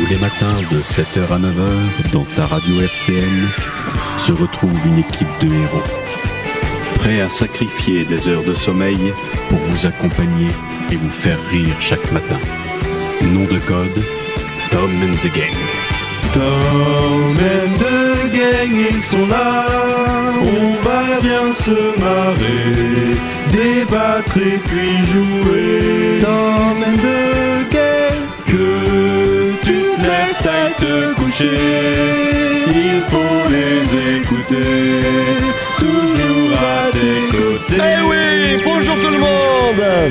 Tous les matins de 7h à 9h, dans ta radio RCN, se retrouve une équipe de héros. Prêts à sacrifier des heures de sommeil pour vous accompagner et vous faire rire chaque matin. Nom de code, Tom and the Gang. Tom and the Gang, ils sont là. On va bien se marrer, débattre et puis jouer. Tom and the Gang, que tu te lèves tard te coucher, il faut les écouter, toujours à tes côtés. Eh oui, bonjour tout le monde.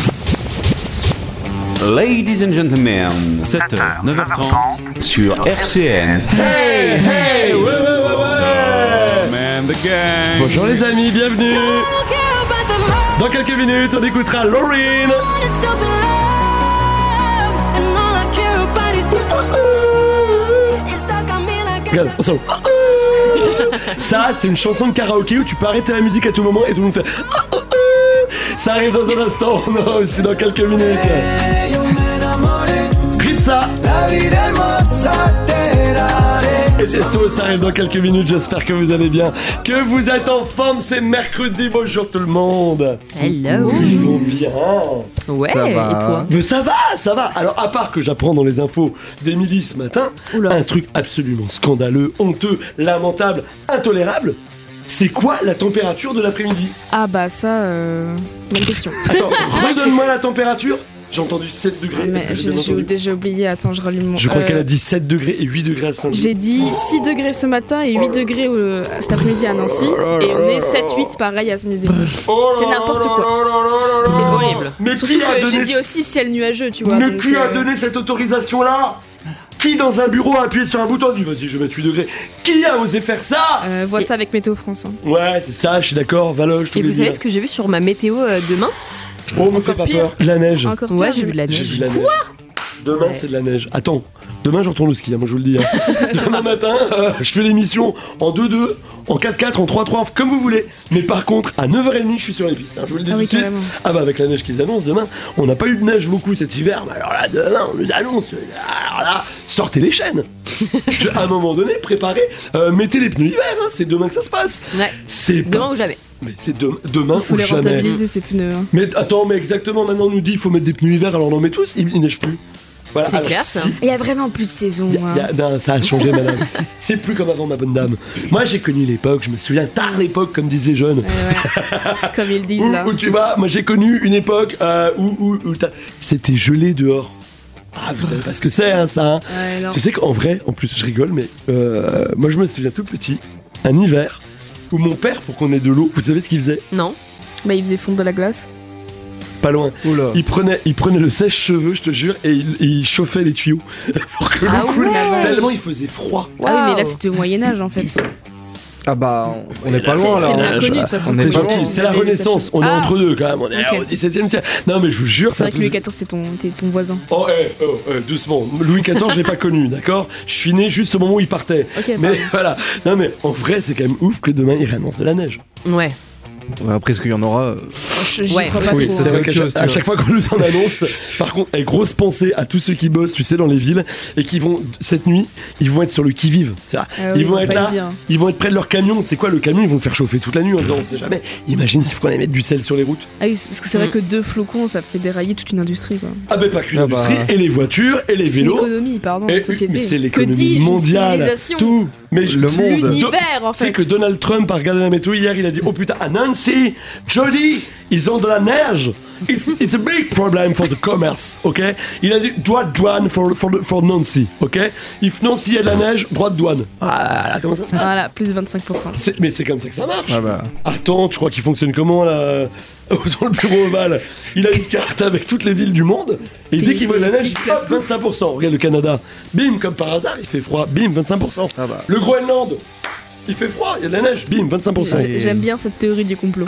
Ladies and gentlemen, 7h, 9h30 sur RCN. Hey, hey, ouais. Tom and the Gang. Bonjour les amis, bienvenue. Dans quelques minutes, on écoutera Lauryn. Regarde, on s'en va. Ça, c'est une chanson de karaoké où tu peux arrêter la musique à tout moment et tout le monde fait. Ça arrive dans un instant, non, c'est dans quelques minutes. Ritza et Tiesto, ça arrive dans quelques minutes, j'espère que vous allez bien, que vous êtes en forme, c'est mercredi, bonjour tout le monde. Hello. Ils vont bien. Ouais, Ça va. et toi? Mais ça va. Alors, à part que j'apprends dans les infos d'Émilie ce matin, un truc absolument scandaleux, honteux, lamentable, intolérable. C'est quoi la température de l'après-midi? Ah bah ça, bonne question. Attends, redonne-moi la température. J'ai entendu 7 degrés. Mais Est-ce que j'ai bien j'ai entendu? déjà oublié, attends, je relis mon... Je crois qu'elle a dit 7 degrés et 8 degrés à Saint-Denis. J'ai dit 6 degrés ce matin et 8 degrés cet après-midi à Nancy. Et on est 7-8 pareil à Saint-Denis. C'est n'importe quoi. C'est horrible. Mais Surtout qui a que j'ai donné dit aussi ciel nuageux, tu vois. Mais donc, qui a donné cette autorisation-là? Qui dans un bureau a appuyé sur un bouton et dit vas-y je vais mettre 8 degrés? Qui a osé faire ça? vois ça avec Météo France. Hein. Ouais c'est ça, je suis d'accord, Valoche, tous Et les vous savez días. ce que j'ai vu sur ma météo demain? Oh me fais pas pire. peur, la neige. Encore Ouais, pire, j'ai vu de la J'ai neige. vu la neige. Demain c'est de la neige. Attends, demain je retourne au ski, hein, moi je vous le dis. Hein. Demain matin, je fais l'émission en 2-2, en 4-4, en 3-3, comme vous voulez. Mais par contre, à 9h30, je suis sur les pistes. Hein, je vous le dis Ah tout oui, de suite. carrément. Ah bah avec la neige qu'ils annoncent demain, on n'a pas eu de neige beaucoup cet hiver. Mais alors là, demain, on nous annonce. Alors là, sortez les chaînes. À un moment donné, préparez, mettez les pneus hiver. Hein, c'est demain que ça se passe. Ouais. C'est Demain pas... ou jamais. Mais c'est demain Faut ou les jamais. rentabiliser ces pneus. Hein. Mais attends, mais exactement, maintenant on nous dit il faut mettre des pneus hiver, alors on en met tous, il neige plus. Voilà, C'est alors, clair, ça. Il y a vraiment plus de saison. hein. Non, ça a changé, madame. C'est plus comme avant, ma bonne dame. Moi, j'ai connu l'époque, je me souviens, tard l'époque, comme disent les jeunes. Ouais. Comme ils disent là. Où tu vois, moi j'ai connu une époque où c'était gelé dehors. Ah, vous savez pas ce que c'est, hein, ça. Hein. Ouais, non. Tu sais qu'en vrai, en plus, je rigole, mais moi je me souviens tout petit, un hiver, où mon père, pour qu'on ait de l'eau, vous savez ce qu'il faisait? Non. Bah, ils faisaient fondre de la glace. Pas loin. Il prenait le sèche-cheveux, je te jure, et il chauffait les tuyaux pour que l'eau coule. ouais. Tellement il faisait froid. Ah oui, mais là c'était au Moyen-Âge en fait. Ah bah, on n'est pas loin là. C'est bien connu de toute façon. On est C'est pas gentil, loin. c'est la Renaissance, on est Ah. entre deux quand même, on est Ok. au 17e siècle. Non mais je vous jure, C'est vrai un que Louis truc- XIV t'es ton voisin. Oh, doucement. Louis XIV, je l'ai pas connu, d'accord? Je suis né juste au moment où il partait. Ok, Mais pardon. voilà. Non mais en vrai, c'est quand même ouf que demain il réannonce de la neige. Ouais. Ouais, après, ce qu'il y en aura. J'y Ouais. crois pas Oui, trop. c'est C'est hein. vrai autre qu'à chose, chaque, tu à vois. chaque fois qu'on nous en annonce, par contre, grosse pensée à tous ceux qui bossent, tu sais, dans les villes, et qui vont, cette nuit, ils vont être sur le qui-vive. Ah oui, Ils vont faut être pas là, être bien. ils vont être près de leur camion. C'est quoi le camion? Ils vont le faire chauffer toute la nuit en disant, on sait jamais. Imagine s'il faut qu'on allait mettre du sel sur les routes. Ah oui, parce que c'est vrai que 2 flocons ça fait dérailler toute une industrie quoi. Ah ben pas qu'une Ah bah. industrie, et les voitures, et les vélos. L'économie, pardon, Et- une société. mais c'est Que l'économie dis-je, une mondiale, civilisation. tout. Mais Le monde. L'univers en C'est fait. que Donald Trump a regardé la météo hier, il a dit oh putain à Nancy, Jody, ils ont de la neige. It's a big problem for the commerce, ok? Il a dit droit de douane for Nancy, ok? If Nancy a de la neige, droit de douane. Voilà, comment ça se passe? Voilà, plus de 25%. Mais c'est comme ça que ça marche. Ah bah. Attends, tu crois qu'il fonctionne comment là? Dans le bureau ovale, il a une carte avec toutes les villes du monde et dès qu'il voit de la neige, il dit, hop, 25%. Regarde le Canada, bim, comme par hasard, il fait froid, bim, 25%. Ah bah. Le Groenland, il fait froid, il y a de la neige, bim, 25%. J'aime bien cette théorie du complot.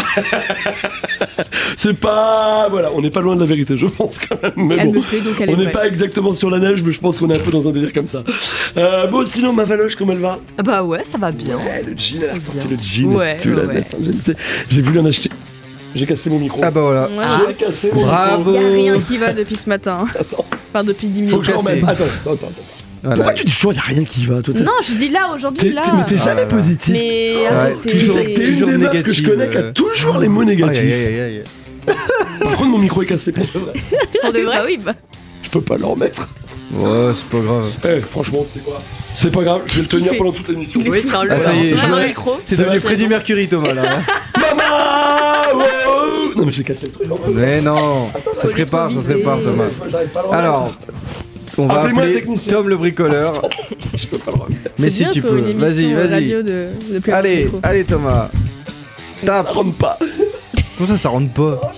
C'est pas. Voilà, on n'est pas loin de la vérité, je pense quand même. Mais Elle bon, me plaît donc elle est on n'est vraie. pas exactement sur la neige, mais je pense qu'on est un peu dans un délire comme ça. Bon, sinon, ma Valoche, comment elle va? Ah bah ouais, ça va bien. Ouais, le jean, elle a ressorti bien. le jean. Ouais, tu ouais, l'as ouais. je ne sais. J'ai voulu en acheter. J'ai cassé mon micro. Ah bah voilà. Ouais, J'ai cassé mon Bravo. micro. y a rien qui va depuis ce matin. Attends, Enfin depuis 10 minutes. faut que je remette. cassé. Attends. Voilà. Pourquoi tu dis toujours, il n'y a rien qui va, toi? Non, je dis là, aujourd'hui, là. Mais t'es jamais là. positif. Mais Ouais, Tu sais que t'es une toujours des meufs que je négative, connais qui a toujours les mots négatifs. Aïe, aïe, aïe, aïe. Par contre, mon micro est cassé pour de vrai. Pour de vrai. Bah oui, bah. Je peux pas le remettre. Ouais, c'est pas grave. Franchement, c'est quoi? C'est pas grave, je vais le Qu'est-ce tenir qu'il pendant toute l'émission. Oui, tiens-le. Ah, ça y est, Voilà. je- Dans le micro. C'est Ça devenu va, Freddie bon. Mercury, Thomas, là. Maman oh Non, mais j'ai cassé le truc. Mais non, ça se répare, Thomas. Alors, on va Appelez-moi un appeler technicien. Tom le bricoleur. Je peux pas le remettre. Mais C'est si bien tu pour peux, une émission vas-y. radio de plus avoir de Allez, micro. allez Thomas. Ça Tape. rentre pas. Comment ça rentre pas?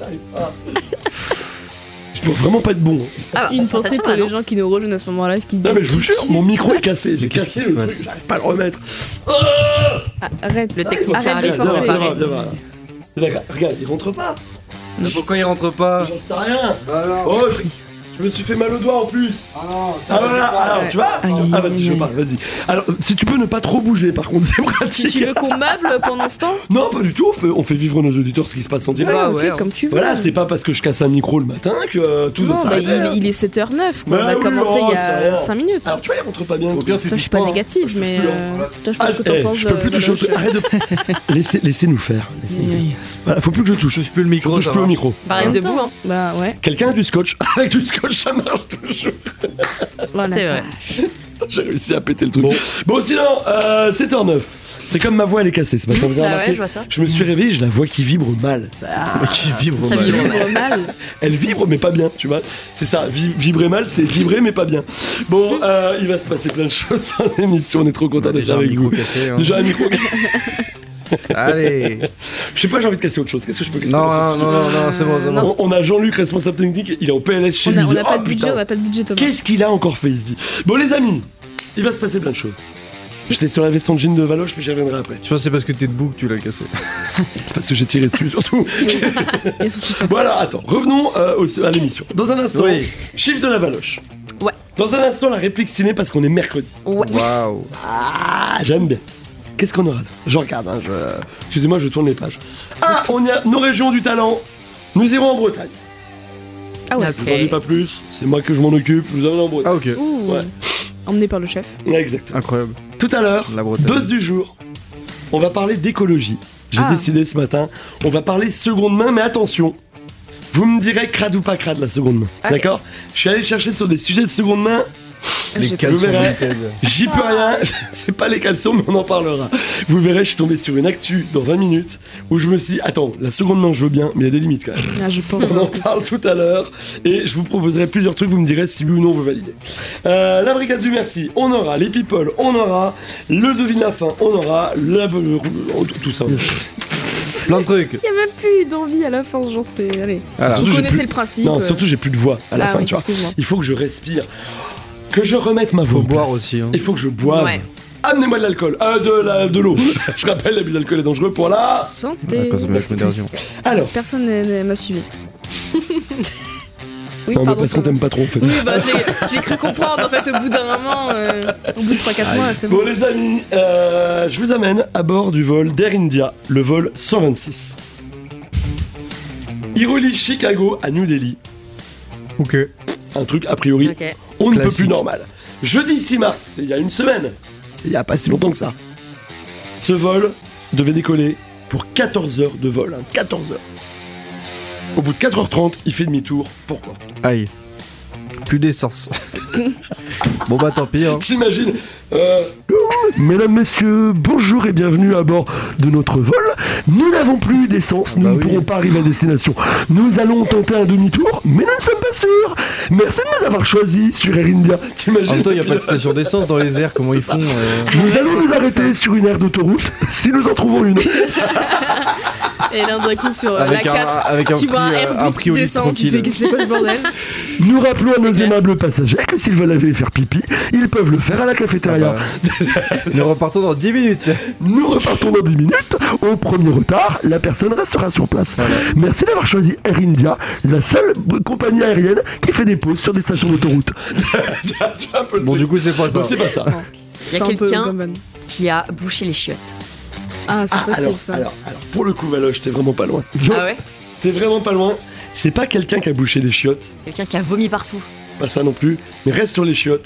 Je peux vraiment pas être bon. Ah, Une ça pensée se pour va, les non gens qui nous rejoignent à ce moment-là, ce qui se Non, dit. mais je vous jure, mon micro est cassé. J'ai Qu'est-ce cassé qui se le truc, passe j'arrive pas à le remettre. Ah, arrête. Le technicien Arrête de arrive. forcer. Viens voir, Viens voir. D'accord, regarde, il rentre pas. Pourquoi il rentre pas? J'en sais rien. Alors, Oh, je me suis fait mal au doigt en plus. Ah voilà, alors tu vois Ah vas-y, je parle, vas-y. Alors, si tu peux ne pas trop bouger, par contre, c'est pratique. Tu veux qu'on meuble pendant ce temps? Non, pas du tout, on fait vivre nos auditeurs ce qui se passe en direct. Ah Ok, ouais. comme tu veux. Voilà, c'est pas parce que je casse un micro le matin que tout doit Non, bah, s'arrêter. hein. il est 7h09, quoi. Bah On a oui, commencé oh, il y c'est a rien. 5 minutes. Alors tu vois, il rentre pas bien. le Au pire, truc. tu Toi, je suis pas négative, je mais touche plus, toi, je Ah, pense que t'en penses. je peux plus toucher au truc. Arrête de. Laissez-nous faire. Voilà, faut plus que je touche. je touche plus le Je micro. touche ça plus va. au micro. Bah, reste debout, hein. Bah ouais, Quelqu'un a du scotch. Avec du scotch, ça marche toujours. voilà. C'est vrai. J'ai réussi à péter le truc. Bon sinon, 7h09. C'est comme ma voix, elle est cassée ce matin. Vous avez Ah ouais, remarqué je vois ça. Je me suis réveillé, j'ai la voix qui vibre mal. Ça, Qui vibre Ça mal. vibre mal. Vibre mal. elle vibre mais pas bien, tu vois. C'est ça, vibrer mal, c'est vibrer mais pas bien. Bon, il va se passer plein de choses dans l'émission. On est trop content d'être Déjà un avec micro vous. cassé. hein. Déjà un micro. Allez. Je sais pas, j'ai envie de casser autre chose. Qu'est-ce que je peux casser Non, c'est bon, c'est bon. On a Jean-Luc, responsable technique, il est en PLS chez lui. On n'a Oh, pas de budget, putain. on n'a pas de budget, Thomas. Qu'est-ce qu'il a encore fait, il se dit. Bon les amis, il va se passer plein de choses. J'étais sur la veston de jean de Valoche, mais j'y reviendrai après. Je pense que c'est parce que t'es debout que tu l'as cassé. C'est parce que j'ai tiré dessus, surtout. Et surtout ça. Bon alors, attends, revenons à l'émission. Dans un instant, Oui. chiffre de la Valoche. Ouais. Dans un instant, la réplique ciné parce qu'on est mercredi. Ouais. Waouh. Ah, j'aime bien. Qu'est-ce qu'on aura d'autre? Je regarde, hein, excusez-moi, je tourne les pages. Ah, on y a nos régions du talent. Nous irons en Bretagne. Ah ouais. Je vous en dis pas plus, c'est moi que je m'en occupe, je vous emmène en Bretagne. Ah ok. Ouh. Ouais. Emmené par le chef. Exactement. Incroyable. Tout à l'heure, La Bretagne. dose du jour, on va parler d'écologie. J'ai Ah. décidé ce matin, on va parler seconde main, mais attention, vous me direz crade ou pas crade la seconde main, Ok. d'accord? Je suis allé chercher sur des sujets de seconde main, Les J'ai caleçons Vous verrez. Vinted. j'y peux rien, c'est pas les caleçons, mais on en parlera. Vous verrez, je suis tombé sur une actu dans 20 minutes, où je me suis dit, attends, la seconde main je veux bien, mais il y a des limites quand même. Ah, je pense. On en parle tout à l'heure et je vous proposerai plusieurs trucs, vous me direz si oui ou non vous validez. La brigade du merci, on aura les people, on aura le devine la fin, on aura tout ça. Plein de trucs. Il n'y a même plus d'envie à la fin, j'en sais. Allez. Voilà. Vous Surtout, j'ai connaissez plus- le principe. Non, surtout j'ai plus de voix à la Ah fin, oui, tu vois. excuse-moi. Il faut que je respire, que je remette ma voix. Faut en boire place. aussi. Hein. Il faut que je boive. Ouais. Amenez-moi de l'alcool, de l'eau. Je rappelle, l'abus d'alcool est dangereux pour la. Santé. Consommation modération. Alors, Personne m'a suivi. Oui, non, mais pardon. parce qu'on t'aime pas trop en fait. Oui, bah j'ai cru comprendre en fait au bout d'un moment, au bout de 3-4 mois, c'est Bon bon. les amis, je vous amène à bord du vol d'Air India, le vol 126. Il relie Chicago à New Delhi. Ok. Un truc a priori, Ok. on ne peut Classique. plus normal. Jeudi 6 mars, c'est il y a une semaine. C'est il y a pas si longtemps que ça. Ce vol devait décoller pour 14 heures de vol, 14 heures. Au bout de 4h30, il fait demi-tour. Pourquoi? Aïe. Plus d'essence. Bon bah tant pis. Hein. T'imagines Mesdames, messieurs, bonjour et bienvenue à bord de notre vol. Nous n'avons plus d'essence, nous bah ne oui. pourrons pas arriver à destination. Nous allons tenter un demi-tour, mais nous ne sommes pas sûrs. Merci de nous avoir choisis sur Air India. T'imagines En même temps, il n'y a pas de station d'essence dans les airs. Comment ils font Nous allons nous arrêter sur une aire d'autoroute, si nous en trouvons une. Et là d'un coup sur Avec la un- 4, avec un tu vois un prix, Airbus un qui prix au litre descend, tu tranquille. fais qu'est-ce que c'est quoi ce bordel? Nous rappelons à nos aimables passagers que s'ils veulent aller faire pipi, ils peuvent le faire à la cafétéria. Nous repartons dans 10 minutes. Nous repartons dans 10 minutes. Au premier retard, la personne restera sur place. Merci d'avoir choisi Air India, la seule compagnie aérienne qui fait des pauses sur des stations d'autoroute. Tu as un peu de Bon, truc. du coup, c'est pas ça. Non, c'est pas ça. Il y a C'est un peu quelqu'un comme van. qui a bouché les chiottes. Ah, c'est possible alors, ça. alors, pour le coup, Valoche, t'es vraiment pas loin. Ah ouais? T'es vraiment pas loin. C'est pas quelqu'un qui a bouché les chiottes, Quelqu'un qui a vomi partout. pas ça non plus, mais reste sur les chiottes.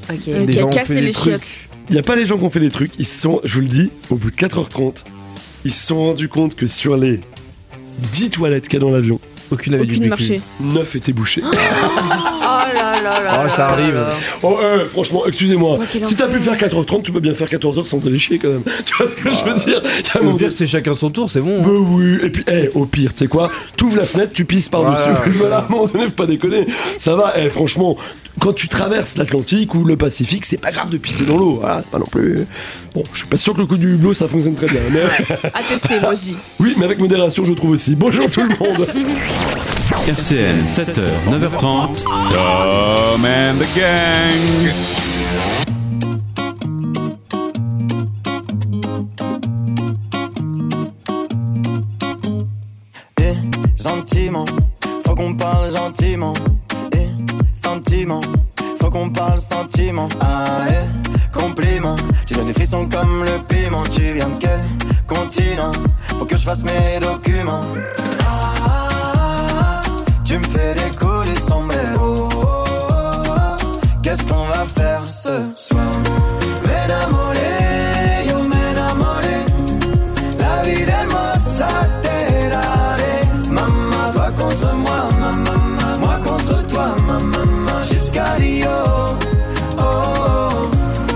Ok. Des Qui a gens ont cassé fait des les trucs. chiottes. Il n'y a pas les gens qui ont fait les trucs, ils se sont, je vous le dis, au bout de 4h30, ils se sont rendus compte que sur les 10 toilettes qu'il y a dans l'avion, Aucune avait du Aucune vécu. marché. 9 étaient bouchées. Oh là là là. Oh, ça là arrive. là là. Oh, franchement, excusez-moi. Oh, quel Si t'as pu enfer. faire 4h30, tu peux bien faire 14h sans aller chier quand même. Tu vois ce que je veux dire? Il y a un Au moment pire, donné- c'est chacun son tour, c'est bon. Bah oui, et puis, au pire, tu sais quoi? T'ouvres la fenêtre, tu pisses par-dessus. Voilà, Voilà, ça. à un moment donné, faut pas déconner. Ça va, franchement, quand tu traverses l'Atlantique ou le Pacifique, c'est pas grave de pisser dans l'eau. Voilà, c'est pas non plus. Bon, je suis pas sûr que le coup du hublot ça fonctionne très bien. Mais À tester, moi je dis. oui, mais avec modération, je trouve aussi. Bonjour tout le monde. RCN, 7h, 9h30. Tom and the gang. Gentiment, faut qu'on parle gentiment. Sentiment, faut qu'on parle sentiment. Compliment, tu donnes des frissons comme le piment. Tu viens de quel continent? Faut que je fasse mes documents. Tu me fais décoller sombrero. Qu'est-ce qu'on va faire ce soir? M'enamoré, yo m'enamoré. La vie d'hermosa te daré. Maman, toi contre moi, maman, moi contre toi, maman, jusqu'à Rio. Oh, oh.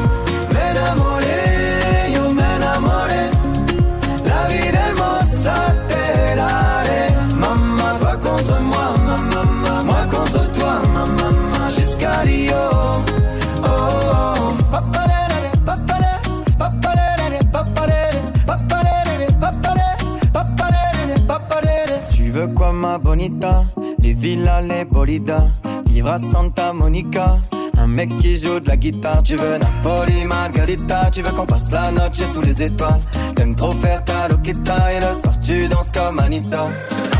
M'enamoré, yo m'enamoré. La vie d'hermosa te daré. Maman, toi contre moi, maman, moi contre toi, maman, jusqu'à Rio. Oh, oh. Papalere, papalere, papalere, papalere, papalere, papalere, papalere, papalere. Tu veux quoi ma bonita? Les villas, les bolidas, vivre à Santa Monica. Un mec qui joue de la guitare. Tu veux Napoli, Margarita. Tu veux qu'on passe la noche sous les étoiles. T'aimes trop faire ta loquita. Et le soir tu danses comme Anita.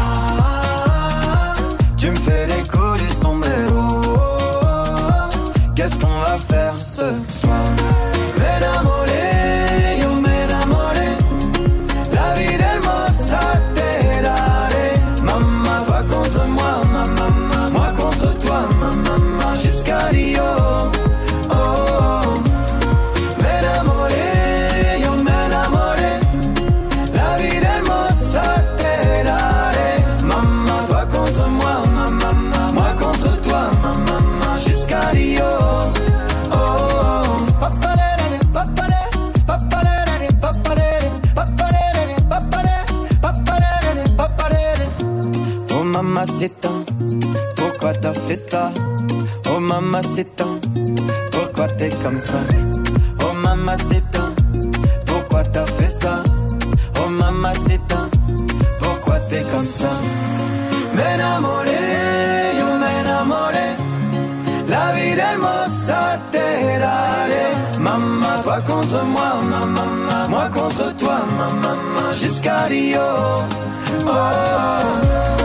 Tu me fais décoller sombrero. Qu'est-ce qu'on va faire ce soir? M'enamoré, yo m'enamoré. La vie d'hermosa te daré. Maman, toi contre moi, maman, moi contre toi, maman, jusqu'à Rio. Oh, oh. M'enamoré, yo m'enamoré. La vie d'hermosa te daré. Maman, toi contre moi, maman, moi contre toi, maman, jusqu'à Rio. Oh, oh. Papalere, papalere, papalere, papalere, papalere, papalere, papalere, papalere. Oh mamacita, pourquoi t'as fait ça? Oh mamacita, pourquoi t'es comme ça? Oh mamacita, pourquoi t'as fait ça? Oh mamacita, pourquoi t'es comme ça? M'enamoré, yo m'enamoré. La vie d'hermosa te daré. Maman, toi contre moi, maman, moi contre toi, maman, jusqu'à Rio. Oh, oh.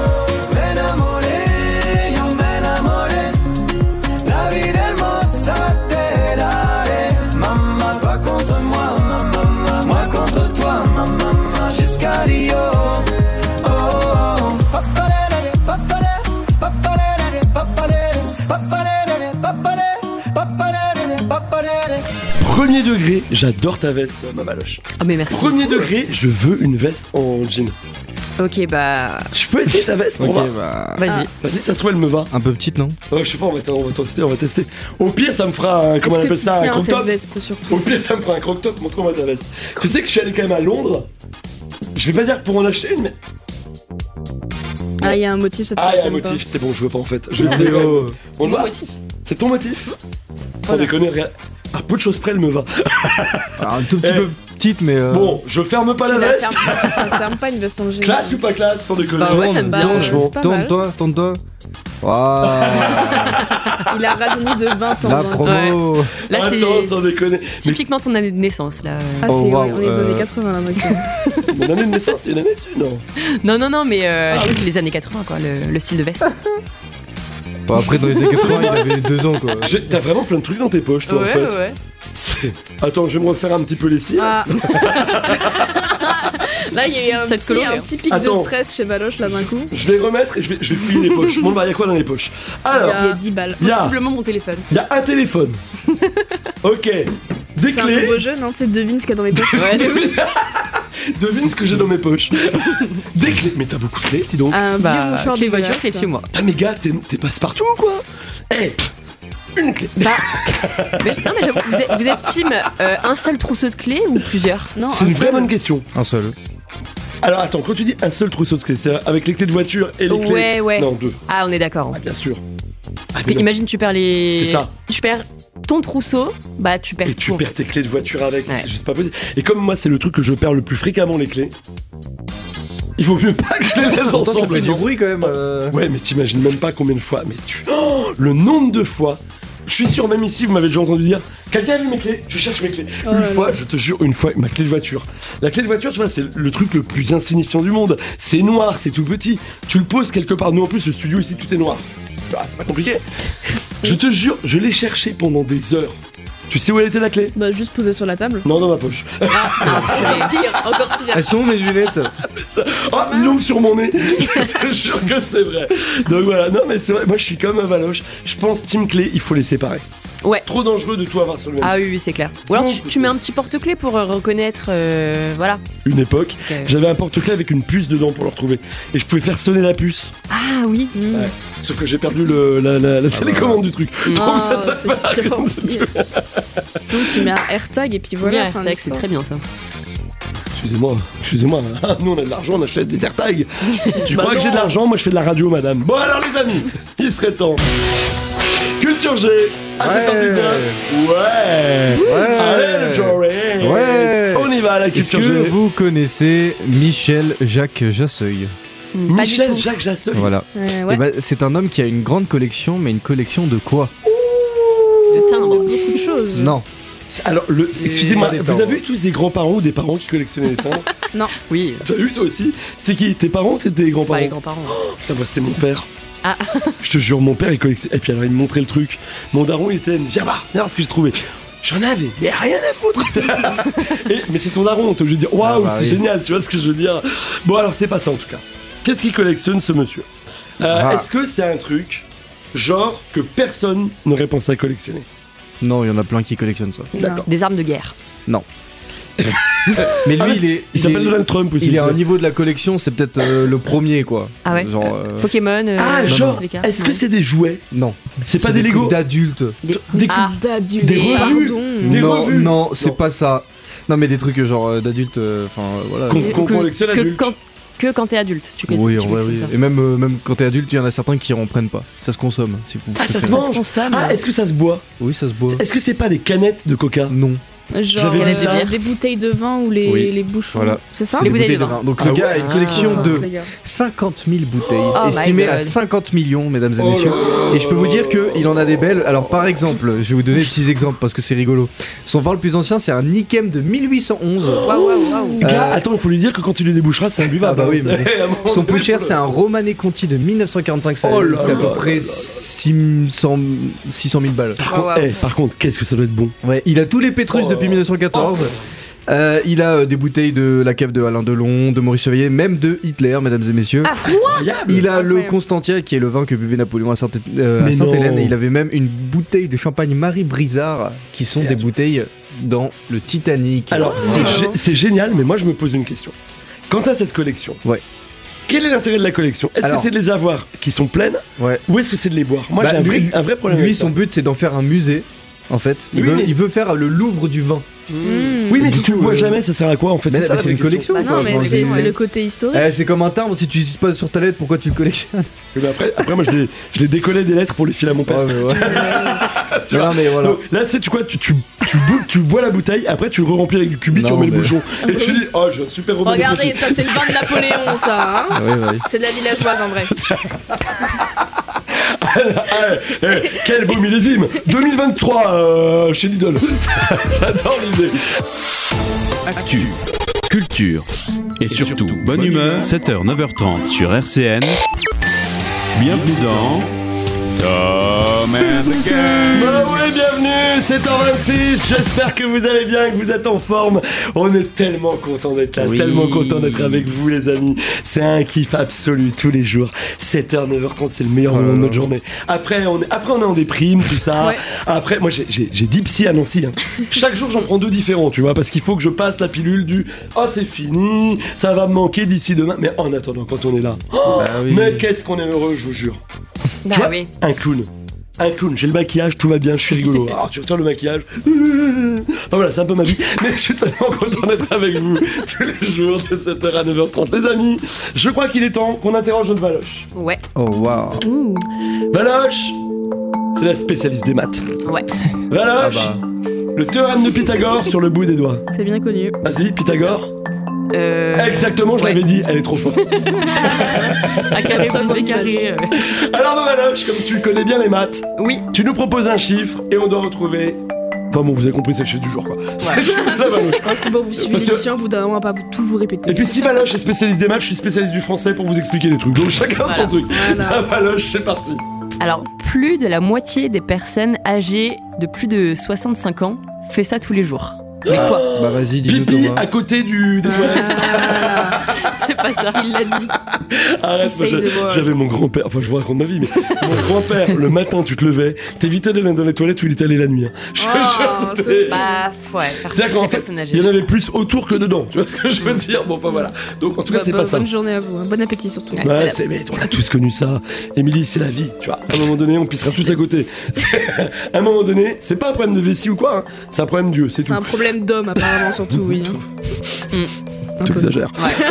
M'enamoré, yo m'enamoré. La vie d'hermosa te daré. Maman, toi contre moi, maman, moi contre toi, maman, jusqu'à Rio. Oh, oh. Papalere, papalere, papalere, papalere, papalere, papalere, papalere, papalere. Premier degré, j'adore ta veste, ma maloche. Oh mais merci. Premier degré, je veux une veste en jean. Ok bah Je peux essayer ta veste pour Ok, voir? bah. vas-y. Vas-y, ça se trouve, elle me va. Un peu petite, non? Je sais pas, on va tester. Au pire, ça me fera un, comment on Est-ce que appelle tu ça, un tiens crop cette top. veste surtout? Au pire, ça me fera un crop top. Montre-moi ta veste. Tu sais que je suis allé quand même à Londres. Je vais pas dire pour en acheter une, mais. Ah, il y a un motif, ça te Ah, il y a un t'aime pas. motif, c'est bon, je veux pas en fait. Je vais Vidéo. On le voit. C'est ton motif? Sans déconner, regarde. À peu de choses près, elle me va. Alors, un tout petit Eh. peu petite, mais. Bon, je ferme pas Tu la la veste. fermes pas, ça se ferme pas une veste en jean. Classe ou pas classe, sans déconner. Bah ouais, j'aime bien. Bah, c'est pas mal. Tourne-toi, tourne-toi. Waouh. Il a rajeuni de 20 ans. La hein. promo. Là Attends, c'est sans déconner. typiquement ton année de naissance là. Ah, Oh, c'est, wow, ouais, on est des années 80 là, mec. Mon année de naissance, c'est une année dessus, non? Non mais tu sais, c'est les années 80 quoi, le style de veste. Bon, après, dans les années 80, il avait 2 ans, quoi. T'as vraiment plein de trucs dans tes poches, toi, en fait. ouais. Attends, je vais me refaire un petit peu les cils. Ah. Là, il y a eu un Cette colère. petit pic Attends. de stress chez Valoche là d'un coup. Je vais remettre et je vais fouiller les poches. Bon, bah, il y a quoi dans les poches? Alors, Il y a 10 balles. il y a, Possiblement mon téléphone. il y a un téléphone. Ok. Des C'est un clés. nouveau jeu, non? Tu sais, devine ce qu'il y a dans mes poches. Ouais, Devine ce que j'ai dans mes poches. Des clés. Mais t'as beaucoup de clés, dis donc. Un vieux bah, mouchoir clé de voiture, clé chez moi. Ah, mais gars, t'es passe-partout ou quoi? Eh, une clé. Mais j'avoue, vous êtes team un seul trousseau de clés ou plusieurs? Non, C'est un une vraie seul. bonne question. Un seul. Alors attends, quand tu dis un seul trousseau de clés, c'est-à-dire avec les clés de voiture et les clés. Ouais. Non, deux. Ah, on est d'accord. Ah, bien sûr. Parce que imagine, tu perds les. C'est ça. Tu perds ton trousseau, bah tu perds Et tu tout. perds tes clés de voiture avec, Ouais. c'est juste pas possible. Et comme moi, c'est le truc que je perds le plus fréquemment, les clés. Il vaut mieux pas que je les laisse Pourtant, ça ensemble. fait du bruit quand même. Ouais, mais t'imagines même pas combien de fois. Mais le nombre de fois. Je suis sûr, même ici, vous m'avez déjà entendu dire quelqu'un a vu mes clés? Je cherche mes clés. Oh Une là fois, là. je te jure, une fois, ma clé de voiture. La clé de voiture, tu vois, c'est le truc le plus insignifiant du monde. C'est noir, c'est tout petit. Tu le poses quelque part. Nous, en plus, le studio ici, tout est noir. Ah, c'est pas compliqué. Je te jure, je l'ai cherché pendant des heures. Tu sais où elle était la clé? Bah, juste posé sur la table. Non, dans ma poche. Encore pire. Elles sont où mes lunettes? Oh, ils l'ont sur mon nez. Je te jure que c'est vrai. Donc voilà, non mais c'est vrai, moi je suis comme un Valoche. Je pense team clé, il faut les séparer. Ouais. Trop dangereux de tout avoir sur le même. Ah oui, c'est clair. Ou alors tu mets un petit porte-clés pour reconnaître. Voilà. Une époque, Ok. j'avais un porte-clés avec une puce dedans pour le retrouver. Et je pouvais faire sonner la puce. Ah oui. Ouais. Sauf que j'ai perdu la télécommande du truc. Donc Ah, ça c'est fait pire aussi. Sinon, tu mets un AirTag et puis voilà. Ouais, fin de tac, c'est l'histoire. très bien ça. Excusez-moi. Nous on a de l'argent, on achète des AirTags. Tu Bah crois que j'ai de non. l'argent? Moi je fais de la radio, madame. Bon alors les amis, il serait temps. Culture G à 7h19. Ouais. Allez le Jory. Ouais. On y va à la Est-ce Culture que G. vous connaissez Michel Jacques Jasseuil? Pas du Michel tout. Jacques Jasseuil. Voilà. Ouais. Eh ben, c'est un homme qui a une grande collection, mais une collection de quoi? C'est timbre. Beaucoup de choses. Non. Alors, excusez-moi, Pas des vous timbres. avez eu tous des grands-parents ou des parents qui collectionnaient les timbres? Oui. Tu as eu toi aussi? C'est qui? Tes parents ou c'était tes Pas grands-parents? les grands-parents. Putain, moi c'était mon père. Ah. Je te jure, mon père il collectionnait. Et puis alors il me montrait le truc. Mon daron il était, il me dit, viens voir ce que j'ai trouvé. J'en avais, mais rien à foutre. Mais c'est ton daron, t'es obligé de dire, waouh, Ah bah c'est oui. génial, tu vois ce que je veux dire. Bon, alors c'est pas ça en tout cas. Qu'est-ce qu'il collectionne ce monsieur? Ah. Est-ce que c'est un truc, genre, que personne n'aurait pensé à collectionner? Non, il y en a plein qui collectionnent ça. D'accord. Des armes de guerre. Mais lui, Ah, il s'appelle est- Donald Trump aussi. il est à ça. un niveau de la collection, c'est peut-être le premier, quoi. Ah ouais. Genre, Pokémon. Ah, genre, les cartes, est-ce que ouais. c'est des jouets? non. C'est pas des trucs Lego? d'adultes. Des Ah. D'adultes. Des revues. Pardon. Des non, revues. non, c'est Non. pas ça. Non, mais des trucs genre d'adultes, enfin voilà. Qu'on collectionne adulte. Que quand t'es adulte, tu Oui, en vrai, collectionnes oui. ça. Et même quand t'es adulte, il y en a certains qui en prennent pas. Ça se consomme, c'est vous. Ah, ça se Ça mange. se consomme. Ah, est-ce que ça se boit? Oui, ça se boit. Est-ce que c'est pas des canettes de coca? Non. Genre J'avais vu ça. des bouteilles de vin ou les, Oui. les bouchons. Voilà. C'est ça? C'est Les des bouteilles bouteilles de de vin. vin. Donc Ah le gars a ouais. une collection Ah, de les gars. 50 000 bouteilles, Oh my estimées à God. 50 millions, mesdames et Oh messieurs. là là Et je peux vous dire là qu'il en a des belles. Alors par exemple, je vais vous donner des petits exemples parce que c'est rigolo. Son vin le plus ancien, c'est un Nikem de 1811. Waouh, waouh, waouh. Gars, attends, il faut lui dire que quand il le débouchera, c'est imbuvable. Ah bah oui, hein. mais À un moment Son donné, plus faut cher, le- c'est un Romanée Conti de 1945. Ça, Oh là c'est à là peu là près là. 600 000 balles. Par contre, qu'est-ce que ça doit être bon. Ouais, il a tous les Pétrus Oh. depuis 1914. Oh. Il a des bouteilles de la cave de Alain Delon, de Maurice Chevalier, même de Hitler, mesdames et messieurs. Ah, Incroyable. Il a le Incroyable. Constantia, qui est le vin que buvait Napoléon à Mais Sainte-Hélène. non. Et il avait même une bouteille de champagne Marie Brizard, qui sont C'est des abs- bouteilles dans le Titanic. Alors, Oh. c'est génial, mais moi je me pose une question. Quant à cette collection, Ouais. quel est l'intérêt de la collection? Est-ce que Alors- c'est de les avoir qui sont pleines Ouais. ou est-ce que c'est de les boire? Moi Bah, j'ai lui- un vrai problème Lui, avec ça. son but, c'est d'en faire un musée. En fait, Oui, mais- il veut faire le Louvre du vin. Oui, mais Du si tu le coup, bois jamais, ça sert à quoi en fait? Mais ça, c'est la une vraie question. collection. Bah quoi. non, mais Enfin, c'est le côté historique. C'est comme un timbre, si tu l'utilises pas sur ta lettre, pourquoi tu le collectionnes? Oui, mais après moi je les décollais des lettres pour les filer à mon père. Ouais, mais ouais. Tu vois. Non, mais voilà. Donc, là, tu sais, tu quoi, tu bois la bouteille, après tu le re-remplis avec du cubit, tu Non, remets le mais- bouchon. Et tu dis, oh, j'ai un super roman. Regardez, ça c'est le vin de Napoléon, ça. Hein Ah oui, bah oui. C'est de la villageoise en vrai. Quel beau millésime 2023 chez Lidl. J'adore l'idée. Actu, culture et surtout bonne humeur, 7h, 9h30 sur RCN. Bienvenue dans Tom and the gang. Bah ouais, bienvenue, 7h26, j'espère que vous allez bien, que vous êtes en forme. On est tellement content d'être là, tellement content d'être avec vous les amis. C'est un kiff absolu tous les jours. 7h, 9h30, c'est le meilleur moment de notre journée. Après on est en déprime, tout ça. Ouais. Après, moi j'ai 10 psys à Nancy. Hein. Chaque jour j'en prends 2 différents, tu vois, parce qu'il faut que je passe la pilule du « Oh c'est fini, ça va me manquer d'ici demain ». Mais en attendant, quand on est là, mais qu'est-ce qu'on est heureux, je vous jure. Bah Tu vois, oui. un clown, j'ai le maquillage, tout va bien, je suis rigolo. Alors tu retires le maquillage, enfin voilà, c'est un peu ma vie. Mais je suis tellement content d'être avec vous tous les jours de 7h à 9h30. Les amis, je crois qu'il est temps qu'on interroge notre Valoche. Ouais, Oh waouh. Ouh. Valoche, c'est la spécialiste des maths. ouais. Valoche, le théorème de Pythagore sur le bout des doigts. C'est bien connu. Vas-y, Pythagore. Exactement, je ouais. l'avais dit, elle est trop forte. Un carré plus des carrés. Alors ma Valoche, comme tu connais bien les maths, Oui, tu nous proposes un chiffre et on doit retrouver... Enfin bon, vous avez compris, c'est le chiffre du jour quoi. C'est le chiffre de la Valoche. Oh, c'est bon, vous suivez Parce que- l'émission, au bout d'un moment, on va pas tout vous répéter. Et puis si Valoche est spécialiste des maths, je suis spécialiste du français pour vous expliquer les trucs. Donc chacun son truc. Voilà. La Valoche, c'est parti. alors plus de la moitié des personnes âgées de plus de 65 ans fait ça tous les jours. Mais quoi? Bah vas-y, dis-nous Pipi Thomas. à côté des toilettes. C'est pas ça. Il l'a dit. Arrête, moi, Essaye de voir. j'avais mon grand-père, enfin je vous raconte ma vie, mais mon grand-père, le matin tu te levais, t'évitais d'aller dans les toilettes où il était allé la nuit. Hein. Je te Oh, jure, c'était... Bah, ouais, faire C'est-à-dire toutes qu'en les fait, personnes il y en âgées. avait plus autour que dedans, tu vois ce que je veux dire? Bon, enfin voilà. Donc en tout cas, c'est pas ça. Bonne journée à vous, hein. Bon appétit surtout. Ouais, Voilà. mais on a tous connu ça. Émilie, c'est la vie, tu vois. À un moment donné, on pissera tous à côté. À un moment donné, c'est pas un problème de vessie ou quoi, hein. C'est un problème Dieu, c'est C'est tout. un problème d'homme apparemment surtout, oui. Hein. Un Tu peu. exagères.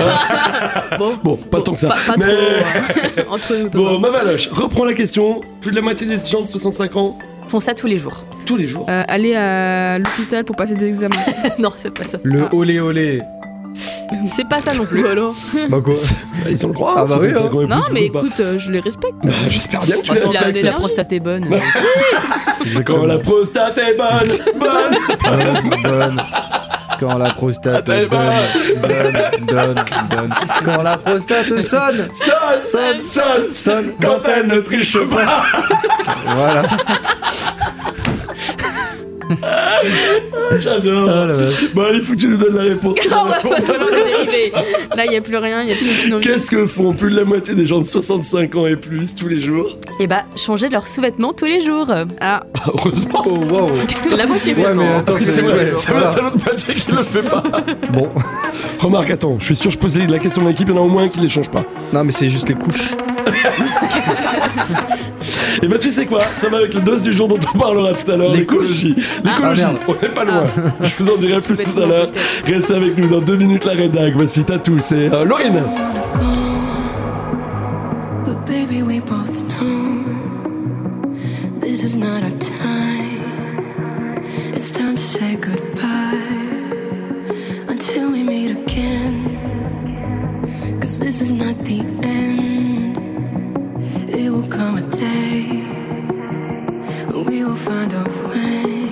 Bon, pas tant que ça. Pas Mais- trop. Hein. Entre nous, Thomas. Bon, ma Valoche, reprends la question. Plus de la moitié des gens de 65 ans, Font ça tous les jours. tous les jours. Aller à l'hôpital pour passer des examens. Non, c'est pas ça. Le olé olé. C'est pas ça non plus. Ou alors Bah quoi? Ils ont le droit. Ah bah oui, hein. Non, mais écoute, je les respecte. J'espère bien que tu Oh, l'as. si la énergie. prostate est bonne. Quand la prostate est bonne. Bonne. Quand la prostate Attends, donne. Quand la prostate sonne. Sonne. Quand elle ne triche pas. Voilà. J'adore. Oh la vache. Bon, il faut que tu nous donnes la réponse. Ah ouais, parce que là, on est dérivé. Là, il n'y a plus rien, il n'y a plus aucune envie. Qu'est-ce que font plus de la moitié des gens de 65 ans et plus tous les jours? Et bah, changer leurs sous-vêtements tous les jours. Ah, Heureusement. Oh wow. La moitié Ouais, seulement. mais attends, C'est c'est vrai, ouais, c'est voilà. l'autre moitié qui le fait pas. Bon. Remarque, attends, je suis sûr, je pose la question de l'équipe, il y en a au moins un qui les change pas. Non mais c'est juste les couches. Et bah tu sais quoi, ça va avec le dose du jour dont on parlera tout à l'heure, Les l'écologie. L'écologie, Ah, merde. on n'est pas loin. Je vous en dirai plus tout à l'heure. Restez avec nous dans 2 minutes la rédac. Voici Tatou, c'est Laurine. But baby, we both know this is not our time. It's time to say goodbye until we meet again. 'Cause this is not the end. It will come a day we will find a way.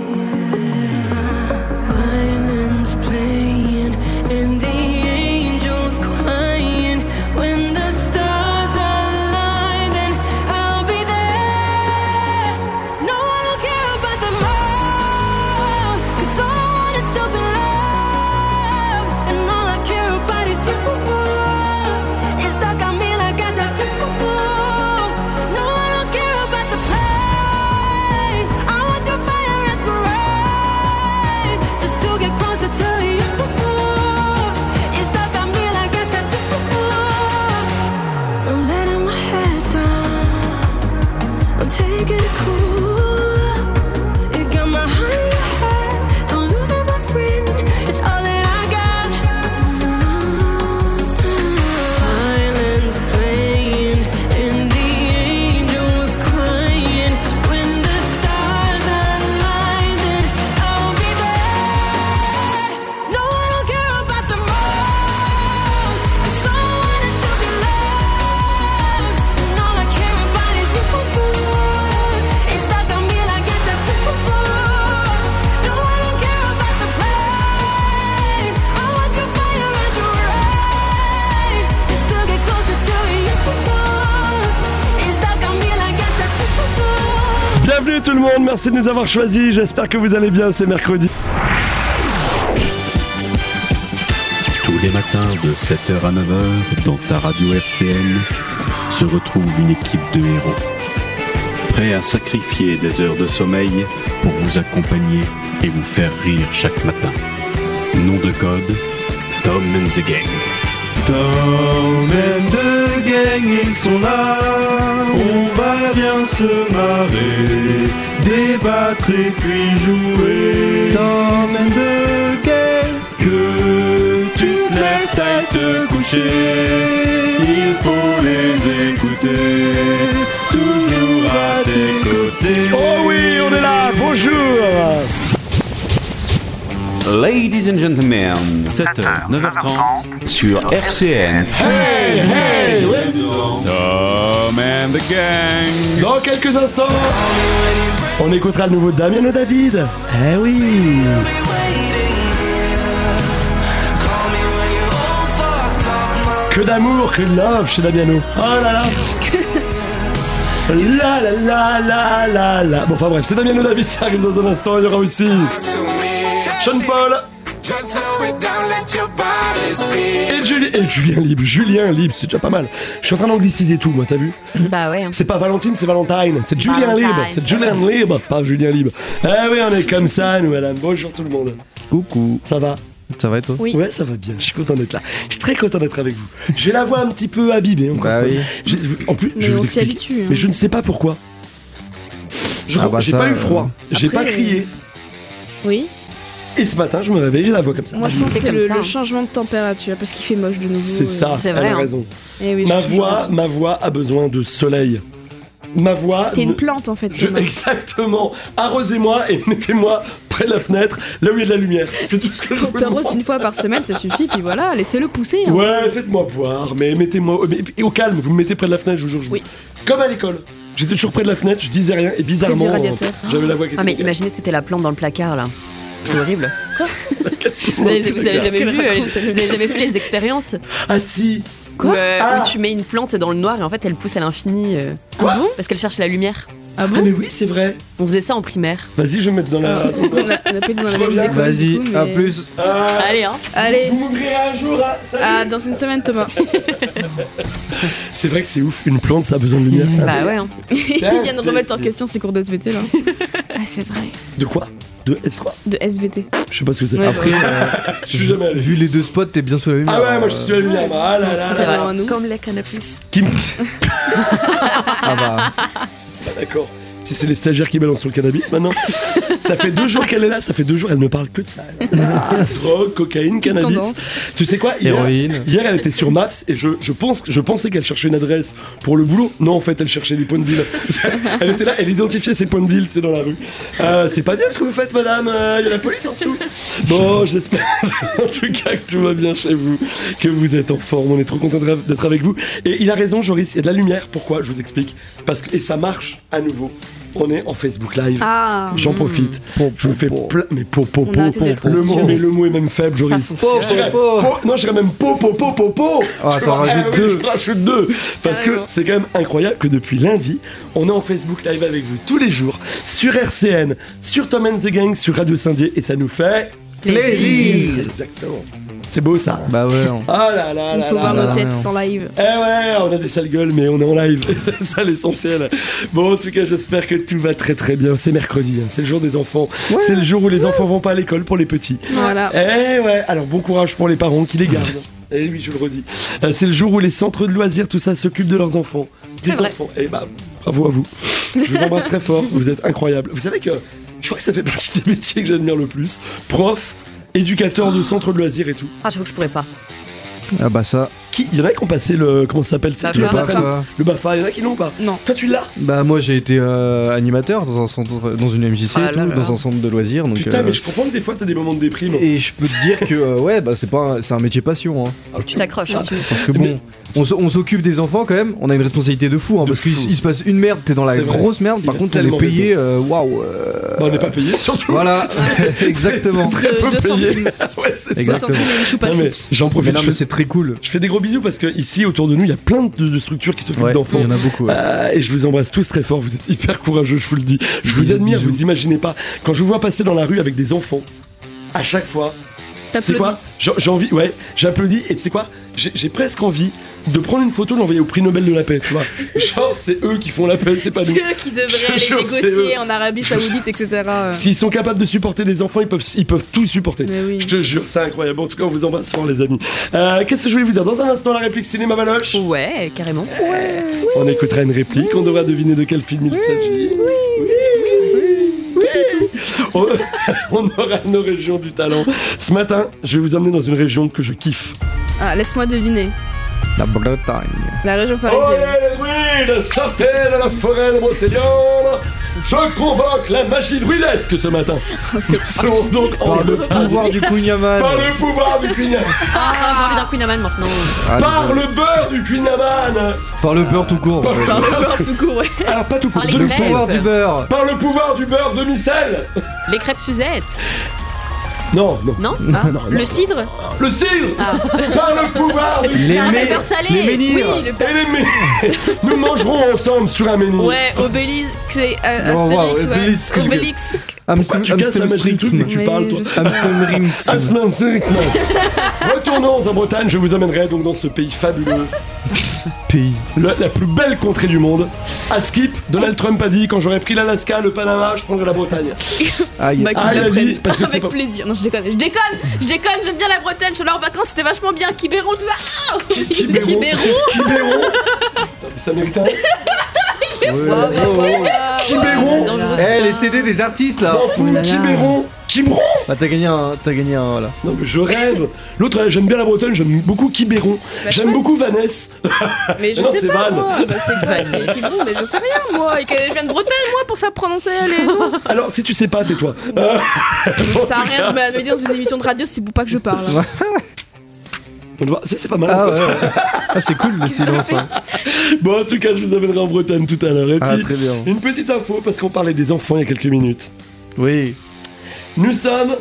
Violins playing and the angels crying. When the stars align, then I'll be there. No one will care about the more, 'cause all I want is to be loved, and all I care about is you. It's stuck on me like a tattoo. No one will care about the pain. I want through fire and through rain, just to get closer to you. It's stuck on me like a tattoo. I'm letting my head down. I'm taking it cool. You got my heart in your head. Don't lose it, my friend. It's all that I got. Violins playing and the angels crying. When the stars align, then I'll be there. No one will care about the more, 'cause all I want is to be loved, and all I care about is you. It's stuck Bienvenue tout le monde, merci de nous avoir choisis, j'espère que vous allez bien, c'est mercredi. Tous les matins de 7h à 9h, dans ta radio RCN, se retrouve une équipe de héros. Prêts à sacrifier des heures de sommeil pour vous accompagner et vous faire rire chaque matin. Nom de code, Tom and the Gang. Tom and the gang, ils sont là. On va bien se marrer, débattre et puis jouer. Tom and the gang, que tu te lèves, t'ailles te coucher. Il faut les écouter, toujours à tes côtés. Oh oui, on est là, bonjour. Ladies and gentlemen, 7h, 9h30 sur RCN. Hey, hey, ouais. Tom and the Gang. Dans quelques instants, on écoutera le nouveau Damiano David. Eh oui. Que d'amour, que de love chez Damiano. Oh là là. La la la la la la. Bon, enfin bref, c'est Damiano David, ça arrive dans un instant. Il y aura aussi Sean Paul et Julien Libre. Julien Libre, c'est déjà pas mal. Je suis en train d'angliciser tout, moi, t'as vu? Bah ouais. C'est pas Valentine, c'est Valentine. C'est Julien Valentine. Libre. C'est Julien Libre, pas Julien Libre. Eh oui, on est comme ça, nous, madame. Bonjour tout le monde. Coucou. Ça va? Ça va et toi? Oui. Ouais, ça va bien. Je suis content d'être là. Je suis très content d'être avec vous. J'ai la voix un petit peu abîmée. Bah oui. En plus, Mais je vais on vous s'y explique. habitue, hein. Mais je ne sais pas pourquoi. J'ai Ah bah ça, pas eu froid. J'ai après, pas crié. Oui. Et ce matin, je me réveille, j'ai la voix comme ça. Moi, je pense que C'est c'est comme ça, le hein. changement de température parce qu'il fait moche de nouveau. C'est ça, C'est elle vrai, a hein. raison. Eh oui, Ma j'ai toujours raison. voix a besoin de soleil. Ma voix. T'es une plante en fait. Thomas. Exactement. Arrosez-moi et mettez-moi près de la fenêtre, là où il y a de la lumière. C'est tout ce que je vous T'arroses demande. une fois par semaine, ça suffit, puis voilà, laissez-le pousser. Hein. Ouais, faites-moi boire, mais mettez-moi. Et au calme, vous me mettez près de la fenêtre, je vous jure. Oui. Comme à l'école. J'étais toujours près de la fenêtre, je disais rien, et bizarrement, Près du radiateur. j'avais la voix qui était. Ah mais imaginez que c'était la plante dans le placard là. C'est horrible. Quoi Vous avez jamais Qu'est-ce vu, qu'elle raconte, vous avez jamais fait les expériences Ah si. Quoi où tu mets une plante dans le noir et en fait elle pousse à l'infini Quoi parce qu'elle cherche la lumière. Ah Ah bon mais oui, c'est vrai. On faisait ça en primaire. Vas-y, je vais me mettre dans la. On a pas été dans la Je même reviens. école. Vas-y, du coup, à mais- plus. Allez hein. Allez, Vous m'ouvrirez un jour, hein. Salut. à dans une semaine, Thomas. C'est vrai que c'est ouf, une plante ça a besoin de lumière. ça. Bah ouais. Hein. Il vient de remettre en question ses cours de SVT là. Ah, c'est vrai. De quoi? De S quoi? De SVT. Je sais pas ce que c'est. Ouais, Après, bah, je suis jamais allé. Vu les deux spots, t'es bien sous la lumière. Ah ouais, moi je suis à la lumière. Ah là là C'est là. vrai. alors, à nous. Comme les cannabis. Qui me. Ah bah. Ah, d'accord. Si c'est les stagiaires qui balancent sur le cannabis maintenant. Ça fait 2 jours qu'elle est là, ça fait 2 jours, elle ne parle que de ça. Ah, drogue, cocaïne, Petite cannabis. tendance. Tu sais quoi, Héroïne. hier elle était sur Maps et je pensais qu'elle cherchait une adresse pour le boulot. Non, en fait, elle cherchait des points de deal. Elle était là, elle identifiait ses points de deal, c'est dans la rue. C'est pas bien ce que vous faites, madame, il y a la police en dessous. Bon, j'espère en tout cas que tout va bien chez vous, que vous êtes en forme, on est trop content d'être avec vous. Et il a raison, Joris, il y a de la lumière. Pourquoi? Je vous explique. Parce que, et ça marche à nouveau. On est en Facebook Live. Ah. J'en profite. Je vous fais plein. Mais po. On a hâte d'être Le sûr. mot, mais le mot est même faible, Joris. Ça Po, Je dirais po. non, je dirais même po. Ah, Tu t'en vois, rajoutes oui, deux. Je rajoute 2. Parce que Carrément. c'est quand même incroyable que depuis lundi, on est en Facebook Live avec vous tous les jours, sur RCN, sur Tom and the Gang, sur Radio Saint-Dié, et ça nous fait Plaisir. exactement. C'est beau ça. Bah ouais. hein. Ah là là On là peut voir là. nos têtes non. en live. Eh ouais, on a des sales gueules, mais on est en live. C'est ça l'essentiel. Bon, en tout cas, j'espère que tout va très très bien. C'est mercredi, hein. C'est le jour des enfants. C'est le jour où les enfants vont pas à l'école pour les petits. Voilà. Eh ouais, alors bon courage pour les parents qui les gardent. Eh oui, je le redis. C'est le jour où les centres de loisirs, tout ça, s'occupent de leurs enfants. Des C'est vrai. enfants. Et bah, bravo à vous. Je vous embrasse très fort. Vous êtes incroyables. Vous savez que je crois que ça fait partie des métiers que j'admire le plus. Prof, éducateur de centres de loisirs et tout. Ah j'avoue que je pourrais pas. Ah bah ça. Il y en a qui ont passé le. Comment ça s'appelle Bah, le le BAFA. BAFA. Le BAFA, il y en a qui l'ont pas. Non. Toi, tu l'as. Bah moi j'ai été animateur dans un centre, dans une MJC Ah et là tout, là. dans un centre de loisirs. Donc, Putain, mais je comprends que des fois, t'as des moments de déprime. Et je peux te dire que ouais bah c'est un métier passion. Hein. Tu t'accroches. Hein. Parce que bon, on s'occupe des enfants quand même. On a une responsabilité de fou. Hein, De parce fou. qu'il se passe une merde, t'es dans la C'est vrai. grosse merde. Par Il a contre, t'as les tellement payés. Waouh. on n'est pas payé surtout. Voilà, exactement. C'est très peu 2 payé. centimes. Ouais, c'est ça. Exactement. Centimes et une choupa Non, mais choups. j'en Mais profite. non, je mais fais- c'est très cool. Je fais des gros bisous parce que ici autour de nous il y a plein de structures qui s'occupent Ouais, d'enfants. il y en a beaucoup. Ouais. Et je vous embrasse tous très fort, vous êtes hyper courageux, je vous le dis. Je vous admire, Bisous. vous imaginez pas. Quand je vous vois passer dans la rue avec des enfants, à chaque fois, c'est T'applaudis. quoi j'ai envie, ouais, j'applaudis et tu sais quoi j'ai presque envie de prendre une photo et l'envoyer au prix Nobel de la paix, tu vois. Genre, c'est eux qui font la paix, c'est pas nous. C'est eux qui devraient Je aller jure, c'est négocier eux. en Arabie Saoudite, etc. S'ils sont capables de supporter des enfants, ils peuvent tout supporter. Mais oui. Je te jure, c'est incroyable. En tout cas, on vous embrasse fort, les amis. Qu'est-ce que je voulais vous dire? Dans un instant, la réplique cinéma Valoche. Ouais, carrément. On écoutera une réplique, on devra deviner de quel film il s'agit. Oui. On aura nos régions du talent. Ce matin, je vais vous emmener dans une région que je kiffe. Ah, laisse-moi deviner. La Bretagne. La région Oh parisienne. oui, sortez de la forêt de Brocéliande. Je convoque la magie druidesque ce matin. C'est Ils sont donc en Par le Bretagne. pouvoir du Kunyaman. Par le pouvoir du Queen Ah, j'ai envie d'un Queen Amman maintenant. Ah, Par désolé. le beurre du Queen Amman. Par le beurre tout court. Par le Par le beurre- beurre tout court, ouais. Alors pas tout court, Par les de Le crêpes. pouvoir du beurre. Par le pouvoir du beurre demi-sel. Les crêpes Suzette. Non, non. Non Ah, non. le cidre. Le cidre. Ah. Par le pouvoir du... Les, Tiens, c'est mé- beurre salé. les menhirs. Oui, le Et les nous mangerons ensemble sur un menhir. Ouais, Obélix et Oh, wow, Astérix, ouais. Obélix. Obélix. Pourquoi tu casses la magie de truc dès que tu Mais parles, toi? je sais Amstelrings. Aslan. Retournons en Bretagne, je vous amènerai donc dans ce pays fabuleux, Pays. la plus belle contrée du monde. À Skip, Donald Trump a dit quand j'aurais pris l'Alaska, le Panama, je prendrais la Bretagne. Aïe. Bah, qu'ils Ah, il a l'apprennent. dit, parce que c'est Avec pas- plaisir. Non, je déconne, j'aime bien la Bretagne, je suis allée en vacances, c'était vachement bien. Quiberon, tout ça. Ah Quiberon. Quiberon. Ça mérite un. Ouais, ouais, ouais. Quiberon. C'est dangereux, Eh, tout les ça. CD des artistes là. M'en fous, Oh là là. Quiberon. Quiberon. Ah, t'as gagné un, voilà. Non mais je rêve. L'autre, j'aime bien la Bretagne, j'aime beaucoup Quiberon. Bah, J'aime ouais. beaucoup Vanessa. Mais je Non, sais c'est pas, Van. moi. Bah, c'est Quiberon, mais je sais rien, moi. Et que je viens de Bretagne, moi, pour ça prononcer les noms. Alors si tu sais pas, tais-toi. Ça sert à rien de me dire dans une émission de radio, c'est pour pas que je parle. On doit... C'est pas mal. Ah ouais. Ah, c'est cool le silence. Hein. Bon, en tout cas, je vous amènerai en Bretagne tout à l'heure. Et Ah, puis, très bien. une petite info, parce qu'on parlait des enfants il y a quelques minutes. Oui. Nous sommes...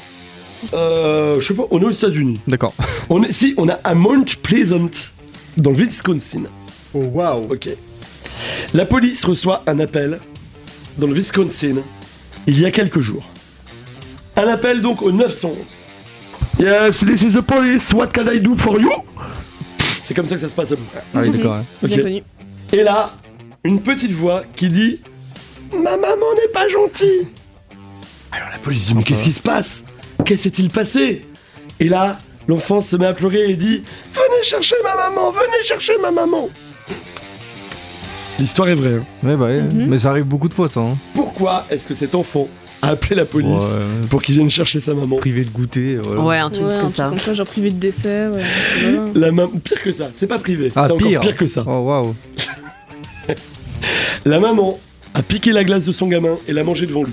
je sais pas, on est aux États-Unis. D'accord. On a à Mount Pleasant, dans le Wisconsin. Oh waouh. Ok. La police reçoit un appel dans le Wisconsin il y a quelques jours. Un appel donc au 911. Yes, this is the police. What can I do for you? C'est comme ça que ça se passe à peu près. Ah oui, d'accord. hein. Ok. Bien connu. Et là, une petite voix qui dit ma maman n'est pas gentille. Alors la police dit mais qu'est-ce qui se passe? Qu'est-ce s'est-il passé? Et là, l'enfant se met à pleurer et dit venez chercher ma maman, venez chercher ma maman. L'histoire est vraie. Hein. Ouais, bah ouais. Mhm. Mais ça arrive beaucoup de fois ça. Hein. Pourquoi est-ce que cet enfant a appelé la police Ouais. pour qu'il vienne chercher sa maman? Privé de goûter. Voilà. Ouais, un truc Ouais, un comme truc ça. comme ça, genre privé de dessert. Ouais, tu vois. La maman, pire que ça, c'est pas privé, Ah, c'est encore pire. pire que ça. Oh waouh. La maman a piqué la glace de son gamin et l'a mangé devant lui.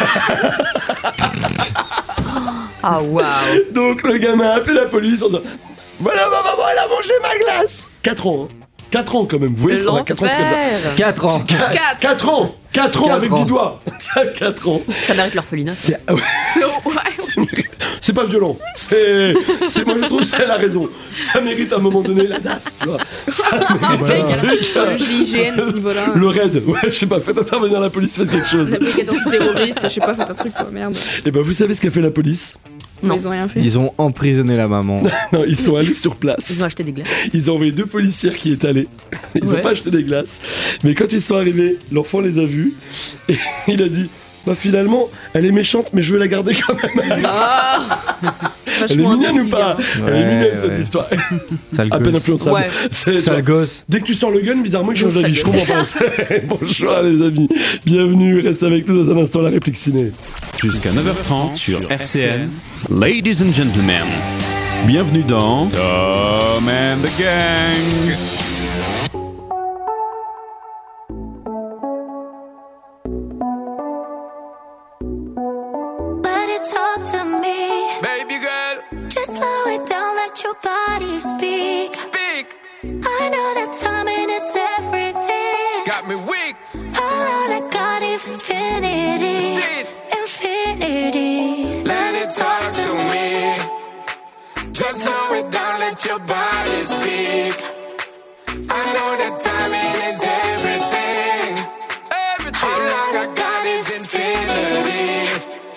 Ah, waouh. Donc le gamin a appelé la police en disant voilà ma maman, elle a mangé ma glace. 4 ans, hein. 4 ans quand même, vous voyez, ce qu'on a 4 ans, c'est comme ça. L'enfer. 4 ans. 4 ans 4 ans 4 avec ans. 10 doigts. 4 ans. Ça mérite l'orphelinat. C'est ouais, Ouais. c'est pas violent. C'est moi je trouve que c'est la raison. Ça mérite à un moment donné la DAS, tu vois. Ça mérite un truc. Le GIGN à ce niveau-là. Le raid, ouais, je sais pas, faites intervenir la police, faites quelque chose. La brigade antiterroriste, je sais pas, faites un truc quoi, merde. Et ben vous savez ce qu'a fait la police? Non. Ils ont rien fait. Ils ont emprisonné la maman. Non, ils sont allés sur place. Ils ont acheté des glaces. Ils ont envoyé 2 policiers qui étaient allés. Ils ont Ouais. pas acheté des glaces. Mais quand ils sont arrivés, l'enfant les a vus. Et il a dit bah finalement, elle est méchante, mais je veux la garder quand même. Elle est Vachement mignonne ou indécis, pas? hein. Elle est Ouais, mignonne cette ouais. histoire. Sale À peine gosse. influençable. Ouais. C'est- Sale gosse. Dès que tu sors le gun, bizarrement, il change Sale d'avis. Je gosse. comprends pas. Bonjour les amis. Bienvenue. Reste avec nous dans un instant la réplique ciné. Jusqu'à 9h30 sur RCN. Ladies and gentlemen, bienvenue dans Tom and the Gang. Let it talk to me, Baby girl, just slow it down, let your body speak. speak. I know that timing is everything. Got me weak. All I got is is infinity. Infinity. Let it talk to me. Just slow it down, let your body speak. I know that timing is everything. Everything. How long I got is infinity.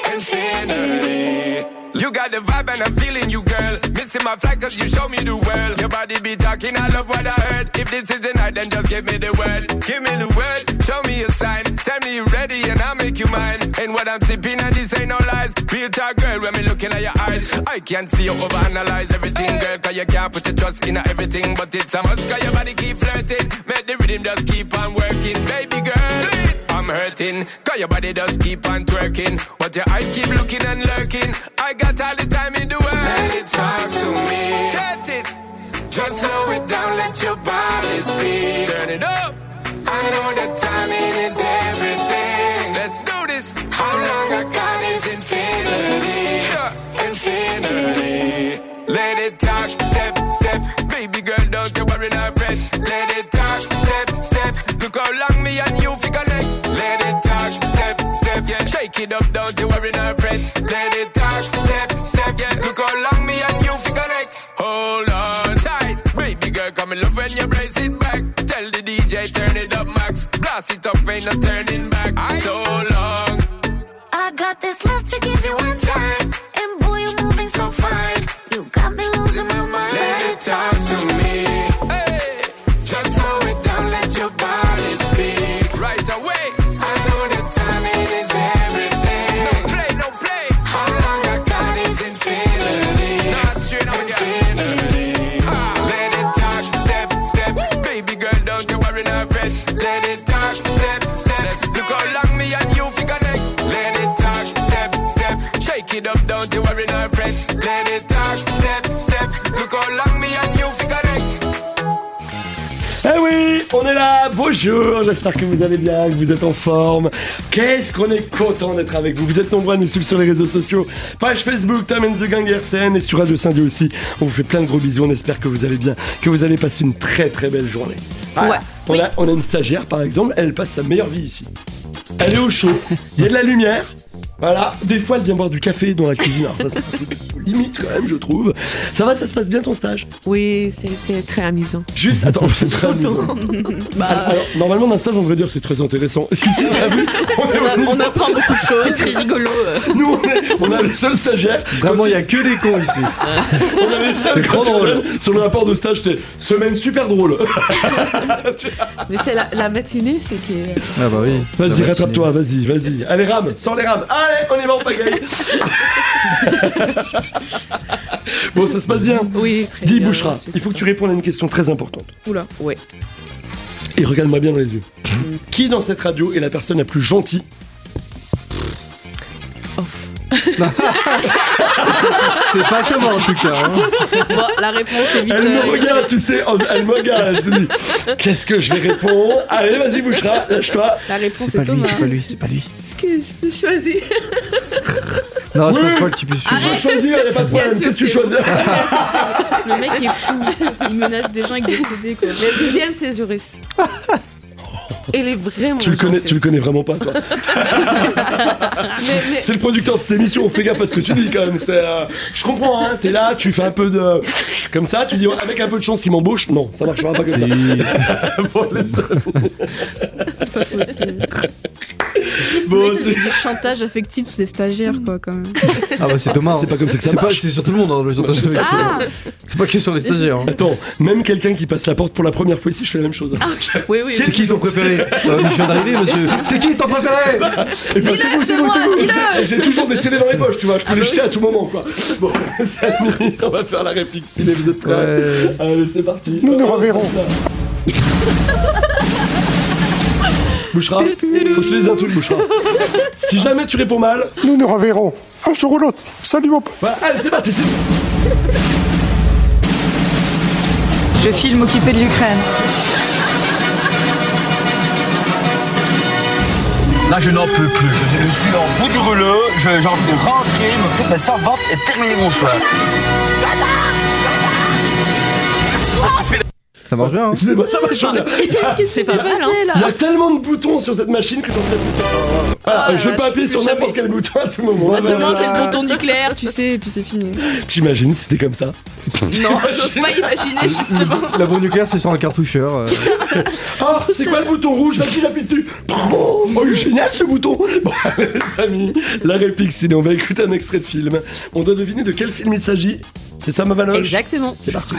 Infinity. You got the vibe and I'm feeling you, girl. Missing my flight cause you show me the world. Your body be talking, I love what I heard. If this is the night, then just give me the word. Give me the word, show me a sign. Tell me you're ready and I'll make you mine. And what I'm sipping and this ain't no lies. Real talk, girl, when me looking at your eyes. I can't see you overanalyze everything, girl. Cause you can't put your trust in everything. But it's a must cause your body keep flirting. Make the rhythm just keep on working. Baby girl, I'm hurting. Cause your body does keep on twerking. But your eyes keep looking and lurking. I got all the time in the world. Let it talk to me. Set it. Just slow it down, let your body speak. Turn it up. I know that timing is everything. Let's do this. How long I got is infinity. Infinity. Let it talk, step, step. Baby girl, don't you worry, not fret. Let it talk, step, step. Look how long me and you fi connect. Let it talk, step, step, yeah. Shake it up, don't you worry, not fret. Let it talk, step, step, yeah. Look how long me and you fi connect. Hold on tight, baby girl, come in love when you brace it back. Tell the DJ turn it up, max. Blast it up, ain't no turning back. So long. I got this love to give you one time. And boy, you're moving so fine. You got me losing my mind. Let it talk to me. Hey. Just slow it down, let your body speak. Right away. I know that timing is everything. No play, no play. How long I got is infinity. Nah, straight up infinity. Let it talk, step, step. Woo. Baby girl, don't you worry, not fret. Let it talk, step, step. Look how long me and you fi connect. Let it talk, step, step. Shake it up, don't you worry, not fret. Let it talk, step, step. Look how long me and you fi connect. Eh oui, on est là, bonjour, j'espère que vous allez bien, que vous êtes en forme. Qu'est-ce qu'on est content d'être avec vous. Vous êtes nombreux à nous suivre sur les réseaux sociaux, page Facebook, Tom and the Gang RCN, et sur Radio Saint-Dieu aussi. On vous fait plein de gros bisous, on espère que vous allez bien, que vous allez passer une très très belle journée. Ah, ouais. On a une stagiaire par exemple, elle passe sa meilleure vie ici. Elle est au chaud, il y a de la lumière. Voilà, des fois elle vient boire du café dans la cuisine, alors ça c'est un peu limite quand même je trouve. Ça va, ça se passe bien ton stage? Oui, c'est très amusant. Juste, attends, c'est très amusant. Alors, normalement dans un stage on devrait dire c'est très intéressant. T'as vu, on apprend beaucoup de choses. C'est très rigolo. Nous on a les seuls stagiaires. Vraiment il y a que des cons ici. On avait ça quand sur le rapport de stage, c'est semaine super drôle. Mais c'est la matinée, c'est que... Ah bah oui. Vas-y, rattrape-toi, vas-y. Allez, rame, sors les rames. Allez, on y va en pagaille. Bon, ça se passe bien. Oui, très Dis, bien. Bouchra, il faut que tu répondes à une question très importante. Oula. Ouais. Et regarde-moi bien dans les yeux. Qui dans cette radio est la personne la plus gentille? C'est pas Thomas en tout cas. Hein. Bon, la réponse est vite. Elle me regarde, tu sais, elle me regarde, elle se dit qu'est-ce que je vais répondre? Allez, vas-y, Bouchra, lâche-toi. La réponse C'est pas est lui, Thomas. c'est pas lui. Est-ce que je peux choisir? Non, je Oui. pense pas que tu puisses Tu peux choisir, y'a pas de Bien problème, sûr, qu'est-ce que tu c'est- choisis? Le mec est fou. Il menace des gens avec des CD quoi. Le deuxième, c'est Joris. Il est vraiment Tu le connais vraiment pas, toi. Mais C'est le producteur de cette émission, fais gaffe à ce que tu dis quand même. Je comprends, hein, t'es là, tu fais un peu de... Comme ça, tu dis, avec un peu de chance, il m'embauche. Non, ça marchera pas comme ça. Bon, les amis. C'est pas possible. Bon, Le mec qui fait du chantage affectif sous ses stagiaires quoi quand même. Ah bah c'est Thomas. C'est pas comme ça que ça C'est marche. c'est sur tout le monde hein, le chantage affectif. Ah C'est pas que sur les stagiaires. Hein. Attends, même quelqu'un qui passe la porte pour la première fois ici, je fais la même chose. oui. C'est qui ton préféré? Je viens d'arriver monsieur. C'est qui ton préféré? Et puis, c'est vous. dis-le. Et j'ai toujours des CD dans les poches, tu vois, je peux les jeter à tout moment, quoi. Bon, Samy, on va faire la réplique, stylée, vous êtes prêts? Ouais. Allez, c'est parti. Nous nous reverrons. Bouchra, faut que je te dise un truc, Bouchra. Si jamais tu réponds mal, Nous nous reverrons. Un jour ou l'autre. Salut mon pote. voilà, allez, c'est parti, c'est... Je filme occupé de l'Ukraine. Là, je n'en peux plus. Je suis en bout du rouleau. J'ai envie de rentrer, me foutre ma servante et terminer mon soir. Ça marche bien. Hein. Ça marche bien. Qu'est-ce qui s'est passé là? Il y a tellement de boutons sur cette machine que j'en sais plus. Je peux appuyer sur n'importe quel bouton à tout moment. Maintenant, c'est le bouton nucléaire, tu sais, et puis c'est fini. T'imagines si c'était comme ça? Non, j'ose pas imaginer justement. La bombe nucléaire, c'est sur un cartoucheur. Oh, c'est quoi le bouton rouge? Vas-y, j'appuie dessus. Oh, il est génial ce bouton. Bon, les amis, la réplique, sinon on va écouter un extrait de film. On doit deviner de quel film il s'agit. C'est ça, ma Valoche? Exactement. C'est parti.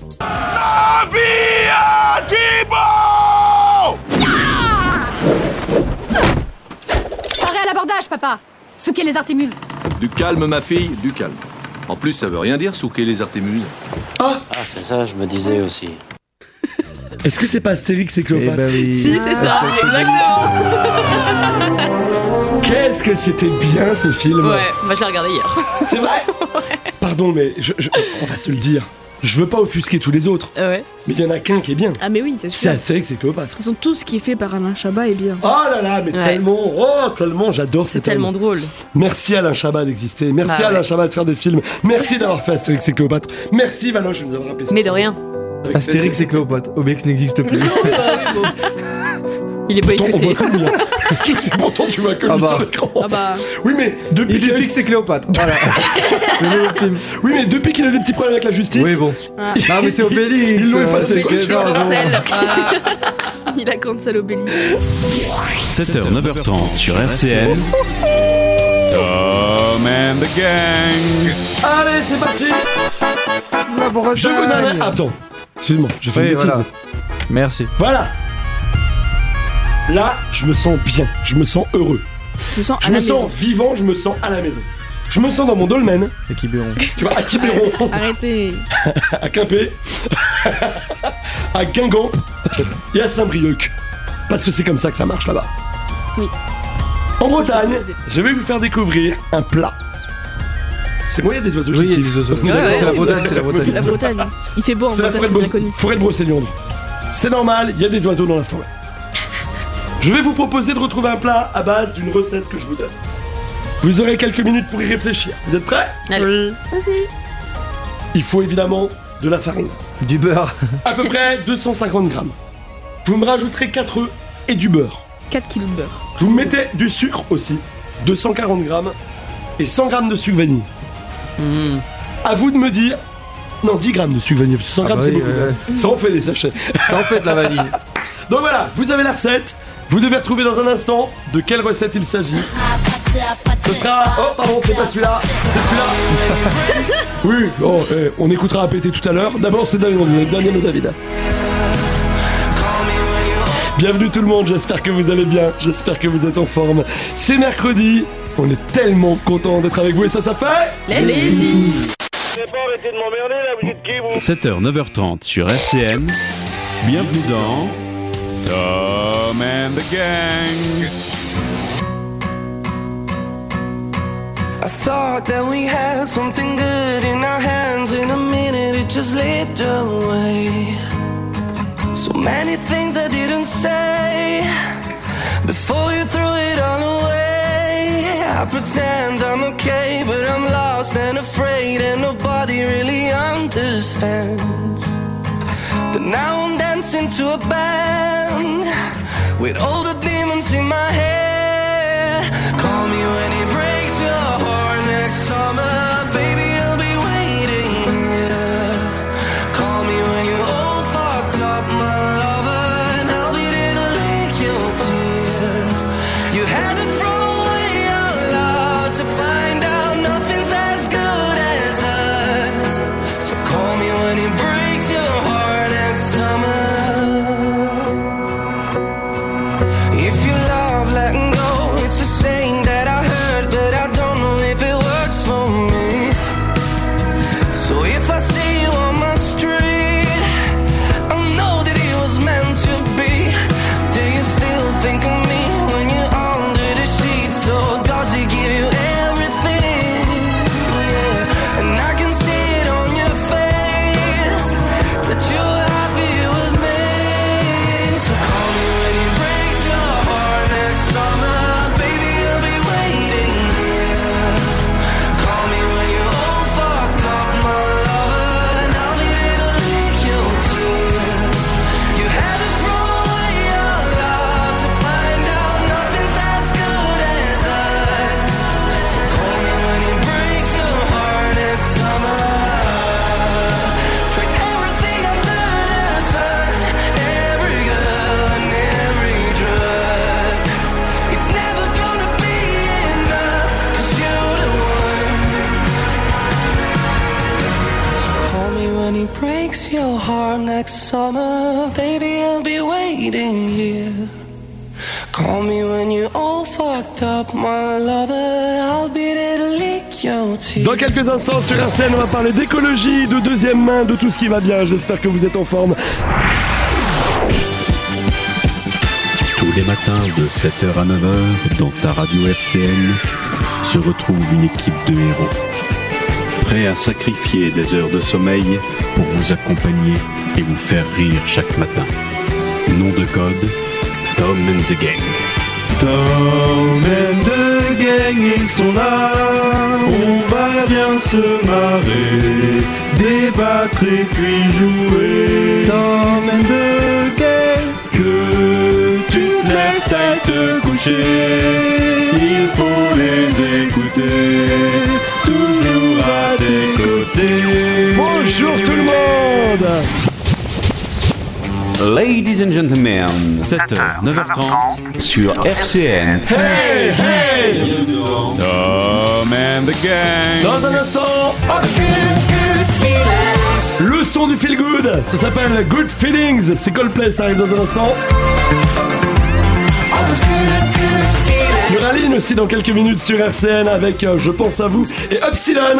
Arrêt à l'abordage, papa. Souquez les Artémuses. Du calme, ma fille, du calme. En plus, ça veut rien dire, souquer les Artémuses. Ah, c'est ça, je me disais aussi. Est-ce que c'est pas Astérix et Cléopâtre? Eh ben oui. Si, c'est ça, exactement. Qu'est-ce que c'était bien ce film? Ouais, moi je l'ai regardé hier. C'est vrai? Ouais. Pardon, mais on va se le dire. Je veux pas offusquer tous les autres. Ouais. Mais il y en a qu'un qui est bien. Ah, mais oui, c'est sûr. C'est Astérix et Cléopâtre. Ils ont tout ce qui est fait par Alain Chabat est bien. Oh là là, mais tellement, j'adore C'est tellement drôle. Merci Alain Chabat d'exister. Merci Alain Chabat de faire des films. Merci d'avoir fait Astérix et Cléopâtre. Merci Valoche de nous avoir rappelé ça. Mais de rien. Astérix et Cléopâtre. Obélix n'existe plus. Il est pourtant, boycotté. on voit que lui. C'est pourtant tu vois que lui sur l'écran. Ah bah. Oui, mais depuis Il est fixe et Cléopâtre. Voilà. Le nouveau film. Oui, mais depuis qu'il a des petits problèmes avec la justice. Oui, bon. Non, mais c'est Obélix. Ils l'ont effacé. Obélix, il cancel. Voilà. Il a cancel Obélix. 7h, 9h30 sur RCN. Tom and the Gang. Allez, c'est parti. Je vous amène. Attends. Excuse-moi, j'ai fait une bêtise. Voilà. Merci. Voilà. Là, je me sens bien, je me sens heureux. Tu te sens Je me sens vivant, je me sens à la maison. Je me sens dans mon dolmen. À Quiberon. Tu vois, à Quiberon. Arrêtez. À Quimper. À Guingamp. Et à Saint-Brieuc. Parce que c'est comme ça que ça marche là-bas. Oui. En Bretagne, je vais vous faire découvrir un plat. C'est moi, il y a des oiseaux Oui, qui il y a des oiseaux. sifflent. C'est la Bretagne, c'est la Bretagne. C'est la Bretagne. Il fait beau en C'est la Bretagne, c'est bien connu. forêt de Brocéliande. C'est normal, il y a des oiseaux dans la forêt. Je vais vous proposer de retrouver un plat à base d'une recette que je vous donne. Vous aurez quelques minutes pour y réfléchir. Vous êtes prêts? Allez. Vas-y. Il faut évidemment de la farine. Du beurre. À peu près 250 grammes. Vous me rajouterez 4 œufs et du beurre. 4 kilos de beurre. Vous mettez du sucre aussi. 240 grammes. Et 100 grammes de sucre vanille. À vous de me dire... Non, 10 grammes de sucre vanille. Parce que 100 grammes, bah c'est oui, beaucoup. Ça en fait des sachets. Ça en fait de la vanille. Donc voilà, vous avez la recette. Vous devez retrouver dans un instant de quelle recette il s'agit. Ce sera... Oh, pardon, c'est pas celui-là. C'est celui-là. Oui, bon, on écoutera à péter tout à l'heure. D'abord, c'est Daniel et David. Bienvenue tout le monde, j'espère que vous allez bien. J'espère que vous êtes en forme. C'est mercredi. On est tellement content d'être avec vous et ça fait... Lazy. 7h, 9h30 sur RCN. Bienvenue dans Tom and the Gang. I thought that we had something good in our hands. In a minute it just slipped away. So many things I didn't say before you threw it all away. I pretend I'm okay, but I'm lost and afraid, and nobody really understands. But now I'm dancing to a band with all the demons in my head. Call me when it breaks your heart next summer, baby, I'll be waiting, yeah. Call me when you're all fucked up, my lover, and I'll be there to lick your tears. You had to throw away our love to find out nothing's as good as us. So call me when it breaks your heart next summer. If you love letting go, it's a saying that I heard, but I don't know if it works for me. So if I see you on my street, I know that it was meant to be. Do you still think of me when you're under the sheets? So does it give you everything breaks your heart next summer, baby, I'll be waiting here. Call me when you're all fucked up, my lover, I'll be there to lick your tears. Dans quelques instants sur RCN, on va parler d'écologie, de deuxième main, de tout ce qui va bien. J'espère que vous êtes en forme. Tous les matins de 7h à 9h, dans ta radio RCN, se retrouve une équipe de héros. Prêts à sacrifier des heures de sommeil pour vous accompagner et vous faire rire chaque matin. Nom de code, Tom and the Gang. Tom and the Gang, ils sont là. On va bien se marrer, débattre et puis jouer. Tom and the Gang, que tu te lèves tard te coucher, il faut les écouter, toujours à tes côtés. Bonjour tout le monde. Ladies and gentlemen, 7h, 9h30 sur RCN. Hey, hey. Tom and the Gang. Dans un instant, le son du feel good. Ça s'appelle Good Feelings. C'est Coldplay, ça arrive dans un instant. Il y aura Lynn aussi dans quelques minutes sur RCN avec Je pense à vous et Upsilon.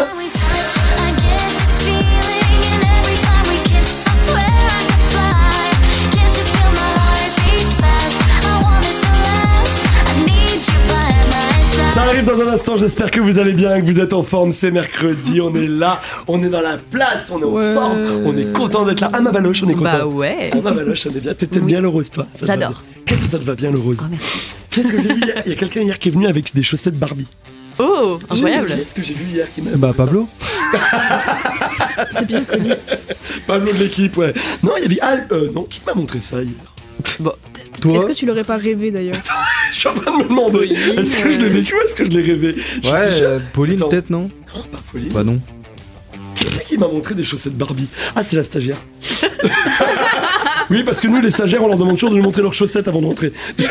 Ça arrive dans un instant, j'espère que vous allez bien, que vous êtes en forme, c'est mercredi, on est là, on est dans la place, on est en forme, on est content d'être là. Ah ma Valoche, on est content. Bah ouais. Ah ma Valoche, on est bien, t'aimes bien le rose toi? J'adore. Qu'est-ce que ça te va bien le rose? Qu'est-ce que j'ai vu hier? Il y a quelqu'un hier qui est venu avec des chaussettes Barbie. Oh, incroyable. Qu'est-ce que j'ai vu hier qui m'a Bah Pablo. C'est bien connu. Pablo de l'équipe, ouais. Non, il y avait non, qui m'a montré ça hier? Bon. Toi? Est-ce que tu l'aurais pas rêvé d'ailleurs? Je suis en train de me demander, est-ce que je l'ai vécu ou est-ce que je l'ai rêvé? Ouais, Pauline peut-être, non? Non, pas Pauline. Bah non. Qui c'est qui m'a montré des chaussettes Barbie? Ah, c'est la stagiaire. Oui, parce que nous, les stagiaires, on leur demande toujours de nous montrer leurs chaussettes avant d'entrer.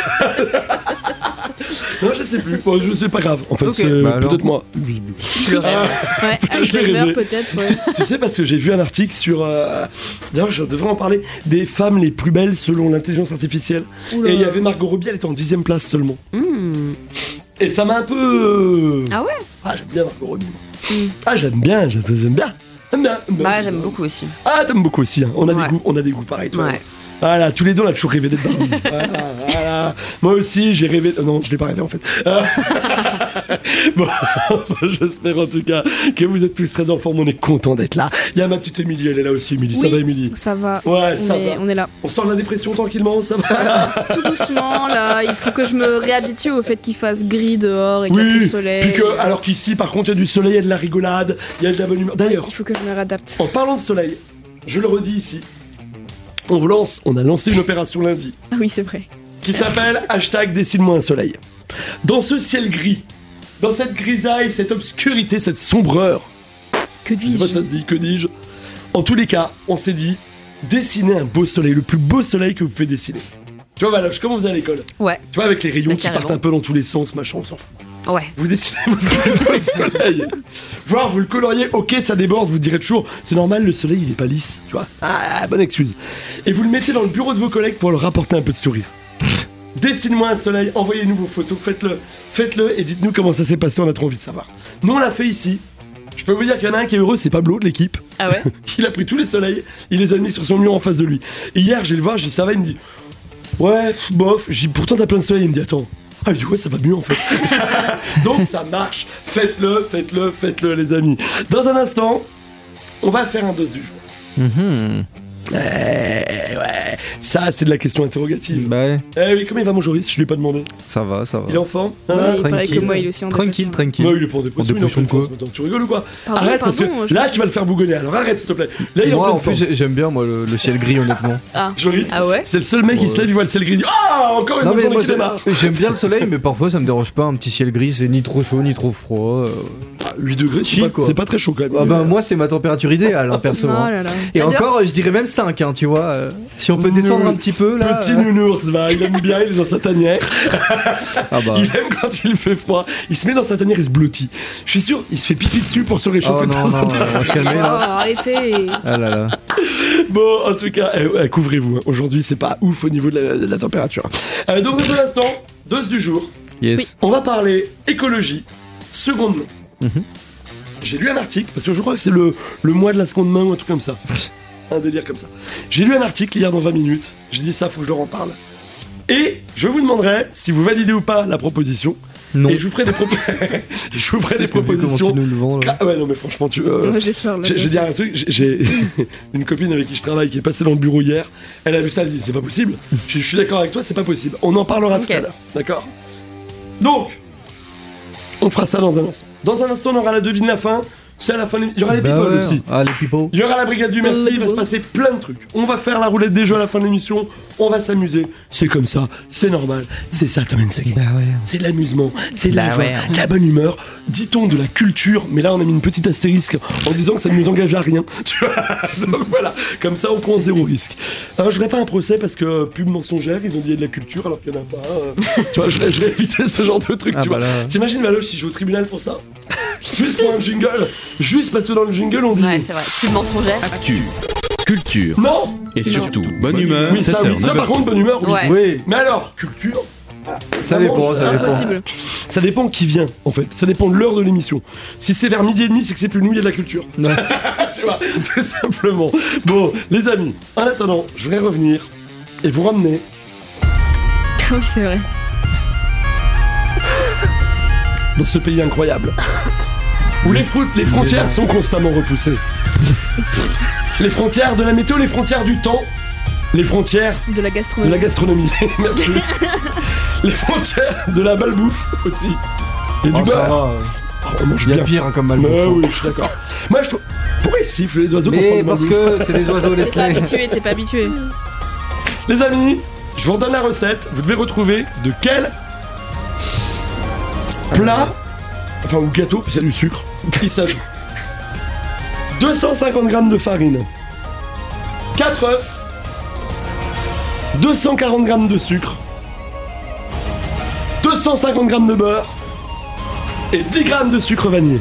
Non, je sais plus. Bon, je sais pas grave. En fait, Okay. c'est Bah peut-être moi. Tu le rêves. Ouais, Putain, je l'ai Alzheimer rêvé. peut-être. Ouais. Tu sais, parce que j'ai vu un article sur. D'ailleurs, je devrais en parler. Des femmes les plus belles selon l'intelligence artificielle. Oula. Et il y avait Margot Robbie, elle était en 10ème place seulement. Mmh. Et ça m'a un peu. Ah ouais? Ah, j'aime bien Margot Robbie. Ah, j'aime bien, j'aime bien. J'aime bien. Bah j'aime beaucoup aussi. Ah, t'aimes beaucoup aussi. Hein. On a Ouais. des goûts, on a des goûts pareils, toi. Ouais. Voilà, tous les deux, on a toujours rêvé d'être Barbie. Voilà. Moi aussi, j'ai rêvé. Non, je l'ai pas rêvé en fait. Bon, j'espère en tout cas que vous êtes tous très en forme. On est content d'être là. Il y a ma petite Émilie, elle est là aussi. Émilie, ça Oui, va, Émilie? Ça va. Ouais, ça va. On est là. On sort de la dépression tranquillement, ça va. Tout doucement là, il faut que je me réhabitue au fait qu'il fasse gris dehors et qu'il y a plus de soleil. Puis que, alors qu'ici, par contre, il y a du soleil, il y a de la rigolade, il y a de la bonne humeur. D'ailleurs, Il faut que je me réadapte. en parlant de soleil, je le redis ici, on a lancé une opération lundi Ah oui, c'est vrai. qui s'appelle #Dessine-moi un soleil. Dans ce ciel gris, dans cette grisaille, cette obscurité, cette sombreur, que je sais pas si ça se dit, que dis-je? En tous les cas, on s'est dit, dessinez un beau soleil, le plus beau soleil que vous pouvez dessiner. Tu vois, Valoche, comment vous allez à l'école? Ouais. Tu vois, avec les rayons Bah, qui carrément. partent un peu dans tous les sens, machin, on s'en fout. Ouais. Vous dessinez votre beau soleil. Voir, vous le coloriez, ok, ça déborde, vous direz toujours, c'est normal, le soleil il est pas lisse, tu vois. Ah, bonne excuse. Et vous le mettez dans le bureau de vos collègues pour leur apporter un peu de sourire. Dessine-moi un soleil, envoyez-nous vos photos, faites-le et dites-nous comment ça s'est passé, on a trop envie de savoir. Nous on l'a fait ici. Je peux vous dire qu'il y en a un qui est heureux, c'est Pablo de l'équipe. Ah ouais? Il a pris tous les soleils, il les a mis sur son mur en face de lui. Et hier, je vais le voir, je dis ça va, il me dit ouais, bof, j'ai dit pourtant t'as plein de soleil, il me dit attends. Ah, il dit ouais, ça va mieux en fait. Donc ça marche, faites-le les amis. Dans un instant, on va faire un dos du jour. Ouais, ça c'est de la question interrogative. Bah ouais. Eh oui, comment il va mon Joris? Je lui ai pas demandé. Ça va. Il est en forme? Ouais, il paraît que moi, il est aussi en Tranquille. Non, il est pas en dépression. En dépression il est en de quoi? forme. Tu rigoles ou quoi? Pardon, Arrête parce pardon, que là tu vas le faire bougonner. Alors arrête s'il te plaît. Là il est Moi, en en pleine plus, forme. j'aime bien moi le ciel gris, honnêtement. Ah. Joris, Ah ouais? c'est le seul mec qui se lève, il voit le ciel gris, il dit ah encore une Non bonne mais journée moi, qui démarre. j'aime bien le soleil, mais parfois ça me dérange pas. Un petit ciel gris, c'est ni trop chaud ni trop froid. 8 degrés, Chill, quoi. c'est pas très chaud quand même. Ah ben moi c'est ma température idéale, hein, perso. Oh hein. là là. Et T'adores encore, je dirais même 5, hein, tu vois. Si on peut descendre un petit peu là. Petit nounours, va, il aime bien, il est dans sa tanière. Ah bah. Il aime quand il fait froid. Il se met dans sa tanière, il se blottit. Je suis sûr, il se fait pipi dessus pour se réchauffer Oh de non, temps en non, temps. on va se calmer Oh, là. arrêtez. Ah là là. Bon, en tout cas, couvrez-vous. Hein. Aujourd'hui, c'est pas ouf au niveau de la température. Donc, dans un instant, dose du jour. Yes. Oui. On va parler écologie, seconde main. J'ai lu un article, parce que je crois que c'est le mois de la seconde main ou un truc comme ça. Un délire comme ça. J'ai lu un article hier dans 20 minutes. J'ai dit ça, faut que je leur en parle. Et je vous demanderai si vous validez ou pas la proposition. Non. Et je vous ferai des, propositions. Ouais, non, mais franchement, Moi, j'ai peur, là, je vais dire un truc. J'ai une copine avec qui je travaille qui est passée dans le bureau hier. Elle a vu ça, elle dit c'est pas possible. Je suis d'accord avec toi, c'est pas possible. On en parlera tout à l'heure. D'accord ? Donc, on fera ça dans un instant. Dans un instant, on aura la devine la fin. C'est à la fin. Il y aura les people aussi. Ah, les people. Il y aura la brigade du merci. Il va se passer plein de trucs. On va faire la roulette des jeux à la fin de l'émission. On va s'amuser. C'est comme ça. C'est normal. C'est ça, Tom and Bah ouais. C'est de l'amusement. C'est de la joie. De la bonne humeur. Dit-on de la culture. Mais là, on a mis une petite astérisque en disant que ça ne nous engage à rien. Tu vois. Donc voilà. Comme ça, on prend zéro risque. Alors, je ferai pas un procès parce que pub mensongère, ils ont dit il y a de la culture alors qu'il n'y en a pas. Tu vois, je vais éviter ce genre de truc. Tu vois. T'imagines, Valoche, si je vais au tribunal pour ça? Juste pour un jingle. Juste parce que dans le jingle, on dit. Ouais, c'est vrai. Pub mensongère. Actu, culture. Non. Et surtout, bonne humeur. Oui, ça, oui. Ça, par contre, bonne humeur, oui. Ouais. Oui. Mais alors, culture. Ça dépend, ça dépend. Impossible. Ça dépend qui vient, en fait. Ça dépend de l'heure de l'émission. Si c'est vers 12h30, c'est que c'est plus nous, il y a de la culture. Ouais. Tu vois, tout simplement. Bon, les amis, en attendant, je vais revenir et vous ramener. Oui, c'est vrai. Dans ce pays incroyable. Où les frontières sont constamment repoussées. Les frontières de la météo, les frontières du temps. Les frontières de la gastronomie. Merci. Les frontières de la balbouffe aussi. Et du beurre. On mange bien pire hein, comme malbouffe. Oui, je suis d'accord. Moi, je trouve. Pourquoi ils sifflent les oiseaux mais parce que c'est des oiseaux, laisse-les. T'es pas habitué. Les amis, je vous redonne la recette. Vous devez retrouver de quel plat, enfin ou gâteau, parce qu'il y a du sucre, il s'agit. 250 g de farine, 4 œufs, 240 g de sucre, 250 g de beurre et 10 g de sucre vanillé.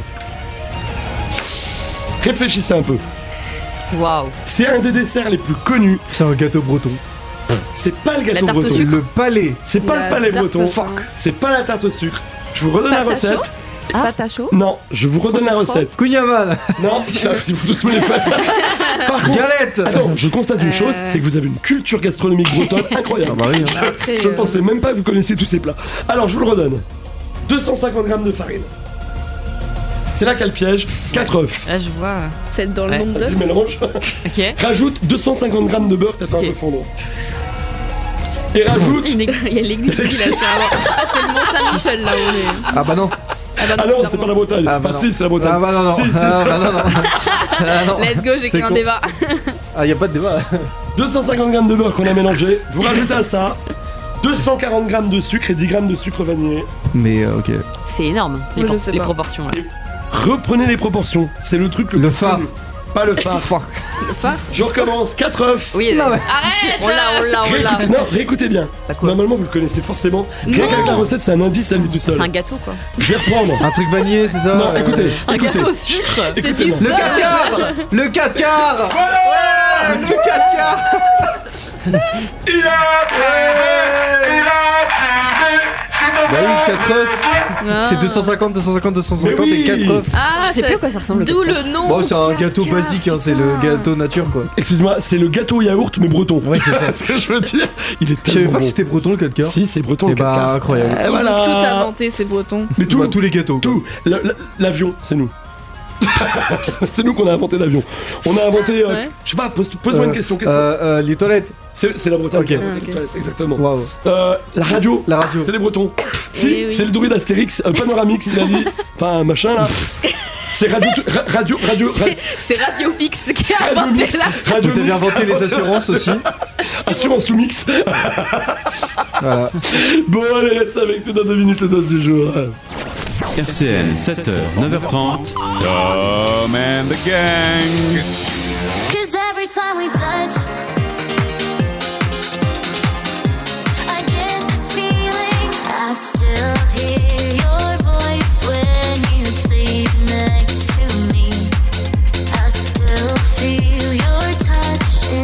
Réfléchissez un peu. Waouh. C'est un des desserts les plus connus. C'est un gâteau breton. C'est pas le gâteau La tarte au breton. sucre. Le palais. C'est pas le palais breton. C'est pas la tarte au sucre. Je vous redonne la recette. Pâte à chaud. Non, je vous redonne la recette. Kouign-Amann. Non, putain, il faut tous me les faire. Par contre, galette. Attends, je constate une chose, c'est que vous avez une culture gastronomique bretonne incroyable. Ah bah oui, hein. Je ne pensais même pas que vous connaissiez tous ces plats. Alors, je vous le redonne. 250 g de farine. C'est là qu'a le piège. 4 œufs. Là, je vois. C'est dans le nombre d'œufs. Vas-y, mélange. Ok. Rajoute 250 g de beurre, t'as fait un peu fondant. Et rajoute. Il y a l'église qui a le cerveau. Ah, c'est le Mont-Saint-Michel là où on est. Ah bah non. Ah non, c'est pas la Bretagne. Ah bah si, c'est la Bretagne. Ah bah non, non. Si, Ah bah non, non. Ah non. Let's go, j'ai créé un con. débat. Ah, y a pas de débat. 250 g de beurre qu'on a mélangé. Vous rajoutez à ça 240 g de sucre et 10 g de sucre vanillé. Mais ok. C'est énorme, Moi, je sais les pas. proportions là. Reprenez les proportions. C'est le truc le plus phare. connu. Pas le phare. Le phare. Je recommence. 4 œufs. Oui, Non, mais- Arrête. on l'a. Réécoutez, non, réécoutez bien. Normalement, vous le connaissez forcément. Rien qu'avec la recette, c'est un indice à lui tout seul. C'est un gâteau quoi. Je vais reprendre. Un truc vanillé, c'est ça Non, écoutez. Un écoutez. gâteau au sucre. C'est du Écoutez-moi. Le beurre. 4 quarts. Le 4 quarts. Voilà. Le 4 quarts. Il a trouvé. Bah oui, 4 œufs. Ah. C'est 250, 250, 250 Mais oui. et 4 œufs. Ah, Je sais plus à quoi ça ressemble. D'où le nom. Bon, c'est un gâteau basique, hein, c'est le gâteau nature quoi. Excuse-moi, c'est le gâteau yaourt mais breton. Ouais, c'est ça. Ce que je veux dire, il est Je savais tellement pas que bon. c'était breton le 4 quarts. Si, c'est breton Et le 4 bah, quarts. incroyable. Et Ils voilà. ont tout inventé, ces Bretons. Mais tout, Bah, tous les gâteaux. quoi. tout. L'avion, c'est nous. C'est nous qu'on a inventé l'avion. On a inventé. Ouais. Je sais pas, pose-moi une question. Les toilettes. C'est la Bretagne. Ok. qui a inventé Ok. les toilettes, exactement. Waouh. La radio. La radio. C'est les Bretons. Si, Oui, oui. c'est le druide d'Astérix, Panoramix, il a dit. Enfin, machin là. C'est radio. C'est Radio Fix qui a Radio inventé Mix. la. Radio Vous avez Mix, inventé les assurances aussi. Assurance to mix. Voilà. Bon, allez, reste avec nous dans 2 minutes, le dose du jour. RCN, 7h, 9h30. Tom and the Gang. Cause every time we touch, I get this feeling. I still hear your voice when you sleep next to me. I still feel your touch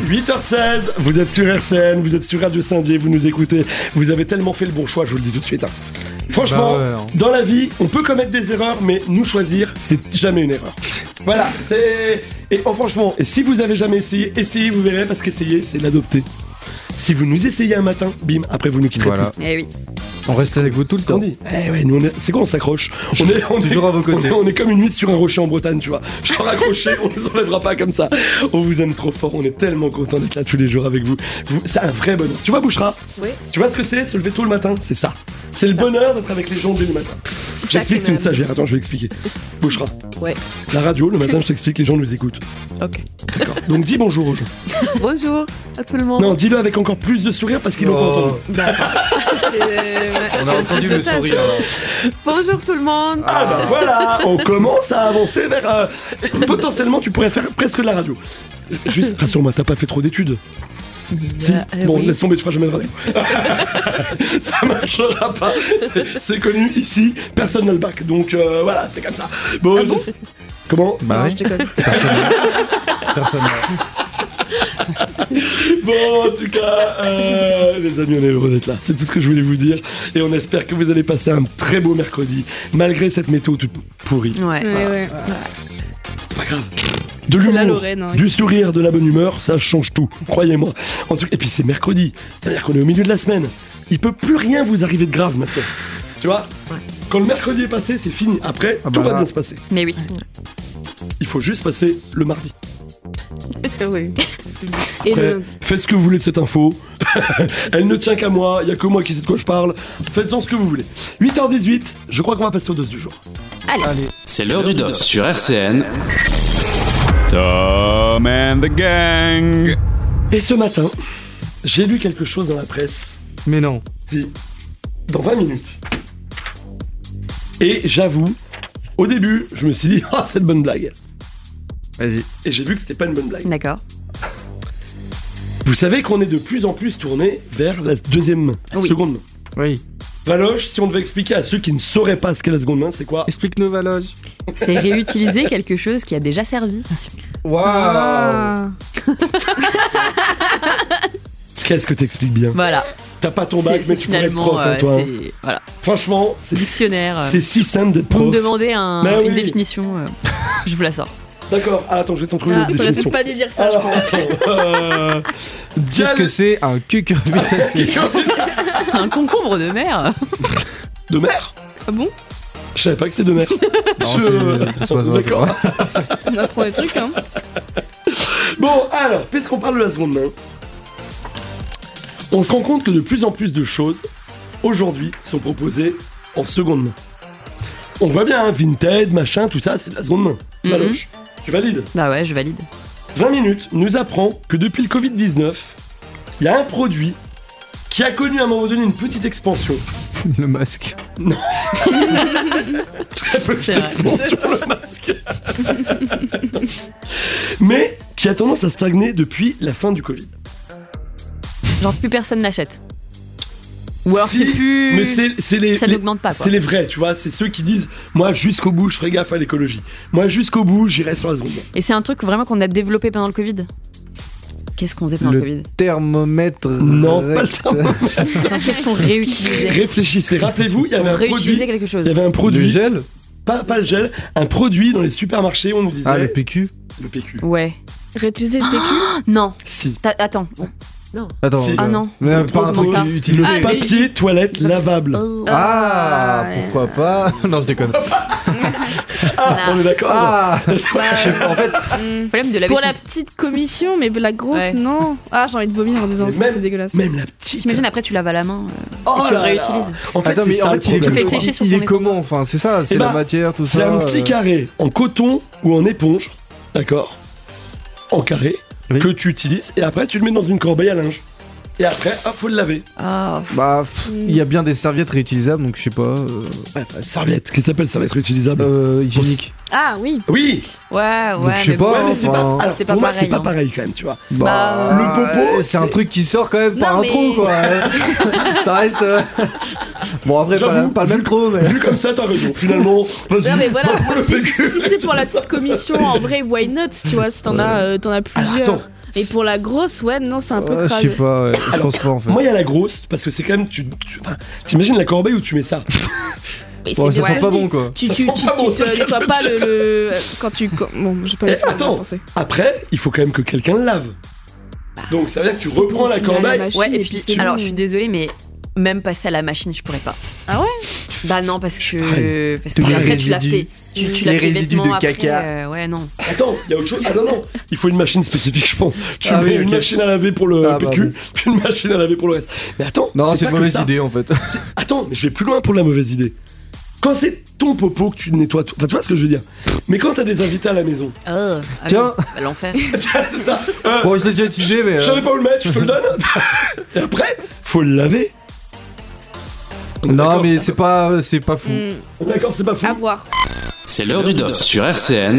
8h16, vous êtes sur RCN, vous êtes sur Radio Saint-Dié, vous nous écoutez. Vous avez tellement fait le bon choix, je vous le dis tout de suite. Franchement, dans la vie, on peut commettre des erreurs, mais nous choisir, c'est jamais une erreur. Voilà, c'est... Et franchement, et si vous avez jamais essayé, essayez, vous verrez, parce qu'essayer, c'est l'adopter. Si vous nous essayez un matin, bim, après vous nous quitterez plus. Eh oui. On reste avec vous tout le temps. Eh ouais, nous c'est quoi, on s'accroche. On est toujours à vos côtés. On est comme une huître sur un rocher en Bretagne, tu vois. Genre accroché, on nous enlèvera pas comme ça. On vous aime trop fort, on est tellement content d'être là tous les jours avec vous. C'est un vrai bonheur. Tu vois, Bouchra? Oui. Tu vois ce que c'est, se lever tôt le matin? C'est ça. C'est le bonheur d'être avec les gens dès le matin. J'explique, c'est une stagiaire. Attends, je vais expliquer. Bouchra. Ouais. La radio, le matin, je t'explique, les gens nous écoutent. Ok. D'accord. Donc dis bonjour aux gens. Bonjour à tout le monde. Non, dis-le avec encore plus de sourire parce qu'ils l'ont pas entendu. On a entendu le sourire. Bonjour tout le monde. Ah bah voilà, on commence à avancer vers... potentiellement, tu pourrais faire presque de la radio. Juste, rassure-moi, t'as pas fait trop d'études? Si, bon, oui. laisse tomber, tu feras jamais de radio. Ça marchera pas. C'est connu ici, personne n'a le bac. Donc voilà, c'est comme ça. Bon, Comment? Bah oui. Je déconne. Personne. Bon, en tout cas, les amis, on est heureux d'être là. C'est tout ce que je voulais vous dire. Et on espère que vous allez passer un très beau mercredi, malgré cette météo toute pourrie. Ouais. Pas grave. De C'est la l'humour, Lorraine, hein. du sourire, de la bonne humeur, ça change tout, croyez-moi. En tout cas, et puis c'est mercredi, c'est-à-dire qu'on est au milieu de la semaine. Il peut plus rien vous arriver de grave maintenant. Tu vois? Quand le mercredi est passé, c'est fini. Après, tout va bien se passer. Mais oui. Il faut juste passer le mardi. Oui. Et Après, le lundi. faites ce que vous voulez de cette info. Elle ne tient qu'à moi, il n'y a que moi qui sais de quoi je parle. Faites-en ce que vous voulez. 8h18, je crois qu'on va passer au dos du jour. Allez. C'est l'heure du dos sur RCN. Tom and the Gang. Et ce matin, j'ai lu quelque chose dans la presse. Mais non. Si. Dans 20 minutes. Et j'avoue, au début, je me suis dit, ah, c'est une bonne blague. Vas-y. Et j'ai vu que c'était pas une bonne blague. D'accord. Vous savez qu'on est de plus en plus tourné vers la deuxième, la seconde main. Oui. Valoche, si on devait expliquer à ceux qui ne sauraient pas ce qu'est la seconde main, c'est quoi? Explique-nous, Valoche. C'est réutiliser quelque chose qui a déjà servi. Waouh. Ah. Qu'est-ce que t'expliques bien? Voilà. T'as pas ton bac, mais tu pourrais être prof, hein, toi. Voilà. Franchement, c'est Dictionnaire. C'est si simple d'être prof. Vous me demandez Bah une oui. définition, je vous la sors. D'accord. Ah, attends, je vais t'en trouver Ah, une t'aurais définition. peut-être pas dû dire ça, je Alors, pense. Qu'est-ce que c'est un cucurbitacé? C'est un concombre de mer. De mer? Ah bon? Je savais pas que c'était de mer. c'est pas ça, D'accord. On apprend des trucs, hein. Bon, alors, puisqu'on parle de la seconde main, on se rend compte que de plus en plus de choses, aujourd'hui, sont proposées en seconde main. On voit bien, hein, Vinted, machin, tout ça, c'est de la seconde main. Valoche, tu valides? Bah ouais, je valide. 20 minutes nous apprend que depuis le Covid-19, il y a un produit qui a connu à un moment donné une petite expansion. Le masque. Non. Très petite expansion, le masque. Mais qui a tendance à stagner depuis la fin du Covid. Genre plus personne n'achète. Ou alors Si, c'est plus... mais c'est les, ça n'augmente pas, quoi. C'est les vrais, tu vois, c'est ceux qui disent moi jusqu'au bout je ferai gaffe à l'écologie. Moi jusqu'au bout j'irai sur la seconde main. Et c'est un truc vraiment qu'on a développé pendant le Covid. Qu'est-ce qu'on faisait pendant le Covid? Thermomètre. Non, pas le thermomètre. Attends, qu'est-ce qu'on réutilisait? Réfléchissez, rappelez-vous, il y avait un produit. Réutilisait quelque chose. Il y avait un produit. Le gel? Pas le gel, un produit dans les supermarchés, on nous disait. Ah, le PQ? Le PQ. Ouais. Réutiliser le PQ? Non. Si. Attends. Non. Attends. Si. Ah non. Mais pas un truc ça utilisé. Le papier toilette lavable. Ah, pourquoi pas? Non, je déconne. Ah, on est d'accord. Ah, Bah, je sais pas, en fait. Problème de la pour la petite commission, mais la grosse, Ouais. non. Ah, j'ai envie de vomir en disant Mais ça, même- c'est dégueulasse. Même la petite. T'imagines après tu laves à la main Oh et tu le là là. réutilises. En fait, Attends, c'est mais ça en le fait, il est, problème. Tu fais sécher sur il ton est étang. comment? Enfin, c'est ça, c'est Eh la ben, matière, tout ça. C'est un petit carré en coton ou en éponge, d'accord? En carré, Oui. que tu utilises et après tu le mets dans une corbeille à linge. Et après, hop, faut le laver. Ah, Bah, il y a bien des serviettes réutilisables, donc je sais pas. Serviette, qu'est-ce que ça s'appelle serviette réutilisable? Hygiénique. Ah oui. Oui. ouais, Donc, je sais mais pas, bon, Ouais, mais c'est enfin, pas. Alors, c'est pas pour moi, pareil, c'est pas hein. pareil quand même, tu vois. Bah, le popo, c'est un truc qui sort quand même par Non, un mais- trou, quoi. Ça reste. Bon, après, J'avoue, pas le même trou, mais. Vu comme ça, t'as raison. Finalement, vas-y. Non mais voilà, moi, Le je dis, PQ. si c'est pour la petite commission, en vrai, why not, tu vois, si t'en as plusieurs. Alors, attends, Et pour la grosse, ouais, non, c'est un peu crade. Je sais pas, je pense pas en fait. Moi, il y a la grosse, parce que c'est quand même. T'imagines la corbeille où tu mets ça? Mais Bon, c'est ça sent pas bon quoi. Tu Ça sent pas bon, ça, te nettoies pas le. Quand tu. Bon, j'ai pas eu le temps de Attends, penser. après, il faut quand même que quelqu'un le lave. Donc ça veut dire que tu C'est reprends bon, la tu mets à la corbeille. machine. Ouais, et Et puis, puis c'est alors bon. je suis désolée, mais même passer à la machine, je pourrais pas. Ah ouais? Bah non, parce que Tous les après tu laves résidus. tu Les laves tes résidus vêtements de après, caca. ouais, non. Attends, il y a autre chose. Ah non, il faut une machine spécifique, je pense. Tu Ah mets oui, une ok. machine à laver pour le Ah, bah PQ, bon. puis une machine à laver pour le reste. Mais attends, Non, c'est pas une que mauvaise ça. idée en fait. Attends, mais je vais plus loin pour la mauvaise idée. Quand c'est ton popo que tu nettoies tout. Enfin, tu vois ce que je veux dire. Mais quand t'as des invités à la maison. Tiens. L'enfer. C'est ça. Bon, je l'ai déjà utilisé, mais. Je savais pas où le mettre, je te le donne. Et après, faut le laver. Non, mais c'est pas fou. D'accord, c'est pas fou. À voir. C'est l'heure du dos sur RCN.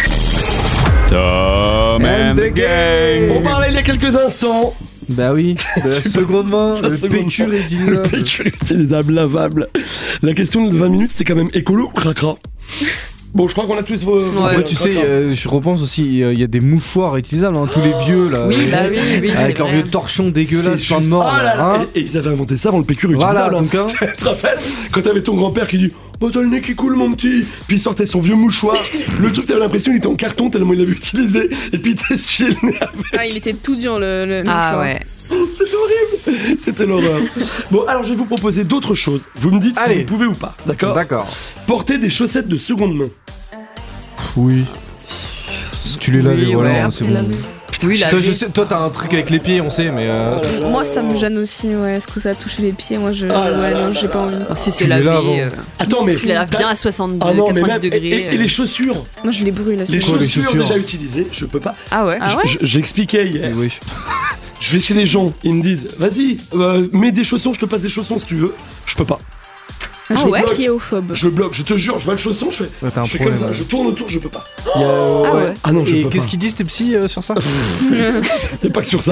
Tom and the Gang. On parlait il y a quelques instants. Bah oui, de la seconde main, La le seconde PQ main. réutilisable. Le PQ réutilisable, lavable. La question de 20 minutes, c'était quand même écolo ou cracra? Bon, je crois qu'on a tous vos. Après, tu sais, je repense aussi, il y a des mouchoirs réutilisables, hein, tous les vieux là. Oui, bah oui, oui, c'est avec leurs vrai. vieux torchons dégueulasses, C'est plein de juste- morts. Ah là là, hein. et ils avaient inventé ça avant le PQ Voilà, réutilisable. donc, hein. Tu te rappelles quand t'avais ton grand-père qui dit "Bah t'as le nez qui coule mon petit", puis il sortait son vieux mouchoir. Le truc, t'avais l'impression qu'il était en carton tellement il l'avait utilisé, et puis il t'essuyait le nez avec. Ah, il était tout dur le Ah mouchoir. ouais. C'était horrible. C'était l'horreur. Bon, alors je vais vous proposer d'autres choses. Vous me dites si Allez. vous pouvez ou pas, d'accord? D'accord. Porter des chaussettes de seconde main. Oui. Si tu les laves, Oui, et voilà, ouais, hein, c'est après bon. laver. Oui, Toi, laver. je sais, toi, t'as un truc avec les pieds, on sait, mais. Moi, ça me gêne aussi, ouais. Est-ce que ça a touché les pieds? Moi, je. Ah là ouais, là non, là j'ai pas envie. Si c'est Tu les lavé, laves avant. Attends, mais tu la laves t'as- bien à 70, Ah non, mais 90 même degrés. et les chaussures. Moi, je les brûle. là, Les c'est bon. les chaussures chaussures déjà utilisées, je peux pas. Ah ouais. Ah ouais? J'expliquais hier. Oui. Je vais chez les gens, ils me disent "Vas-y, mets des chaussons, je te passe des chaussons si tu veux." Je peux pas. Ah Je ouais, bloque. piéophobe. Je bloque, je te jure, je vois le chausson, je fais, Ouais, t'as un je fais comme problème, ça, ouais. je tourne autour, je peux pas. Il y a- Ah ouais. Ah non, je Et peux qu'est-ce pas. qu'ils disent tes psys sur ça Et pas que sur ça.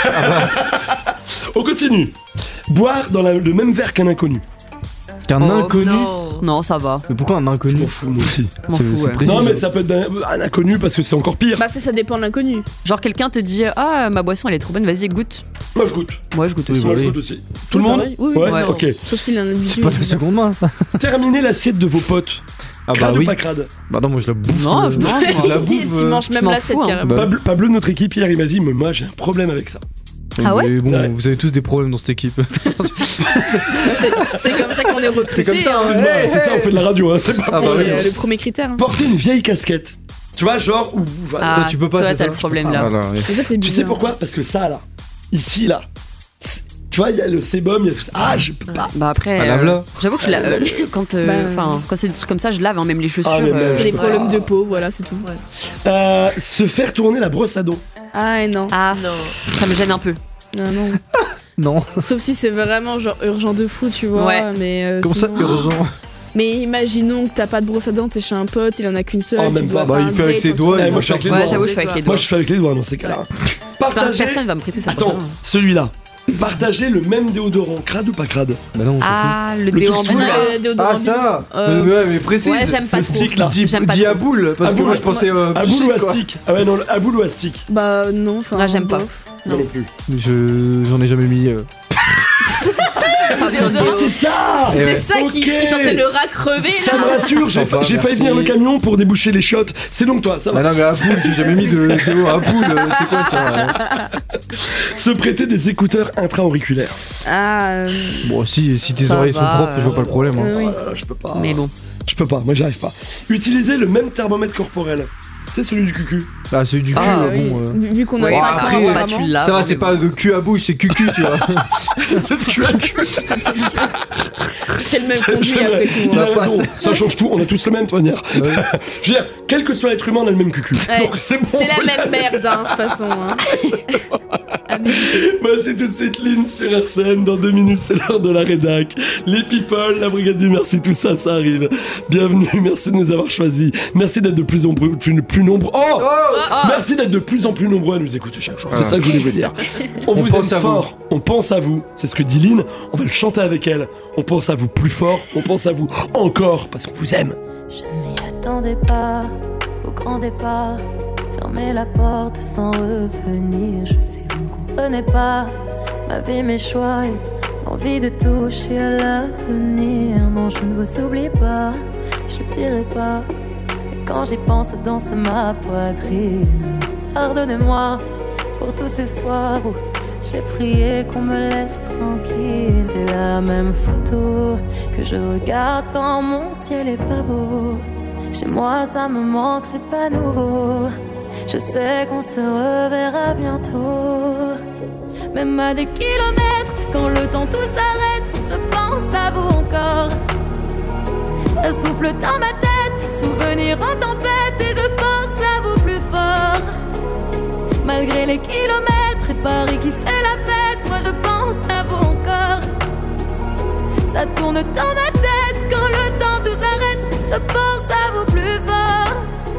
On continue. Boire dans le même verre qu'un inconnu. Qu'un Oh, inconnu. Non, ça va. Mais pourquoi un Je inconnu m'en fous, moi aussi. M'en C'est- fous, c'est ouais. précis. Non, mais ça peut être un inconnu parce que c'est encore pire. Bah, ça dépend de l'inconnu. Genre quelqu'un te dit ah ma boisson elle est trop bonne, vas-y goûte. Moi, je goûte. Moi je goûte Oui, aussi. Moi, bah je oui. goûte aussi. Tout le Oui, monde pareil. Oui, oui. Ouais, Ouais. ok. Sauf s'il a un individu. C'est pas la seconde main, ça. Terminez l'assiette de vos potes. Ah bah Crade ou oui. pas crade? Bah non, moi je la bouffe. Non, je mange. Je la bouffe. Tu manges je même m'en l'assiette fous, hein. carrément. Bah, Pablo de notre équipe hier, il m'a dit "Mais moi, j'ai un problème avec ça." Ah ouais Mais bon, Ouais. vous avez tous des problèmes dans cette équipe. C'est comme ça qu'on est recruté. C'est comme ça, hein. Excuse-moi, Hey, c'est ça, on fait de la radio, hein, c'est pas Ah bah C'est, oui. le premier critère. hein. Porter une vieille casquette. Tu vois, genre, ou. Ah, Toi, tu peux pas, toi c'est t'as ça le problème là. Voilà, ouais. Et toi, t'es Tu sais bizarre. pourquoi? Parce que ça, là, ici, là, tu vois, il y a le sébum, il y a tout ça. Ah, je peux pas. Bah après, Ah, lave-la. j'avoue que quand Bah, quand c'est des trucs comme ça, je lave hein, même les chaussures. Ah, mais même, J'ai des je peux problèmes pas. de peau, voilà, c'est tout. Se faire tourner la brosse à dents. Ah, non. Ah, ça me gêne un peu. Non, non. Non. Sauf si c'est vraiment genre urgent de fou, tu vois. Ouais. Mais Comment ça, sinon- urgent? Mais imaginons que t'as pas de brosse à dents, t'es chez un pote, il en a qu'une seule. Oh, tu même dois pas. Bah, faire il un fait avec date, ses un doigts, truc. Eh, moi, je fais avec les Ouais, doigts. j'avoue, je fais avec les doigts. Moi, je fais avec les doigts dans ces cas-là. Enfin, Partager. personne va me prêter ça. Attends, celui-là. Partager le même déodorant, crade ou pas crade? Bah non, on s'en fout. Ah, le Le déo truc en sous, boule. là. Le déodorant Ah ça Euh, Ouais, mais précise. Ouais, j'aime pas Le trop. stick, là. J'aime pas Dis à trop. boule, parce À que boule, moi je pensais. À boule ou à stick? Ah ouais, non, à boule ou à stick? Bah non, enfin. Ah, j'aime pas. bof. Moi non plus. J'en ai jamais mis. Pas besoin de Ah, déo. C'est ça! C'était ouais. ça qui Ok. sentait le rat crevé Ça là. me rassure, j'ai Enfin, j'ai failli merci. venir le camion pour déboucher les chiottes. C'est donc toi, ça va. Bah non, mais à boule, j'ai jamais mis de déo à boule. C'est quoi ça? Se prêter des écouteurs intra-auriculaires. Ah, Bon, si tes Ça oreilles sont va, propres, je vois pas le problème. hein. oui. Je peux pas. Mais bon. Je peux pas, moi j'y arrive pas. Utiliser le même thermomètre corporel. C'est celui du cucu. Ah, c'est du cul, Ah, oui. bon. Vu qu'on a Ouais, 5 après, ans, bah, tu apparemment. l'as. Ça va, mais c'est bon. pas de cul à bouche, c'est cucu, tu vois. C'est du cul à cul. C'est le même conduit après tout. Ça, hein. passe. Ça change tout, on a tous le même, Toignard. Je veux dire, quel que soit l'être humain, on a le même cucu. Ouais, Donc c'est bon. c'est la même merde, hein, de toute façon. Hein. Voici tout de suite Lynn sur RCN. Dans 2 minutes, c'est l'heure de la rédac. Les people, la brigade du merci, tout ça, ça arrive. Bienvenue, merci de nous avoir choisis. Merci d'être de plus en plus nombreux. Oh, merci d'être de plus en plus nombreux à nous écouter chaque jour. C'est ça que je voulais vous dire. On vous aime pense à fort. On pense à vous. C'est ce que dit Lynn. On va le chanter avec elle. On pense à vous plus fort. On pense à vous encore parce qu'on vous aime. Je ne m'y attendais pas au grand départ. fermer la porte sans revenir. Je sais, vous ne comprenez pas ma vie, mes choix et l'envie de toucher à l'avenir. Non, je ne vous oublie pas, je le dirai pas. Mais quand j'y pense, danse ma poitrine. Alors pardonnez-moi pour tous ces soirs où j'ai prié qu'on me laisse tranquille. C'est la même photo que je regarde quand mon ciel est pas beau. Chez moi ça me manque, c'est pas nouveau. Je sais qu'on se reverra bientôt. Même à des kilomètres, quand le temps tout s'arrête, je pense à vous encore. Ça souffle dans ma tête, souvenir en tempête, et je pense à vous plus fort. Malgré les kilomètres et Paris qui fait la fête, moi je pense à vous encore. Ça tourne dans ma tête, quand le temps tout s'arrête, je pense à vous plus fort.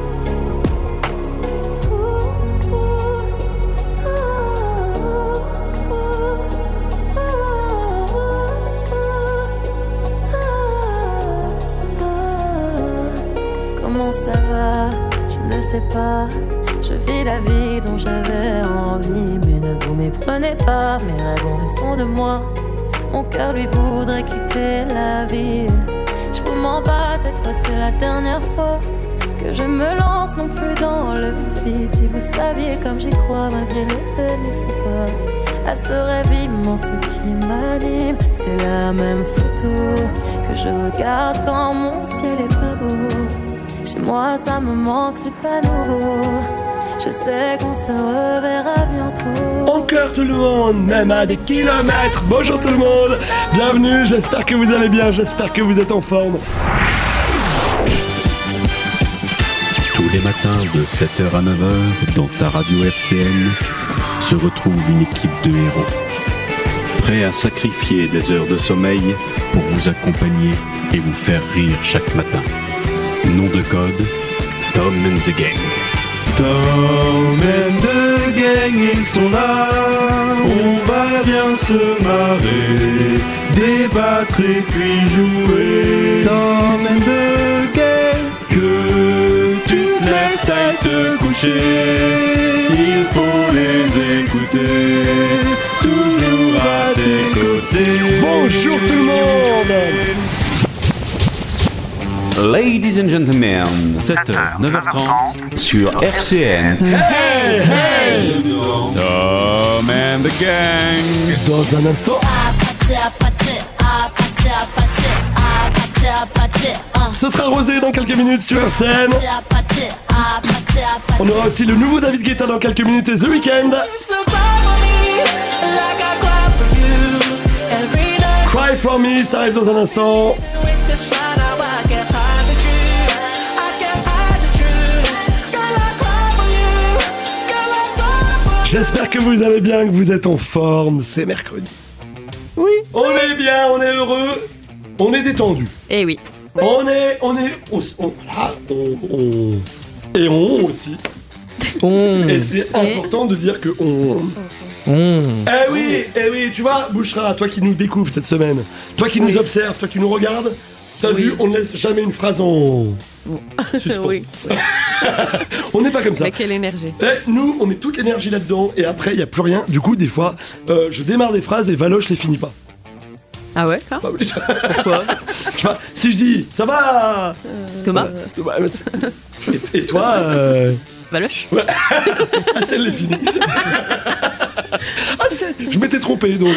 Comment ça va? Je ne sais pas. Je vis la vie dont j'avais envie. Mais ne vous méprenez pas, mes rêves ont raison de moi. Mon cœur lui voudrait quitter la ville. Je vous mens pas, cette fois c'est la dernière fois que je me lance non plus dans le vide. Si vous saviez comme j'y crois, malgré les peines, il faut pas à ce rêve immense qui m'anime. C'est la même photo que je regarde quand mon ciel est pas beau. Chez moi ça me manque, c'est pas nouveau. Je sais qu'on se reverra bientôt. Encore tout le monde, même à des kilomètres. Bonjour tout le monde, bienvenue, j'espère que vous allez bien, j'espère que vous êtes en forme. Tous les matins de 7h à 9h, dans ta radio RCN, se retrouve une équipe de héros. Prêts à sacrifier des heures de sommeil pour vous accompagner et vous faire rire chaque matin. Nom de code, Tom and the Gang. Tom and the Gang, ils sont là. On va bien se marrer, débattre et puis jouer. Tom and the Gang, que tu te lèves, t'ailles te coucher. Il faut les écouter, toujours à tes côtés. Bonjour tout le monde. Ladies and gentlemen, 7h, 9h30 sur RCN. Hey, hey. Tom and the Gang. Dans un instant, ce sera Rosé dans quelques minutes sur RCN. On aura aussi le nouveau David Guetta dans quelques minutes et The Weeknd. Cry For Me, ça arrive dans un instant. J'espère que vous allez bien, que vous êtes en forme. C'est mercredi. Oui. On est bien, on est heureux, on est détendu. Eh oui. On aussi. Et c'est important de dire que on. Eh oui, tu vois, Bouchra, toi qui nous découvres cette semaine, toi qui nous observes, toi qui nous regardes, t'as vu, on ne laisse jamais une phrase en suspens. Oui. On n'est pas comme ça. Mais quelle énergie. Nous, on met toute l'énergie là-dedans et après, il n'y a plus rien. Du coup, des fois, je démarre des phrases et Valoche les finit pas. Ah ouais, bah, oui. Pourquoi? Je sais pas, si je dis ça va Thomas et toi Valoche. Ouais. Ah, celle les finie. Ah, je m'étais trompé donc.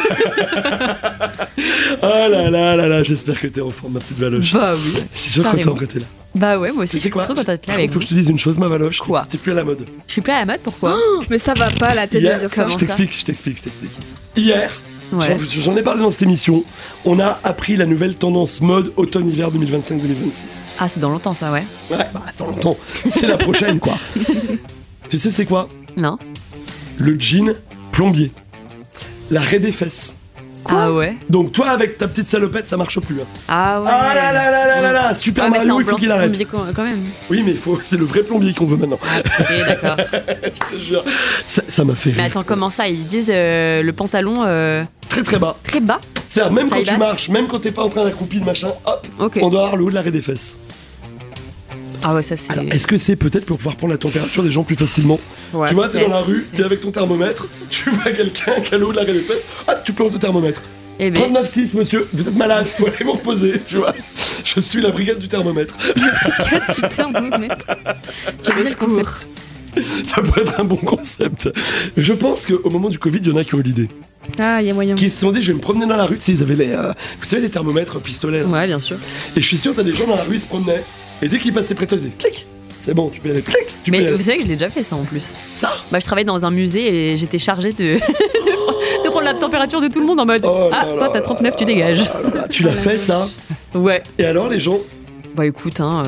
Oh là là, j'espère que t'es en forme, ma petite Valoche. Bah oui. Je suis sûr content que t'es là. Bah ouais, moi aussi. Tu sais quoi? Trop contente d'être là avec faut que je te dise une chose, ma Valoche. Quoi? T'es plus à la mode. Je suis plus à la mode, pourquoi? Mais ça va pas la tête de dire ça. Je t'explique. Hier, ouais. j'en ai parlé dans cette émission, on a appris la nouvelle tendance mode automne-hiver 2025-2026. Ah, c'est dans longtemps ça, ouais. Ouais, bah c'est dans longtemps. C'est la prochaine, quoi. Tu sais c'est quoi? Non. Le jean plombier. La raie des fesses. Ah ouais. Donc toi avec ta petite salopette ça marche plus. Hein. Ah ouais. Ah là, Super Mario il faut qu'il arrête. Quand même. Oui mais c'est le vrai plombier qu'on veut maintenant. Ah, d'accord. Je te jure. Ça m'a fait rire. Mais attends, comment ça? Ils disent le pantalon très bas. Très bas. C'est-à-dire même quand tu marches, même quand t'es pas en train d'accroupir le machin, hop, okay. On doit avoir le haut de la raie des fesses. Ah ouais, ça c'est. Alors, est-ce que c'est peut-être pour pouvoir prendre la température des gens plus facilement? Ouais, tu vois, t'es dans la peut-être. rue, t'es avec ton thermomètre, tu vois quelqu'un qui a le haut de la des fesses, tu peux ton thermomètre. Eh ben. 39,6 monsieur, vous êtes malade, faut aller vous reposer, tu vois. Je suis la brigade du thermomètre. Tu thermomètre. J'aime bien le concept. Ça pourrait être un bon concept. Je pense qu'au moment du Covid, il y en a qui ont eu l'idée. Ah, il y a moyen. Qui se sont dit, je vais me promener dans la rue. Tu sais, ils avaient vous savez, les thermomètres pistolets. Là. Ouais, bien sûr. Et je suis sûr, t'as des gens dans la rue, ils se promenaient. Et dès qu'ils passaient près de toi, ils disaient, clic, c'est bon, tu peux y aller, clic, tu peux y Mais aller. vous savez que je l'ai déjà fait ça en plus. Ça? Bah, je travaillais dans un musée et j'étais chargée de prendre la température de tout le monde en mode Oh ah, là toi là t'as 39, tu dégages. Tu l'as fait, ça? Ouais. Et alors, les gens? Bah écoute, hein.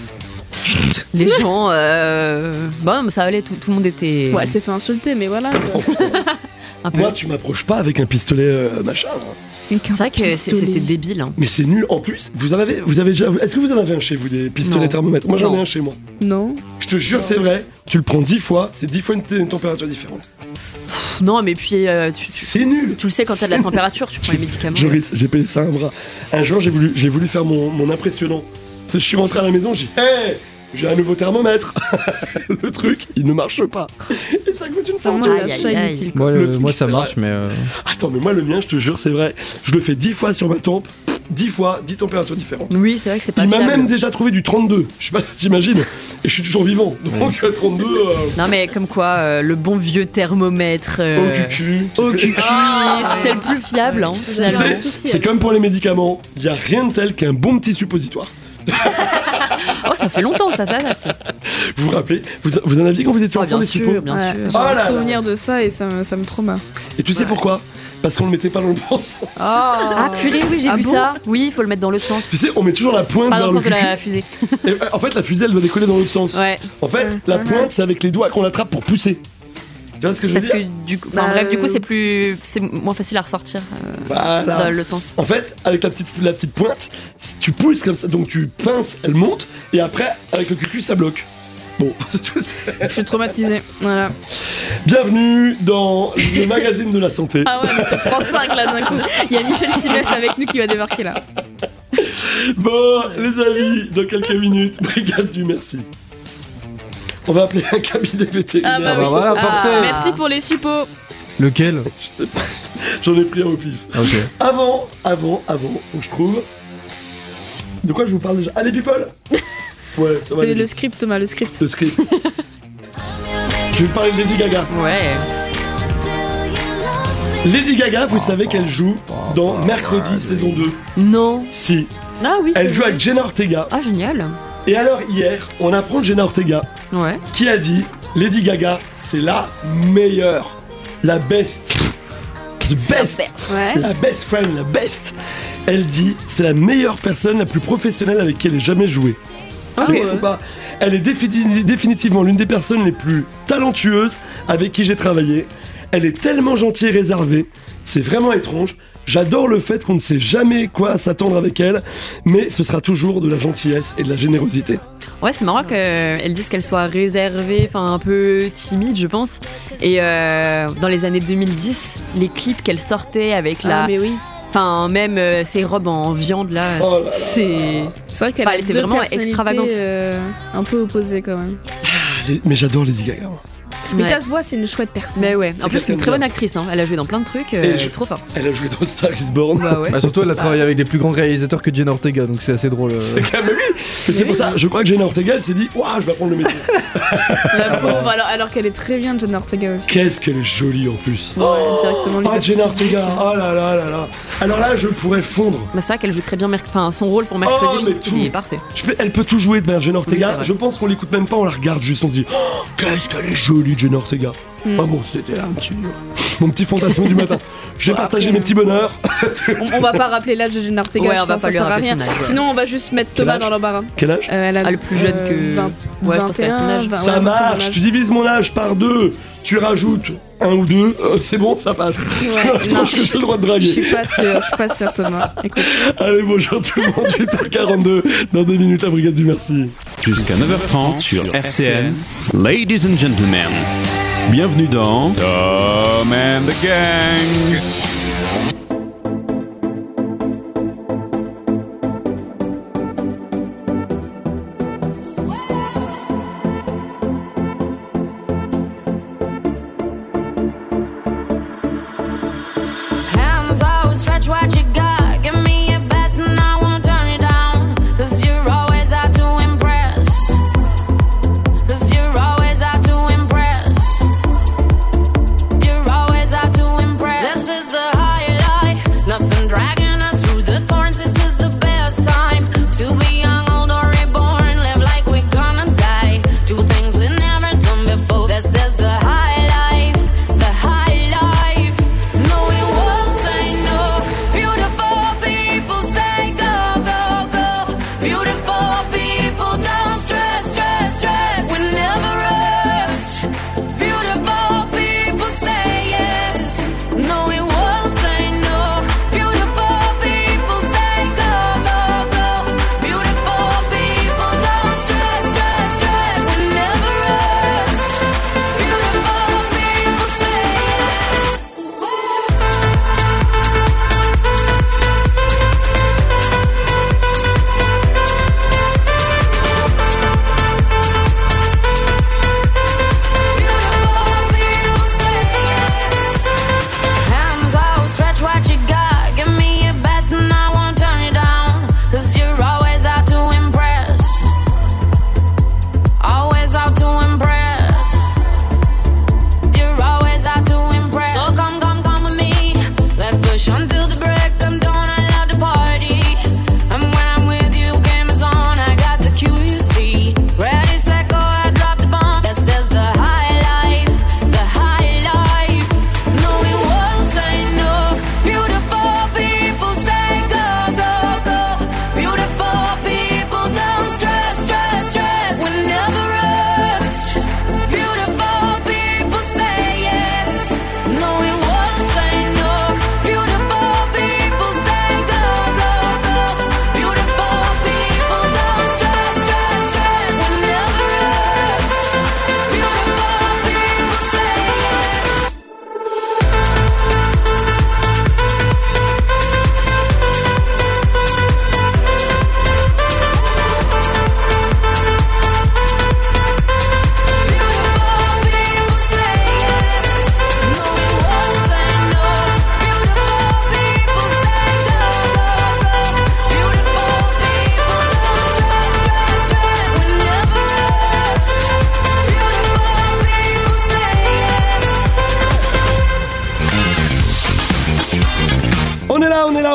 Les gens. Bah non, mais ça allait, tout le monde était. Ouais, elle s'est fait insulter, mais voilà. Un peu. Moi, tu m'approches pas avec un pistolet machin. C'est vrai que c'était débile. Hein. Mais c'est nul. En plus, vous avez déjà. Est-ce que vous en avez un chez vous, des pistolets Non. thermomètres? Moi, j'en ai Non. un chez moi. Non. Je te jure, c'est vrai. Tu le prends 10 fois, c'est 10 fois une température différente. Non, mais puis. C'est nul. Tu le sais quand t'as de la température, tu prends les médicaments. J'ai payé ça un bras. Un jour, j'ai voulu faire mon impressionnant. Je suis rentré à la maison, j'ai dit hey, j'ai un nouveau thermomètre. Le truc, il ne marche pas. Et ça coûte une fortune. Moi, ça marche, mais. Attends, mais moi, le mien, je te jure, c'est vrai. Je le fais 10 fois sur ma tempe. 10 fois, 10 températures différentes. Oui, c'est vrai que c'est pas Il m'a fiable. même déjà trouvé du 32. Je sais pas si t'imagines. Et je suis toujours vivant. Donc, 32. Non, mais comme quoi, le bon vieux thermomètre. Au cucu. Au cucu, c'est le plus fiable. Hein, Tu sais, c'est comme pour les médicaments. Il n'y a rien de tel qu'un bon petit suppositoire. Oh, ça fait longtemps, ça date. Vous vous rappelez vous en aviez quand vous étiez enfant des suppos? bien sûr. J'ai un souvenir de ça et ça me trauma. Et tu sais pourquoi? Parce qu'on le mettait pas dans le bon sens. Ah purée, oui, j'ai vu ça. Oui, il faut le mettre dans l'autre sens. Tu sais, on met toujours la pointe Pas vers dans le le sens de cul. la fusée. Et, en fait, la fusée, elle doit décoller dans l'autre sens. Ouais. En fait, la pointe, c'est avec les doigts qu'on l'attrape pour pousser. Tu vois ce que je veux Parce dire? que bref, du coup, c'est moins facile à ressortir Voilà. dans le sens. En fait, avec la petite pointe, si tu pousses comme ça, donc tu pinces, elle monte, et après, avec le cul, ça bloque. Bon, Je suis traumatisée. Voilà. bienvenue dans le magazine de la santé. Ah ouais, mais sur France 5 là d'un coup. Il y a Michel Simès avec nous qui va débarquer là. Bon, les amis, dans quelques minutes, brigade du merci. On va appeler un cabinet vétérinaire. Ah bah oui. Voilà, parfait. Merci pour les suppos. Lequel? Je sais pas. J'en ai pris un au pif. Ok. Avant, faut que je trouve. De quoi je vous parle déjà? Allez, people. Ouais, ça va. aller Le vite. script, Thomas, le script. Le script. Je vais vous parler de Lady Gaga. Ouais. Lady Gaga, vous savez qu'elle joue dans Mercredi saison 2. Non. Si. Ah oui, Elle c'est joue vrai. avec Jenna Ortega. Ah, génial. Et alors, hier, on apprend de Jenna Ortega Ouais. qui a dit Lady Gaga, c'est la meilleure. La best. The best. Ouais. C'est la best friend, la best. Elle dit c'est la meilleure personne, la plus professionnelle avec qui elle ait jamais joué. Ah C'est ouais. fou pas. Elle est définitivement l'une des personnes les plus talentueuses avec qui j'ai travaillé. Elle est tellement gentille et réservée. C'est vraiment étrange. J'adore le fait qu'on ne sait jamais quoi s'attendre avec elle, mais ce sera toujours de la gentillesse et de la générosité. Ouais, c'est marrant qu'elle dise qu'elle soit réservée, enfin un peu timide, je pense. Et dans les années 2010, les clips qu'elle sortait avec la. Ah mais oui. Enfin, même ses robes en viande là, Oh là là. C'est vrai qu'elle Enfin, a elle était deux vraiment personnalités, extravagante. un peu opposées quand même. Mais j'adore Lady Gaga. Mais Ouais. ça se voit, c'est une chouette personne. Mais ouais, C'est en plus c'est une quelqu'un très de bonne bien. actrice, hein. Elle a joué dans plein de trucs, Et je- trop forte. Elle a joué dans Star is Born. Bah ouais. Bah, surtout, elle a travaillé avec des plus grands réalisateurs que Jenna Ortega, donc c'est assez drôle. C'est quand même oui. Mais c'est pour ça, je crois que Jenna Ortega, elle s'est dit waouh, je vais apprendre le métier. La pauvre, alors qu'elle est très bien, Jenna Ortega aussi. Qu'est-ce qu'elle est jolie en plus. Ouais, directement lui Ah, passer Jenna le physique. Ortega, oh là là là là. Alors là, je pourrais fondre. Bah c'est vrai qu'elle joue très bien enfin, son rôle pour mercredi, Oh, je mais trouve qu'il tout. est parfait. Elle peut tout jouer de manière Jenna Oui, Ortega. c'est vrai. Je pense qu'on l'écoute même pas, on la regarde juste, on se dit oh, qu'est-ce qu'elle est jolie, Jenna Ortega. Ah bon, c'était mon petit fantasme du matin. J'ai partagé mes petits bonheurs. On va pas rappeler l'âge de Jenna Ortega, Ouais, je on va pense, pas ça lui sert à rappeler rien. son âge, ouais. Sinon, on va juste mettre Thomas âge dans l'embarras. Quel âge Elle a le plus jeune que. 20, Ouais, je pense qu'elle a ton âge. 21, Ça marche, tu divises mon âge par 2, tu rajoutes 1 ou 2, c'est bon, ça passe. C'est non. l'étrange que j'ai le droit de Je draguer. suis pas sûre, Thomas. Écoute. Allez, bonjour tout le monde, 8h42, dans 2 minutes, la brigade du merci. Jusqu'à 9h30 sur RCN. Ladies and gentlemen, bienvenue dans Tom and the Gang.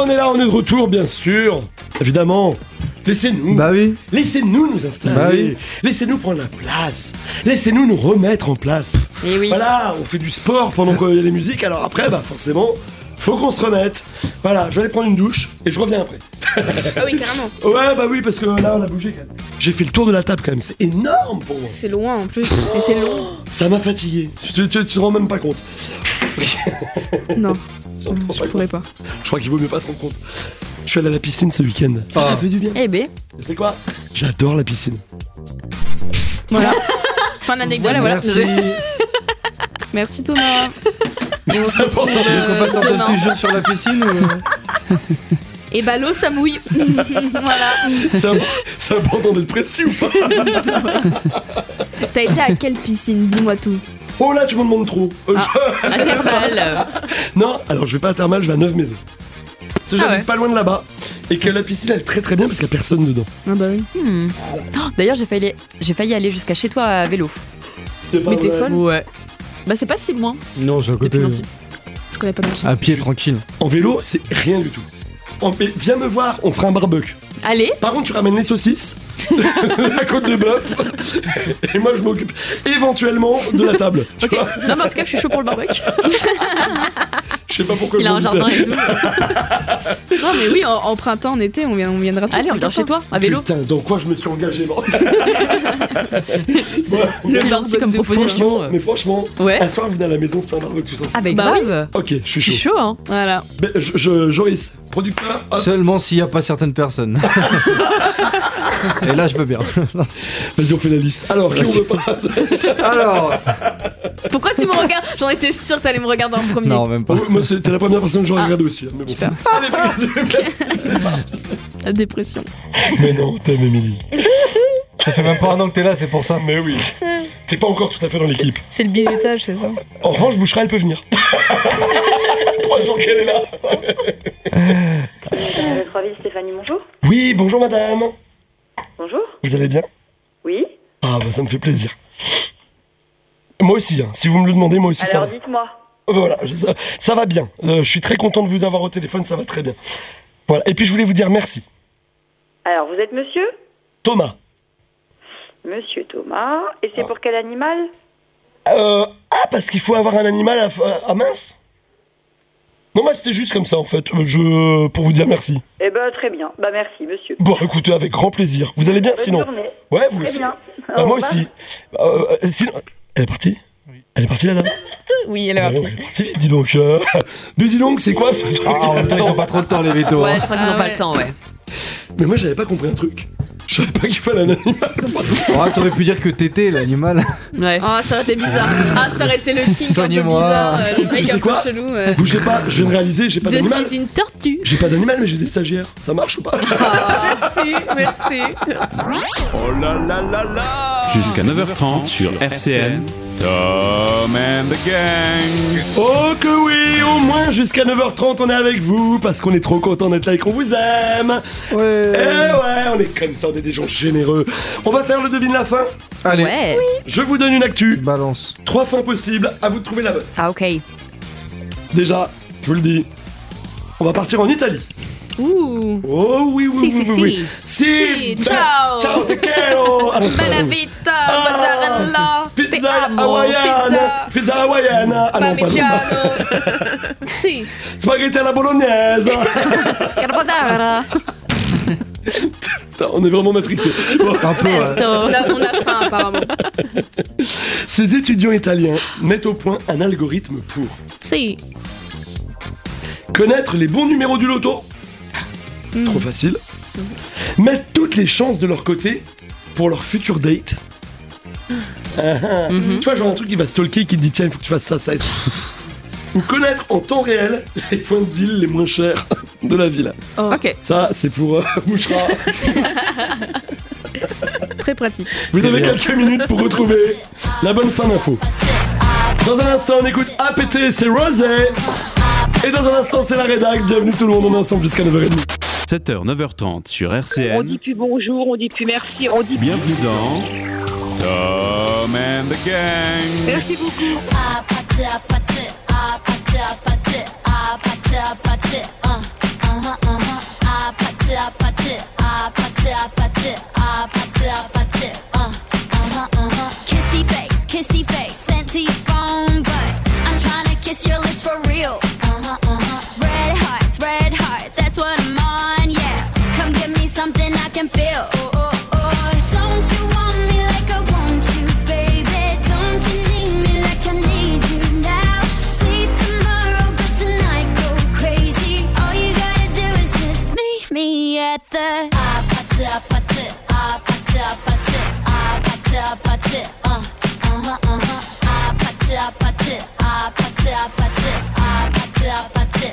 on est là, on est de retour, bien sûr. Évidemment. Laissez-nous. Bah oui. Laissez-nous nous installer. Bah oui. Laissez-nous prendre la place. Laissez-nous nous remettre en place. Et oui. Voilà, on fait du sport pendant qu'il y a les musiques, alors après, bah forcément, faut qu'on se remette. Voilà, je vais aller prendre une douche et je reviens après. Ah oui, carrément. Ouais, bah oui, parce que là, on a bougé quand même. J'ai fait le tour de la table quand même, c'est énorme pour moi. C'est loin en plus. Et c'est long. Ça m'a fatigué. Tu te rends même pas compte. Non, je pourrais pas. Je crois qu'il vaut mieux pas se rendre compte. Je suis allé à la piscine ce week-end. Ça m'a fait du bien. Eh ben. C'est quoi? J'adore la piscine. Voilà. Fin d'anecdote. Voilà. Merci. Merci Thomas. Et on se C'est important. retrouve, Tu veux qu'on fasse un demain. post du jeu sur la piscine ou... Et bah l'eau ça mouille. Voilà. C'est important d'être précis ou pas? T'as été à quelle piscine? Dis-moi tout. Oh là, tu m'en demandes trop. À Thermal. Non, alors je vais pas à Thermal, je vais à Neuve-Maisons. Parce que j'habite pas loin de là-bas. Et que la piscine elle est très très bien parce qu'il y a personne dedans. Ah bah oui. Oh, d'ailleurs, j'ai failli aller jusqu'à chez toi à vélo. C'est pas Mais t'es vrai. folle. Ouais. Bah, c'est pas si loin. Non, j'ai à côté. Depuis Nancy. Je connais pas Nancy. À pied, tranquille. En vélo, c'est rien du tout. Mais viens me voir, on fera un barbecue. Allez. Par contre, tu ramènes les saucisses, la côte de bœuf, et moi je m'occupe éventuellement de la table. Tu Ok. vois, Non, mais en tout cas, je suis chaud pour le barbecue. je sais pas pourquoi Il je a m'en un jardin doutais. et tout. Non mais oui, en printemps, en été, on viendra tous. Allez, on vient chez toi, à vélo. Putain, dans quoi je me suis engagé, moi. C'est gentil comme proposition. Franchement, Ouais. un soir, venez à la maison, c'est un barbecue tous ensemble. Ah, bah, Bah oui. grave. Ok, je suis Je suis chaud. chaud, hein. Voilà. Ben, Joris, producteur, hop. Seulement s'il n'y a pas certaines personnes. Et là, je veux bien. Vas-y, on fait la liste. Alors, qui on veut pas? Alors. Pourquoi tu me regardes? J'en étais sûre que t'allais me regarder en premier. Non, même pas. Oh, moi, c'était la première personne que j'aurais regardé aussi. Hein, mais bon. Super. Allez, vas-y. La dépression. Mais non, t'aimes Émilie. Ça fait même pas un an que t'es là, c'est pour ça. Mais oui. T'es pas encore tout à fait dans l'équipe. C'est le bizutage, c'est ça. En revanche, Bouchera, elle peut venir. 3 jours qu'elle est là. Le 3 villes, Stéphanie, bonjour. Oui, bonjour madame. Bonjour. Vous allez bien? Oui. Ah bah ça me fait plaisir. Moi aussi, hein. Si vous me le demandez, moi aussi ça Alors va. dites-moi. Voilà, ça va bien. Je suis très content de vous avoir au téléphone, ça va très bien. Voilà, et puis je voulais vous dire merci. Alors vous êtes monsieur? Thomas. Monsieur Thomas. Et c'est pour quel animal? Parce qu'il faut avoir un animal à mince. Non, moi c'était juste comme ça en fait, pour vous dire merci. Eh ben très bien. Bah merci monsieur. Bon, écoutez, avec grand plaisir. Vous allez bien Bonne sinon? journée. Ouais, vous Très aussi. bien. Bah, moi Au revoir. aussi. Sinon... Elle est partie? Oui. Elle est partie la dame? Oui, elle est Elle partie. est partie, dis donc. Mais dis donc, c'est quoi ce truc? En même temps, ils ont pas trop de temps, les vétos. Ouais, hein. je crois qu'ils ont Ah pas ouais. le temps, ouais. Mais moi j'avais pas compris un truc. Je savais pas qu'il fallait un animal. Ouais, t'aurais pu dire que t'étais l'animal. Ouais. Ah, ça aurait été bizarre. Ah, ça aurait été le kink un peu Soignez-moi. bizarre. Le Tu mec sais un peu quoi? chelou. Bougez pas, je viens de réaliser, j'ai pas Je d'animal. suis une tortue. J'ai pas d'animal, mais j'ai des stagiaires. Ça marche ou pas? Merci. Oh là là là là. Jusqu'à 9h30 sur RCN. Tom and the Gang. Oh que oui, au moins jusqu'à 9h30 on est avec vous parce qu'on est trop content d'être là et qu'on vous aime. Ouais. Eh ouais, on est comme ça, on est des gens généreux. On va faire le devine la fin. Allez. Ouais. Je vous donne une actu. Balance. 3 fins possibles, à vous de trouver la bonne. Ah, ok. Déjà, je vous le dis, on va partir en Italie. Ouh. Oh oui, oui, Si, oui, si, oui, oui. si. Si, ciao. Ciao, te quiero. Ah, non, c'est pas Bella la bonne. vita, Ah. mozzarella, Pizza amo, hawaïana. Pizza hawaïana. Ah non, pas parmigiano. Si. Spaghetti alla bolognaise. Carbonara. Putain, on est vraiment matrixés. Bon. Un peu, ouais. Pesto. On a faim apparemment. Ces étudiants italiens mettent au point un algorithme pour Si. connaître les bons numéros du loto. Trop facile. Mettre toutes les chances de leur côté pour leur futur date. Tu vois, genre un truc qui va stalker, qui te dit tiens, il faut que tu fasses ça, ça et ça. Ou connaître en temps réel les points de deal les moins chers de la ville. Oh. Ok. Ça, c'est pour Bouchera. Très pratique. Vous avez quelques minutes pour retrouver la bonne fin d'info. Dans un instant, on écoute APT, c'est Rosé. Et dans un instant, c'est la rédac. Bienvenue tout le monde, on est ensemble jusqu'à 9h30. 7h, 9h30 sur On RCN. dit plus bonjour, on dit plus merci, on dit plus... Bienvenue dans Tom and the Gang. Merci beaucoup. 아파트 아파트 아파트 아파트 아파트 아파트 kissy face sent to your phone but I'm trying to kiss your lips for real red hearts that's what I'm on yeah come give me something I can feel don't you want me like I want you baby don't you need me like I need you now sleep tomorrow but tonight go crazy all you gotta do is just meet me at the 아파트 아파트 아파트 아파트 아파트 아파트 아파트 아파트 아파트 아파트 아파트 아파트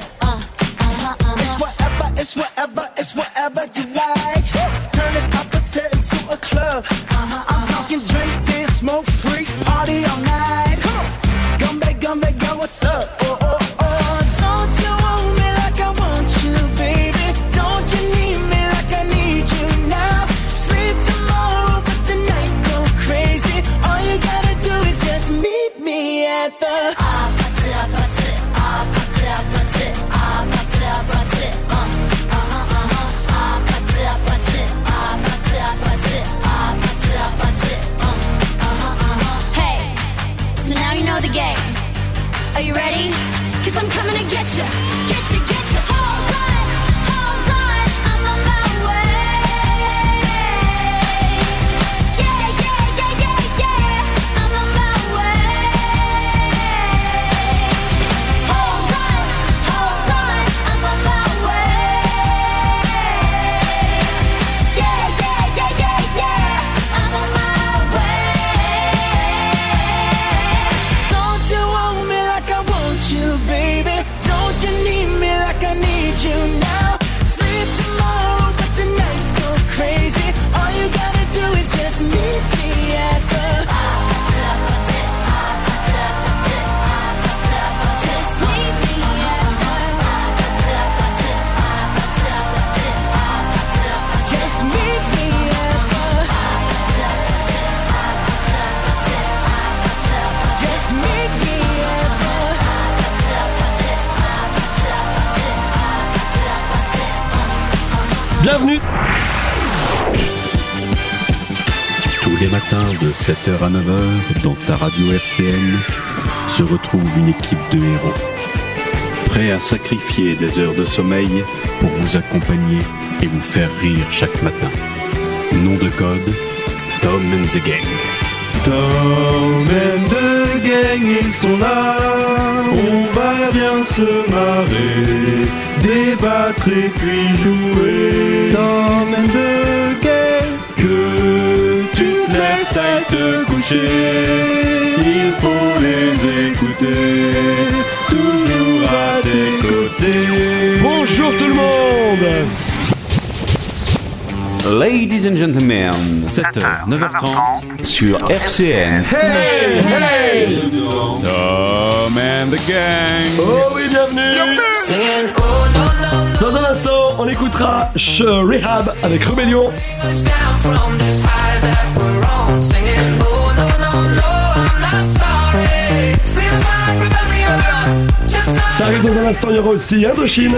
It's whatever, it's whatever you like. Turn this opposite into a club. I'm talking drink, dance, smoke, freak, party all night. Gumbe, girl, what's up? Don't you want me like I want you, baby? Don't you need me like I need you now? Sleep tomorrow, but tonight go crazy. All you gotta do is just meet me at the 아파트 아파트 아파트 아파트 아파트 아파트 Hey, so now you know the game. Are you ready? 'Cause I'm coming to get you, get you, get you. Hold on, I'm on my way. Yeah, I'm on my way. Hold on, I'm on my way. Yeah, I'm on my way. Don't you want me like I want you, baby? Don't you need me like I need you now? Sleep tomorrow, but tonight go crazy. All you gotta do is just meet me at the Just meet me at Just meet me at Just meet me Bienvenue. Tous les matins de 7h à 9h, dans ta radio RCN, se retrouve une équipe de héros. Prêts à sacrifier des heures de sommeil pour vous accompagner et vous faire rire chaque matin. Nom de code, Tom and the Gang. Tom and the gang, ils sont là. On va bien se marrer, débattre et puis jouer. Tom and the gang, que tu te lèves, t'ailles te coucher. Il faut les écouter, toujours à tes côtés. Bonjour tout le monde. Ladies and gentlemen, 7h, 9h30 sur RCN. Hey. Tom and the Gang. Oh oui, bienvenue. Dans un instant, on écoutera Rehab avec Rebellion. Ça arrive dans un instant, il y aura aussi Indochine.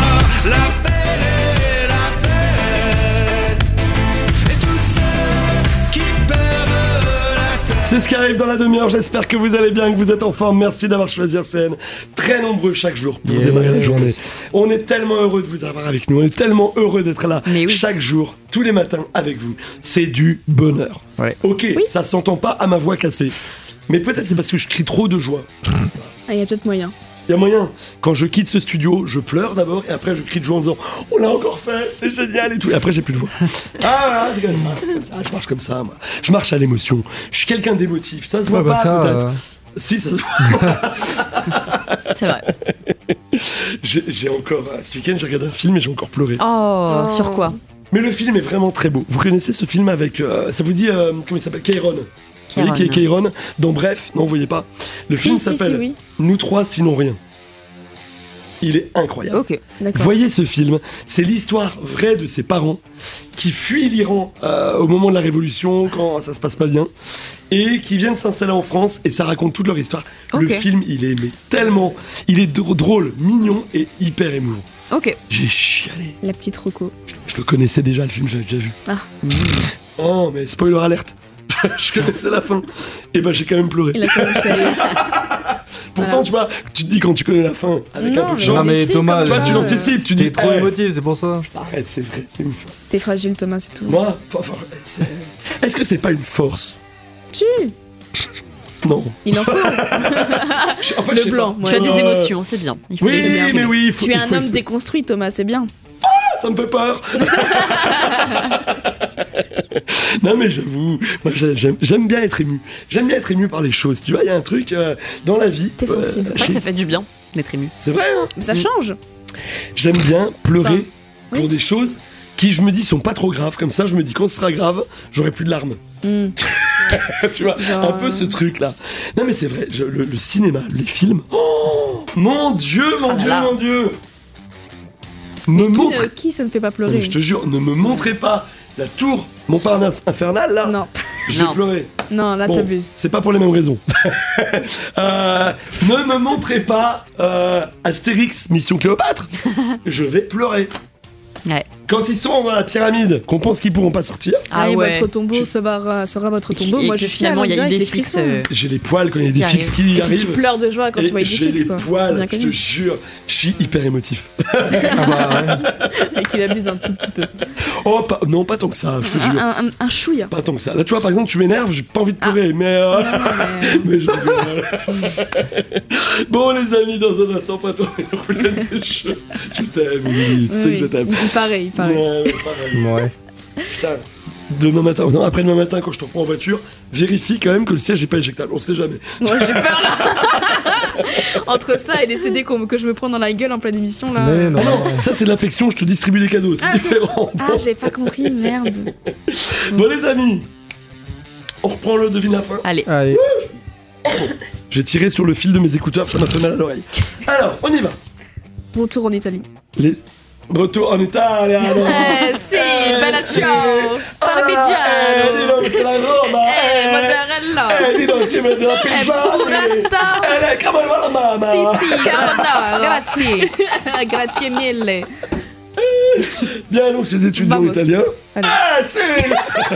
C'est ce qui arrive dans la demi-heure, j'espère que vous allez bien, que vous êtes en forme, merci d'avoir choisi RCN, très nombreux chaque jour pour démarrer la journée. On est tellement heureux de vous avoir avec nous, on est tellement heureux d'être là chaque jour, tous les matins avec vous, c'est du bonheur. Ok, ça s'entend pas à ma voix cassée, mais peut-être c'est parce que je crie trop de joie. Il y a peut-être moyen. Il y a moyen. Quand je quitte ce studio, je pleure d'abord et après je crie de joie en disant « On l'a encore fait, c'était génial et tout » et après j'ai plus de voix. Ah, c'est comme ça, je marche comme ça, moi. Je marche à l'émotion. Je suis quelqu'un d'émotif. Ça se voit pas peut-être. Si, ça se voit. C'est vrai. J'ai encore... Ce week-end, j'ai regardé un film et j'ai encore pleuré. Oh, sur quoi? Mais le film est vraiment très beau. Vous connaissez ce film avec... ça vous dit... comment il s'appelle? Kairon. Vous voyez Kairon dans Bref, non vous voyez pas. Le film s'appelle Nous trois sinon rien. Il est incroyable. Ok, d'accord. Voyez ce film, c'est l'histoire vraie de ses parents qui fuient l'Iran au moment de la Révolution quand ça se passe pas bien et qui viennent s'installer en France et ça raconte toute leur histoire. Le film il est tellement, il est drôle, mignon et hyper émouvant. Ok. J'ai chialé. La petite Rocco. Je le connaissais déjà, le film, j'avais déjà vu. Ah. Oh, mais spoiler alerte. Je connaissais la fin. Et ben, j'ai quand même pleuré. Il a quand même chialé. Pourtant, tu vois, tu te dis quand tu connais la fin, avec un peu de mais chance. Non, mais Thomas, tu vois, tu l'anticipes, tu dis. T'es trop émotif, c'est pour ça. Arrête, c'est vrai, c'est ouf. T'es fragile, Thomas, c'est tout. Moi, est-ce que c'est pas une force? Si. Non. Il en faut. En fait, Le blanc. Tu as des émotions, c'est bien. Il faut Oui, les exprimer. mais oui. Tu es un homme déconstruit, Thomas, c'est bien. Ça me fait peur. Non mais j'avoue, moi j'aime bien être ému. J'aime bien être ému par les choses. Tu vois, il y a un truc dans la vie. T'es sensible. C'est vrai que ça fait du bien d'être ému. C'est vrai. Hein. Mais ça change. J'aime bien pleurer Oui. pour des choses qui, je me dis, sont pas trop graves. Comme ça, je me dis, quand ce sera grave, j'aurai plus de larmes. Tu vois, Genre, un peu ce truc-là. Non mais c'est vrai, le cinéma, les films. Oh mon Dieu, mon Dieu, mon Dieu. Qui ça ne fait pas Non, pleurer? mais je te jure, ne me montrez pas la tour Montparnasse infernale là. Non. Je vais pleurer. Non, là Bon, t'abuses. c'est pas pour les mêmes raisons. Ne me montrez pas Astérix Mission Cléopâtre. Je vais pleurer. Ouais. Quand ils sont dans la pyramide, qu'on pense qu'ils pourront pas sortir. Ah, et votre tombeau sera votre tombeau. Moi, je finalement, il y a des fixes. J'ai les poils quand il y a des fixes qui Et puis arrivent. tu pleures de joie quand tu vois des J'ai fixes, les quoi. C'est poils, bien je te connu. jure. Je suis hyper émotif. Et qu'il abuse un tout petit peu. Oh, non, pas tant que ça, je te jure. Un chouïa. Pas tant que ça. Là, tu vois, par exemple, tu m'énerves, j'ai pas envie de pleurer, mais. Mais je rigole. Bon, les amis, dans un instant, pas toi, une roulette de cheveux. Je t'aime, Emily, tu sais que je t'aime. Il paraît. Ouais, pareil. Ouais. Putain, demain matin, non, après-demain matin, quand je te reprends en voiture, vérifie quand même que le siège est pas éjectable, on sait jamais. Moi, j'ai peur là. Entre ça et les CD que je me prends dans la gueule en pleine émission là. Ah non, ça c'est de l'affection, je te distribue les cadeaux, c'est différent. Ah, j'ai pas compris, merde. Bon, les amis, on reprend le devine la fin. Allez. J'ai tiré sur le fil de mes écouteurs, ça m'a fait mal à l'oreille. Alors, on y va. Retour en Italie. Retour en Italie. Si, bella ciao. Parmigiano. Dis donc, c'est la Roma. Mozzarella. Dis donc, tu me dis la pizza. Burrata. Come on, mamma. Si, carbonara. Grazie. Grazie mille. Bien, donc, ces étudiants Vamos. italiens. Allez. Ah, c'est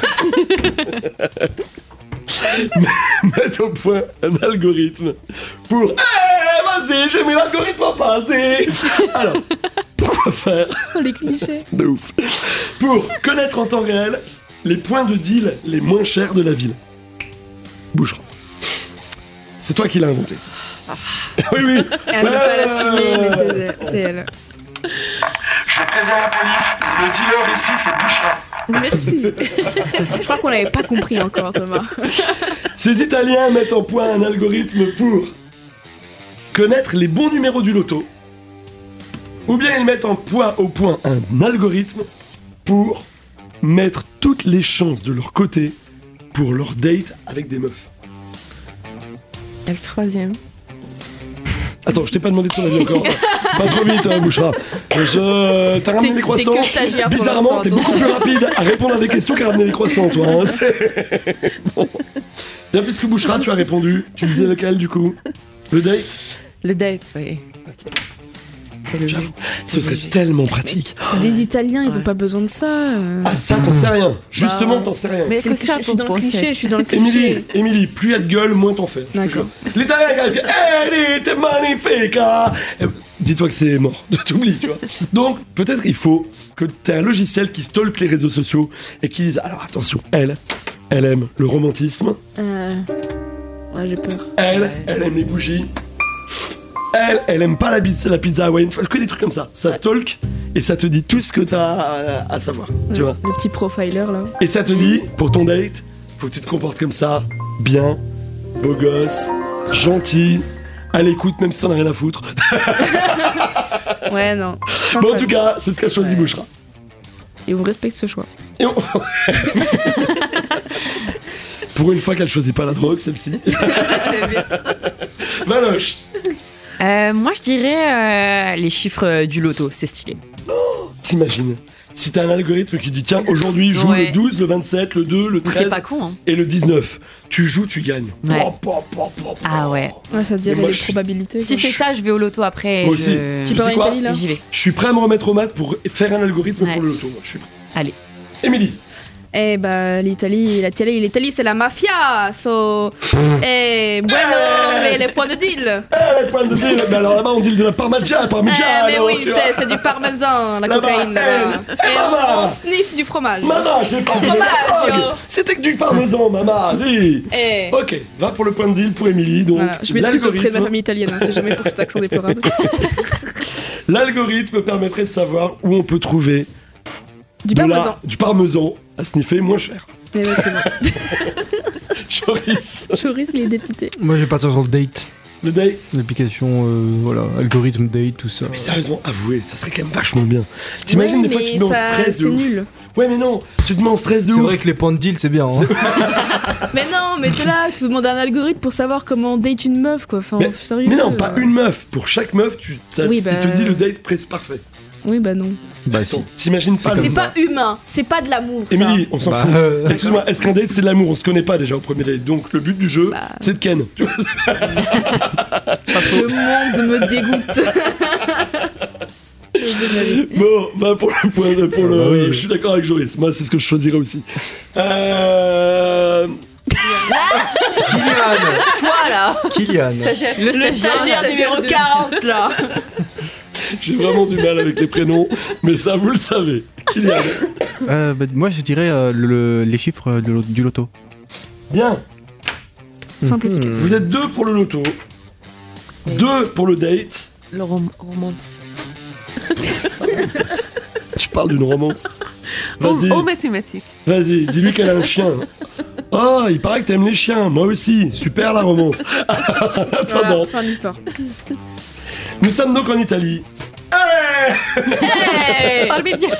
mettre au point un algorithme pour. Vas-y, j'ai mis l'algorithme en passé. Alors, pourquoi faire? Les clichés. De ouf. Pour connaître en temps réel les points de deal les moins chers de la ville. Bouchera. C'est toi qui l'as inventé, ça. Oui, oui. Elle veut pas l'assumer, mais c'est elle. Je préviens la police, le dealer ici c'est Bouchera. Merci. Je crois qu'on l'avait pas compris encore, Thomas. Ces Italiens mettent en point un algorithme pour connaître les bons numéros du loto, ou bien ils mettent au point un algorithme pour mettre toutes les chances de leur côté pour leur date avec des meufs. Et le troisième. Attends, je t'ai pas demandé ton avis encore. Pas trop vite, Bouchera. T'as ramené les croissants. T'es que stagiaire pour Bizarrement, l'instant, t'es beaucoup plus rapide à répondre à des questions qu'à ramener les croissants, toi. Hein. Bon. Bien, puisque Bouchera, tu as répondu. Tu disais lequel, du coup? Le date? Le date, oui. J'avoue, ce serait tellement pratique. C'est des Italiens, ils ont pas besoin de ça. Ah, ça, t'en sais rien. Justement, t'en sais rien. Mais c'est que ça, je suis dans le cliché, je suis dans le cliché. Émilie, plus il y a de gueule, moins t'en fais. D'accord. L'Italien, quand il fait « t'es magnifique !» Dis-toi que c'est mort, t'oublies, tu vois. Donc, peut-être il faut que t'aies un logiciel qui stalke les réseaux sociaux et qui dise « Alors, attention, elle aime le romantisme. Ouais, j'ai peur. Elle aime les bougies. Elle aime pas la pizza hawaïenne, que des trucs comme ça. Ça stalk et ça te dit tout ce que t'as à savoir, tu vois. Le petit profiler là. Et ça te dit, pour ton date, faut que tu te comportes comme ça, bien, beau gosse, gentil, à l'écoute même si t'en as rien à foutre. Ouais, non. Bon, en tout cas, c'est ce qu'a choisi Bouchera. Et on respecte ce choix. Pour une fois qu'elle choisit pas la drogue, celle-ci. C'est bien. Valoche. Moi, je dirais les chiffres du loto, c'est stylé. t'imagines si t'as un algorithme qui dit tiens, aujourd'hui joue Ouais. le 12, le 27, le 2, le 13 C'est pas con, hein. et le 19. Tu joues, tu gagnes. Ouais. Po. Ah ouais. Ouais, ça te dirait Mais moi, les je suis- probabilités. Si quoi. c'est ça, je vais au loto après. Moi aussi. Tu sais pars en quoi Italie là J'y vais. Je suis prêt à me remettre au maths pour faire un algorithme Ouais. pour le loto. Moi, je suis prêt. Allez. Émilie. Eh bah l'Italie c'est la mafia. So bueno les points de deal. Les points de deal. Mais alors là-bas on deal de la parmigiana. Mais alors, oui, tu vois. c'est du parmesan, la Là-bas, cocaïne là-bas. Et maman. on sniffe du fromage. Maman, j'ai pas dit de Fromage, drogue. yo. C'était que du parmesan, maman. Dis. Eh. Ok, va pour le point de deal pour Émilie. Donc, Voilà, je m'excuse auprès de ma l'algorithme- famille italienne, hein, c'est jamais pour cet accent déplorable. L'algorithme permettrait de savoir où on peut trouver Du de parmesan. du parmesan à sniffer moins cher. Exactement. Choris. Choris, il est dépité. Moi, je vais partir sur le date. Le date. L'application, voilà, algorithme date, tout ça. Mais sérieusement, avouez, ça serait quand même vachement bien. T'imagines Ouais, des fois mais tu te mets en ça, stress de c'est ouf. nul. Ouais mais non, tu te mets en stress de C'est ouf. vrai que les points de deal, c'est bien. Hein. Mais non, mais t'es là, il faut demander un algorithme pour savoir comment date une meuf, quoi. Enfin, sérieux. Mais non, pas une meuf. Pour chaque meuf, il te dit le date parfait. Oui, bah non. Bah si. T'imagines pas C'est le... pas humain, c'est pas de l'amour. ça. Émilie, on s'en Bah, fout. Excuse-moi, est-ce qu'un date c'est de l'amour? On se connaît pas déjà au premier date. Donc le but du jeu, c'est de ken. Tu vois. Ce monde me dégoûte. Bon, bah pour le point de, pour le... Bah oui. Je suis d'accord avec Joris. Moi, c'est ce que je choisirais aussi. Kylian. Toi là. Kylian. Le stagiaire numéro 40 là. J'ai vraiment du mal avec les prénoms, mais ça, vous le savez. Kylian. Moi, je dirais les chiffres du loto. Bien. Simple, efficace. Vous êtes 2 pour le loto, 2 pour le date. Le romance. Tu parles d'une romance. Vas-y. Aux mathématiques. Vas-y, dis-lui qu'elle a un chien. Oh, il paraît que t'aimes les chiens. Moi aussi. Super la romance. En attendant, Voilà, fin de l'histoire. nous sommes donc en Italie. Hey Parle média.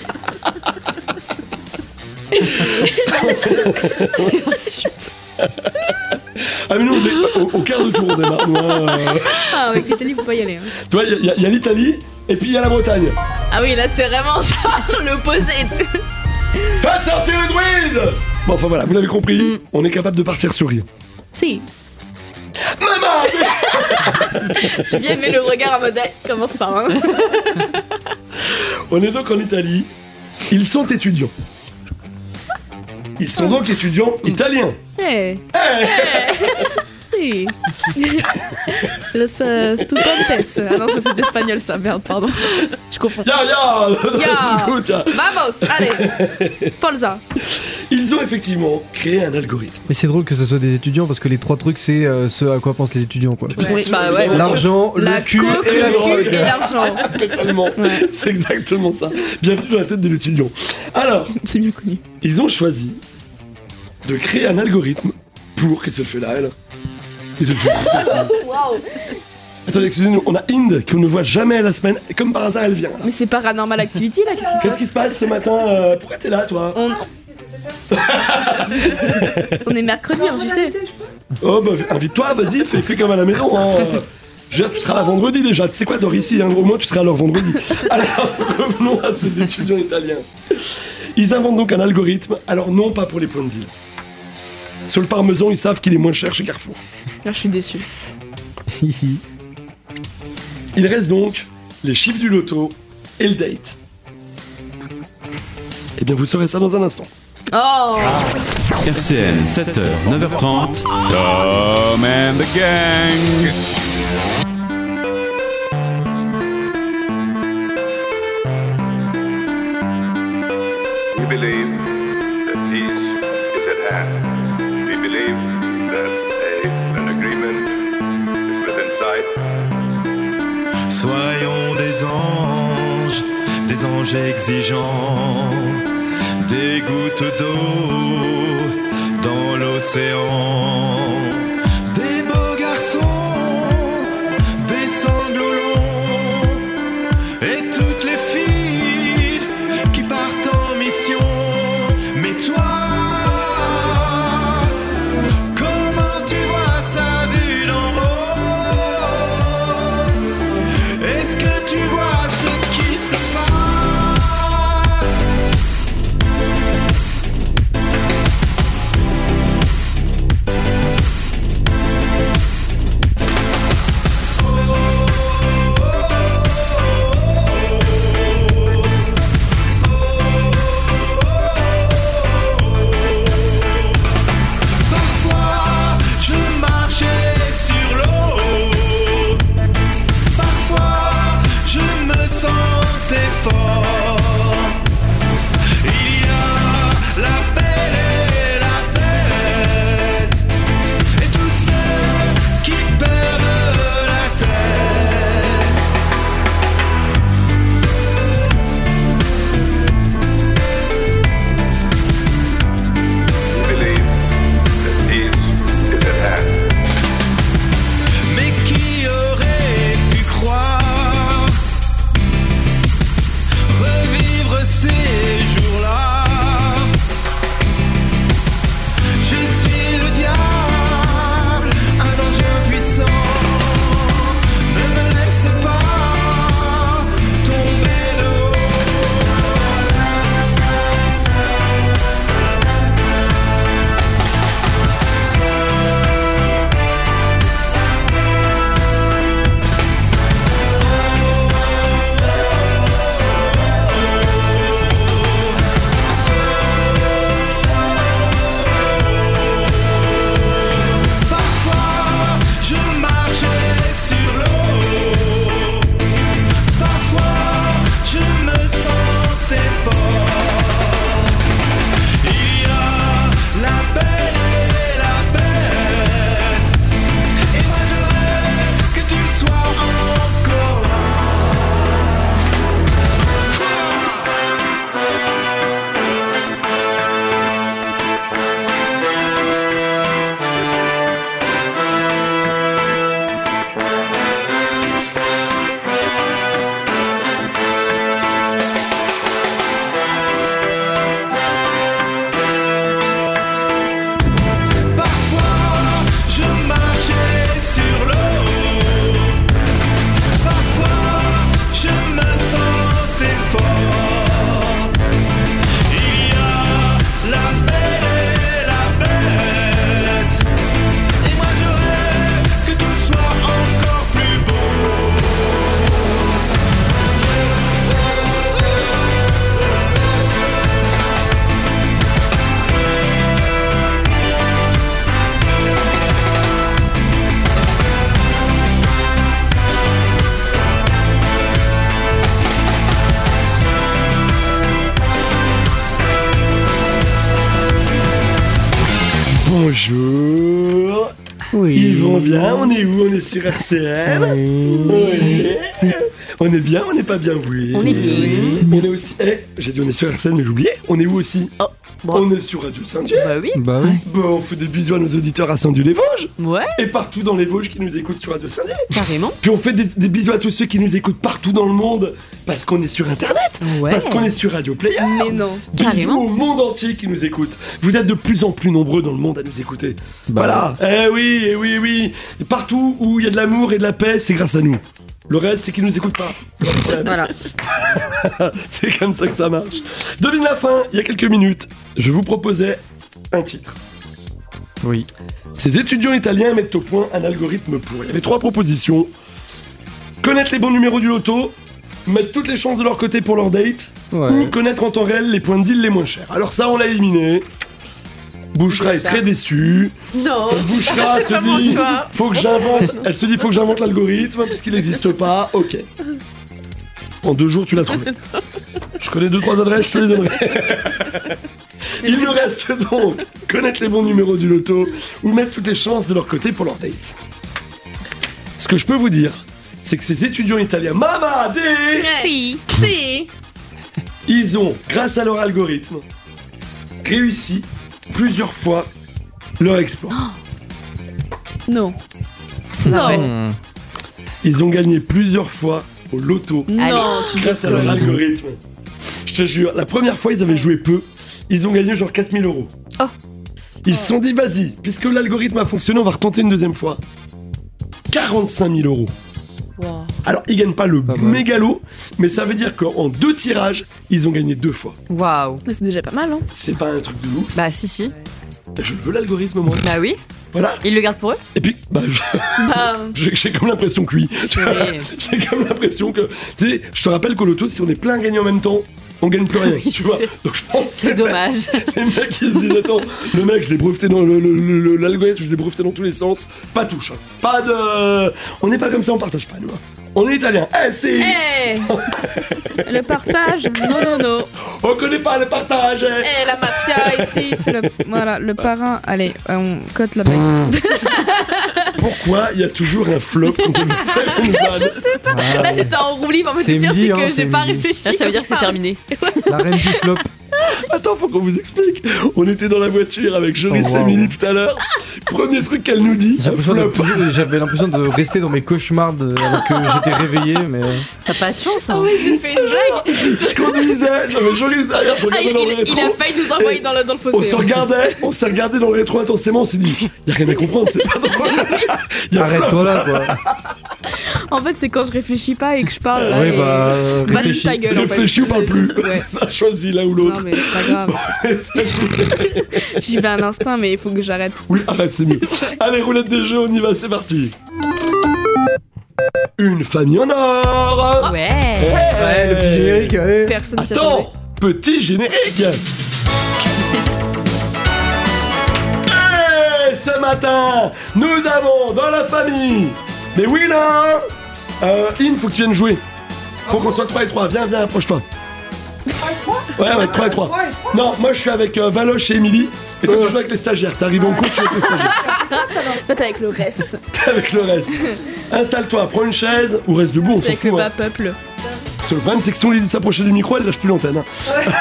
Ah mais nous, au quart de tour, on démarre. Nous, hein. Ah, avec l'Italie, faut pas y aller. Hein. Tu vois, il y a l'Italie et puis il y a la Bretagne. Ah oui, là, c'est vraiment genre l'opposé. Faites sortir le druide. Bon, enfin voilà, vous l'avez compris, on est capable de partir sur rien. Si. Maman. J'ai bien aimé le regard en mode commence par un. On est donc en Italie. Ils sont étudiants. Ils sont donc étudiants italiens. Eh. Si. Los estudiantes. Ah non, ça c'est d'espagnol ça, merde, pardon. Je confonds. Ya. Ya. Tiens. Vamos, allez. Polza. Ils ont effectivement créé un algorithme. Mais c'est drôle que ce soit des étudiants parce que les trois trucs, c'est ce à quoi pensent les étudiants, quoi. Oui, bah ouais. L'argent, La le cul coke, et le la cul drogue. et l'argent. Totalement. Ouais. C'est exactement ça. Bienvenue dans la tête de l'étudiant. Alors, C'est mieux connu. ils ont choisi de créer un algorithme pour... Qu'est-ce qu'elle fait là, elle? Qu'est-ce qu'elle fait? Waouh. Attendez, excusez-nous, on a Inde qu'on ne voit jamais à la semaine, et comme par hasard, elle vient. Là. Mais c'est Paranormal Activity là, Qu'est-ce qui se passe ce matin? Pourquoi t'es là, toi? On est mercredi, hein, tu sais. Oh, bah, invite-toi, vas-y, fais comme à la maison. Hein. Je veux dire, tu seras là vendredi déjà. Tu sais quoi, Dor, ici, hein, au moins tu seras là vendredi. Alors, revenons à ces étudiants italiens. Ils inventent donc un algorithme, alors non pas pour les points de deal. Sur le parmesan, ils savent qu'il est moins cher chez Carrefour. Là, je suis déçu. Il reste donc les chiffres du loto et le date. Eh bien, vous saurez ça dans un instant. Oh. RCN, 7h, 9h30. Tom and the Gang. We believe that peace is at hand. We believe that an agreement is within sight. Soyons des anges exigeants, des gouttes d'eau dans l'océan, des beaux garçons, des sanglots longs, et toutes les filles qui partent en mission. Mais toi, comment tu vois ça vu d'en haut? Est-ce que tu vois ce qui se passe? Bonjour. Oui. Ils vont bien, on est où? On est sur RCN. Oui. On est bien, on n'est pas bien, oui. On est bien. On est aussi. J'ai dit on est sur RCN, mais j'oubliais. On est où aussi? On est sur Radio Saint-Dieu. Bah oui. Bah oui. Bon, on fait des bisous à nos auditeurs à Saint-Dieu-les-Vosges. Ouais. Et partout dans les Vosges qui nous écoutent sur Radio Saint-Dieu. Carrément. Puis on fait des bisous à tous ceux qui nous écoutent partout dans le monde. Parce qu'on est sur Internet. Ouais. Parce qu'on est sur Radio Player. Mais non. Bisous Carrément. au monde entier qui nous écoute. Vous êtes de plus en plus nombreux dans le monde à nous écouter. Bah voilà. Oui. Et partout où il y a de l'amour et de la paix, c'est grâce à nous. Le reste, c'est qu'ils nous écoutent pas. C'est pas possible. Voilà. C'est comme ça que ça marche. Devine la fin, il y a quelques minutes, je vous proposais un titre. Oui. Ces étudiants italiens mettent au point un algorithme pour. Il y avait 3 propositions. Connaître les bons numéros du loto, mettre toutes les chances de leur côté pour leur date, ou connaître en temps réel les points de deal les moins chers. Alors ça, on l'a éliminé. Bouchra est très déçue. Non. Bouchra se dit, faut que j'invente. Elle se dit, faut que j'invente l'algorithme puisqu'il n'existe pas. Ok. En 2 jours, tu l'as trouvé. Je connais 2-3 adresses, je te les donnerai. Il nous reste donc connaître les bons numéros du loto ou mettre toutes les chances de leur côté pour leur date. Ce que je peux vous dire, c'est que ces étudiants italiens, Si. ils ont, grâce à leur algorithme, réussi plusieurs fois leur exploit. Non. C'est pas vrai. Ils ont gagné plusieurs fois au loto Non, tu grâce à leur algorithme. Je te jure, la première fois, ils avaient joué peu. Ils ont gagné genre 4 000 €. Oh. Ils se sont dit, vas-y, puisque l'algorithme a fonctionné, on va retenter une deuxième fois. 45 000 €. Wow. Alors, ils gagnent pas le mégalo, mais ça veut dire qu'en 2 tirages, ils ont gagné 2 fois. Waouh. Mais c'est déjà pas mal, hein. C'est pas un truc de ouf. Bah si. Je veux l'algorithme, moi. Bah oui. Voilà. Ils le gardent pour eux. Et puis, j'ai comme l'impression que oui. J'ai comme l'impression que, tu sais, je te rappelle qu'au loto, si on est plein à gagner en même temps, on gagne plus rien, tu vois. Donc je pense c'est dommage. Les mecs ils se disent attends, le mec je l'ai breveté dans l'algorithme, je l'ai breveté dans tous les sens, pas touche, hein. Pas de, on n'est pas comme ça, on partage pas nous. Hein. On est italien. Si. Le partage, non. On connaît pas le partage. La mafia ici, c'est le parrain. Allez, on cote la bague. Pourquoi il y a toujours un flop quand on veut faire une vanne? Je sais pas. Là j'étais en roue libre, mais le pire c'est que j'ai pas réfléchi. Là ça veut dire que c'est terminé. La reine du flop. Attends, faut qu'on vous explique. On était dans la voiture avec Joris et Émilie tout à l'heure. Premier truc qu'elle nous dit. J'avais l'impression de rester dans mes cauchemars alors que j'étais réveillé, mais. T'as pas de chance, hein. Ah oui, j'ai fait une blague. Je conduisais, j'avais Joris derrière, je regardais dans le rétro. Il a failli nous envoyer dans le fossé. On s'est regardé dans le rétro intensément, on s'est dit, y a rien à comprendre, c'est pas drôle. Arrête-toi là, quoi. En fait, c'est quand je réfléchis pas et que je parle. Là, oui, bah, réfléchis. Ta gueule, réfléchis ou parle plus. Ouais. Ça choisit l'un ou l'autre. Non, mais c'est pas grave. J'y vais à l'instinct, mais il faut que j'arrête. Oui, arrête, c'est mieux. Allez, roulette des jeux, on y va, c'est parti. Une famille en or. Ouais. Le petit générique, allez. Personne s'y Attends, attendait. petit générique. Ce matin, nous avons dans la famille des winners. In, faut que tu viennes jouer. Faut qu'on soit 3 et 3. Viens, approche-toi. 3 et 3. 3. Non, moi je suis avec Valoche et Émilie. Et toi tu joues avec les stagiaires. T'es arrivé en cours, tu joues avec les stagiaires. Toi t'es avec le reste. T'es avec le reste. Installe-toi, prends une chaise ou reste debout, on s'en Avec fout. le bas peuple. C'est le problème, c'est que si on lui dit de s'approcher du micro, elle lâche plus l'antenne. Hein.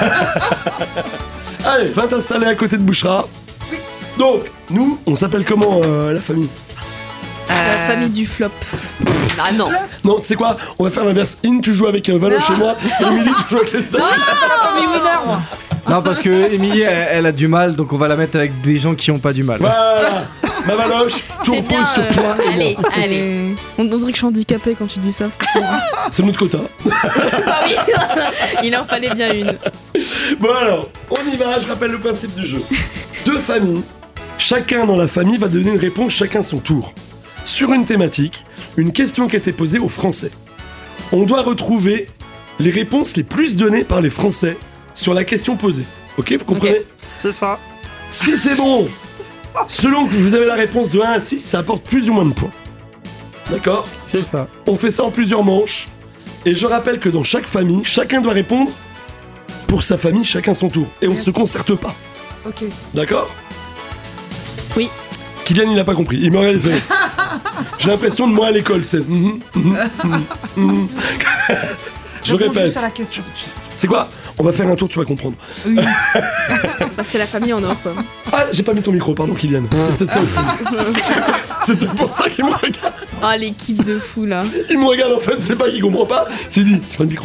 Allez, viens t'installer à côté de Bouchra. Oui. Donc, nous, on s'appelle comment la famille? La famille du flop. Ah non. Non, tu sais quoi? On va faire l'inverse. In, tu joues avec Valoche chez moi. Et Émilie, tu joues avec les stagiaires. C'est la famille winner, moi. Non, parce que Émilie, elle a du mal, donc on va la mettre avec des gens qui ont pas du mal. Voilà. Ma Valoche, tout C'est bien, repose sur toi et moi. Allez. On dirait que je suis handicapée quand tu dis ça, franchement. C'est notre quota. Ah oui. Il en fallait bien une. Bon alors, on y va, je rappelle le principe du jeu. 2 familles, chacun dans la famille va donner une réponse chacun son tour. Sur une thématique, une question qui a été posée aux Français. On doit retrouver les réponses les plus données par les Français sur la question posée. Ok, vous comprenez? Okay. C'est ça. Si c'est bon, selon que vous avez la réponse de 1 à 6, ça apporte plus ou moins de points. D'accord? C'est ça. On fait ça en plusieurs manches. Et je rappelle que dans chaque famille, chacun doit répondre pour sa famille, chacun son tour. Et on ne se concerte pas. Ok. D'accord? Kylian, il a pas compris. Il me regarde, il fait. J'ai l'impression de moi à l'école, c'est. Je répète. Juste à la question. C'est quoi? On va faire un tour, tu vas comprendre. Oui. Bah, c'est la famille en or, quoi. Ah, j'ai pas mis ton micro, pardon, Kylian. C'est peut-être ça aussi. C'était pour ça qu'il me regarde. Ah, l'équipe de fous, là. Il me regarde, en fait, c'est pas qu'il comprend pas. C'est dit, je prends le micro.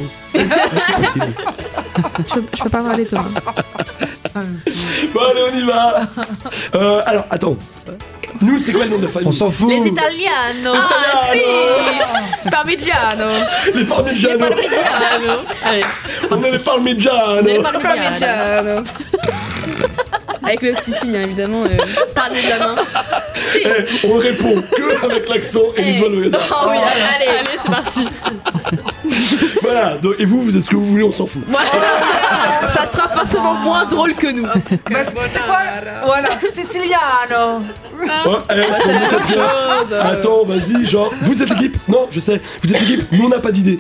Je peux pas parler, Thomas. Bon, allez, on y va. Alors, attends. Nous, c'est quoi le nom de la famille? On s'en fout. Les Italiano. Ah, si Parmigiano. Les Parmigiano. Les Parmigiano. Allez, c'est On est les Parmigiano. Les Parmigiano. Parmigiano. Avec le petit signe, hein, évidemment, le parler de la main. Si. On répond que avec l'accent et les doigts levés. Oh oui, allez. Allez, c'est parti. Voilà, donc, et vous êtes ce que vous voulez, on s'en fout. Voilà. Ça sera forcément moins drôle que nous. C'est quoi? Voilà, Siciliano. Oh, c'est la même chose. Attends, vas-y, genre, vous êtes l'équipe? Non, je sais, vous êtes l'équipe, nous on n'a pas d'idée.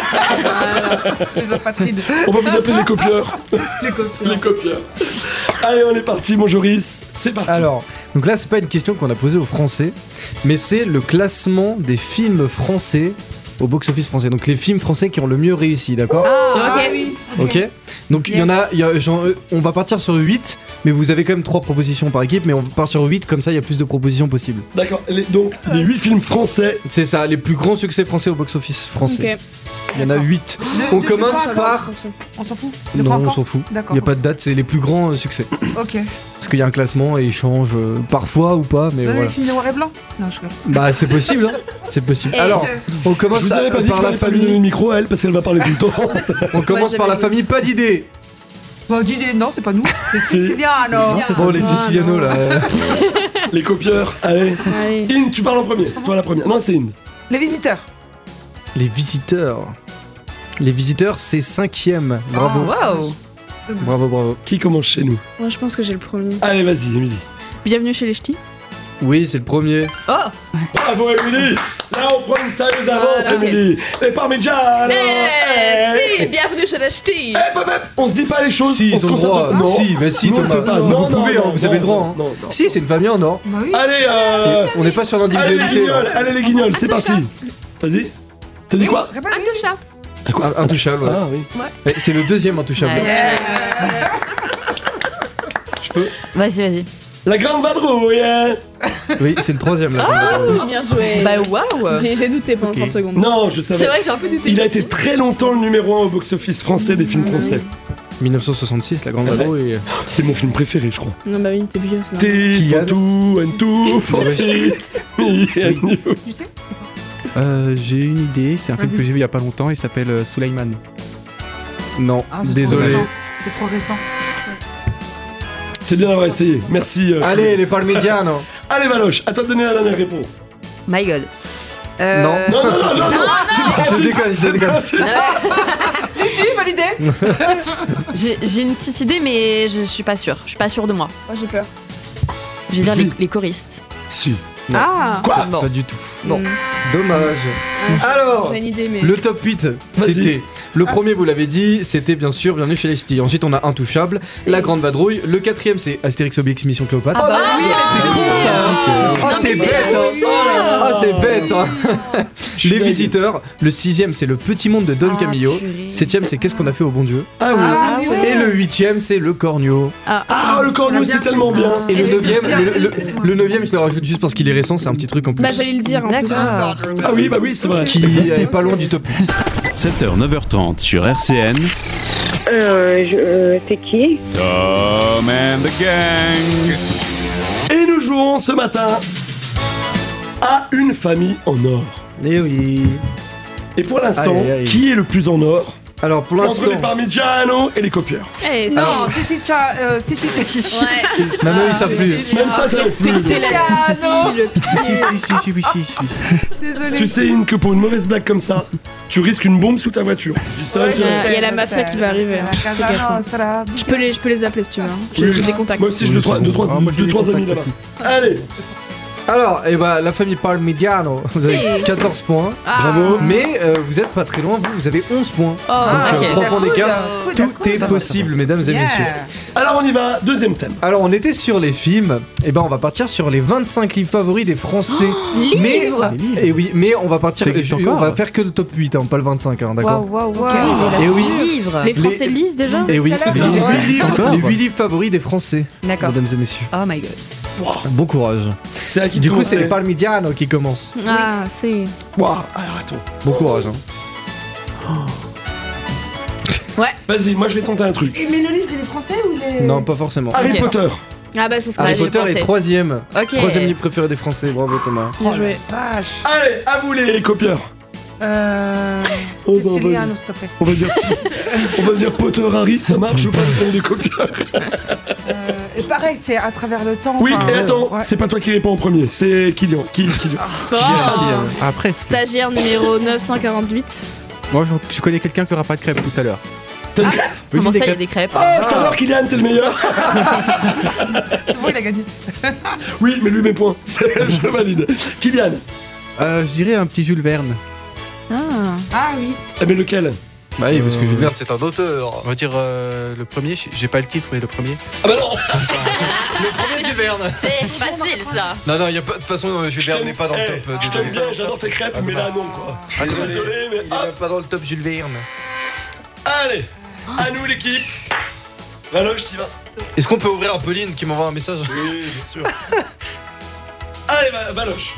Les apatrides. On va vous appeler les copieurs. Les copieurs. Allez, on est parti, mon Joris, c'est parti. Alors, donc là, c'est pas une question qu'on a posée aux Français, mais c'est le classement des films français au box-office français. Donc les films français qui ont le mieux réussi, d'accord? Ah, ok. Oui. Ok. Donc il y en a, on va partir sur 8, mais vous avez quand même 3 propositions par équipe, mais on part sur 8, comme ça il y a plus de propositions possibles. D'accord, donc les 8 films français. C'est ça, les plus grands succès français au box-office français. Ok. Il y en a 8. On commence par... On s'en fout? Non, on s'en fout. Il D'accord. n'y a pas de date, c'est les plus grands succès. Ok. Parce qu'il y a un classement et il change parfois ou pas, mais voilà. Les films noir et blanc? Non, je rigole. Bah c'est possible, hein. C'est possible. Et Alors, on commence Je vous avais pas dit par la qu'il fallait lui donner le famille. micro à elle parce qu'elle va parler tout le temps. On commence par la famille, pas d'idée. Bon, d'idée, non, c'est pas nous. C'est Siciliano. C'est bon, les Sicilianos là. Les copieurs, allez. Allez. Inde, tu parles en premier, c'est toi la première. Non, c'est Inde. Les visiteurs. Les visiteurs. Les visiteurs, c'est 5ème. Bravo. Waouh. Bravo. Qui commence chez nous? Moi, je pense que j'ai le premier. Allez, vas-y, Émilie. Bienvenue chez les ch'tis. Oui, c'est le premier. Oh. Bravo, Émilie. Là, on prend une sérieuse avance, ok. Émilie. Les Parmigiano. Si, bienvenue chez les ch'tis. On se dit pas les choses. Si, on ils se ont le concentre droit. pas. Non. Si, mais si, Nous, on le Thomas. fait pas. Vous Non, pouvez, non, hein, vous avez le droit. non, Hein. non. Si, c'est une famille en or. Bah oui. Allez, On n'est pas sur allez les l'individualité. guignols, allez les guignols, c'est parti. Vas-y. T'as dit quoi? Répète, oui. Intouchable, ouais. Ah oui. Eh, c'est le deuxième intouchable. Ouais. Je peux. Vas-y. La grande vadrouille. Oui, c'est le troisième là. Bien joué. Bah waouh. J'ai douté pendant 30 secondes. Non, je savais. C'est vrai que j'ai un peu douté. Il a été très longtemps le numéro 1 au box-office français des films français. 1966, la grande vadrouille. C'est mon film préféré, je crois. Non, bah oui, t'es vieux, ça. T for two and two for three, me and you. Tu sais? J'ai une idée, c'est un film Vas-y. que j'ai vu il y a pas longtemps, il s'appelle Sulaiman. Non, Ah, c'est trop désolé. récent. C'est trop récent. C'est bien d'avoir essayé. Merci. Allez, les Parmigiano. Allez, Valoche, à toi de donner la dernière réponse. My God. Non. Non. Je déconne. Si, validé. J'ai une petite idée, mais je suis pas sûre. Je suis pas sûre de moi. Moi, j'ai peur. Je vais dire Si. les choristes. Si. Non. Ah. Quoi? Bon. Pas du tout. Bon. Dommage. Alors, J'ai une idée, mais. le top 8, Vas-y. c'était le premier, vous l'avez dit, c'était bien sûr Bienvenue chez les Ch'tis. Ensuite, on a Intouchable, C'est- La Grande Vadrouille. Le quatrième, c'est Astérix Obélix Mission Cléopâtre. Ah bah oui, c'est con ça. Non, Ah, c'est mais bête. Hein. Ah, c'est bête. Hein. suis Les dingue. Visiteurs. Le sixième, c'est Le Petit Monde de Don Ah, Camillo. purée. Septième, c'est Qu'est-ce qu'on a fait au bon Dieu. Ah oui. Ah, oui, Et le huitième, c'est Le Cornio. Ah, le corneau, c'était tellement bien. Et le Et neuvième, c'est le neuvième, je le rajoute juste parce qu'il est récent, c'est un petit truc en plus. Bah, j'allais le dire en plus. D'accord. Ah oui, bah oui, c'est vrai. Qui est pas loin du top 8. 7h, 9h30 sur RCN. C'est qui? Tom and the Gang. Et nous jouons ce matin à une famille en or. Eh oui. Et pour l'instant, Aïe, aïe. qui est le plus en or? Alors pour Entre les l'instant. Parmigiano et les copieurs. Eh, Non, si, Ouais. Non, non, ils savent plus. Même ça, ça reste plus. Respectez la Sicile, le pitié. Désolé. Tu sais, Ine, que pour une mauvaise blague comme ça, tu risques une bombe sous ta voiture. Je dis ça, Ouais, je- Il y a la mafia qui va arriver. hein. Fais gaffe, hein. Je peux les appeler si tu veux. hein. J'ai Oui, des contacts. Moi aussi, j'ai deux, trois amis là-bas. Allez, Alors, la famille Parmigiano, vous avez 14 points. Bravo. Mais vous êtes pas très loin, vous avez 11 points. Donc 3 points d'écart. Tout est possible, mesdames et messieurs. Alors on y va, deuxième thème. Alors on était sur les films, on va partir sur les 25 livres favoris des Français. Mais on va partir, on va faire que le top 8, hein, pas le 25, hein, d'accord. Et oui. Les Français lisent déjà. Et oui, les 8 livres favoris des Français. D'accord. Mesdames et messieurs. Oh my god. Wow. Bon courage. Du coup, c'est les Parmigiano qui commencent. Ah, c'est. Wow. Alors attends. Bon courage. Hein. Ouais. Vas-y, moi je vais tenter un truc. Mais le livre, il est français ou il est. Non, pas forcément. Harry Potter. Ah bah c'est ce que Harry j'ai Potter pensé. est 3ème. Ok. 3ème livre préféré des Français. Bravo Thomas. Bien joué. Vache. Allez, à vous les copieurs. Siciliano, s'il te plaît. On va dire Potter Harry, ça marche pas le nom des copieurs. Et pareil, c'est à travers le temps. Oui, enfin, et attends, ouais. c'est pas toi qui réponds en premier, c'est Kylian. Après, Stagiaire numéro 948. moi je connais quelqu'un qui aura pas de crêpes tout à l'heure. Comment ça, il y a des crêpes? Ah, je t'adore Kylian, t'es le meilleur. Bon, il a gagné. Oui, mais lui mes points, je valide. Kylian. Je dirais un petit Jules Verne. Ah oui. Eh mais lequel? Bah oui, parce que Jules Verne c'est un auteur. On va dire le premier, j'ai pas le titre, mais le premier. Ah bah non. Le premier Jules Verne. C'est facile ça. Non, y a pas, de toute façon, Jules Verne n'est pas dans le top. Je t'aime bien, j'adore tes crêpes, mais là non quoi. Désolé, mais il est pas dans le top Jules Verne. Allez, à nous l'équipe. Valoche, t'y vas. Est-ce qu'on peut ouvrir Apolline qui m'envoie un message? Oui, bien sûr. Allez, Valoche.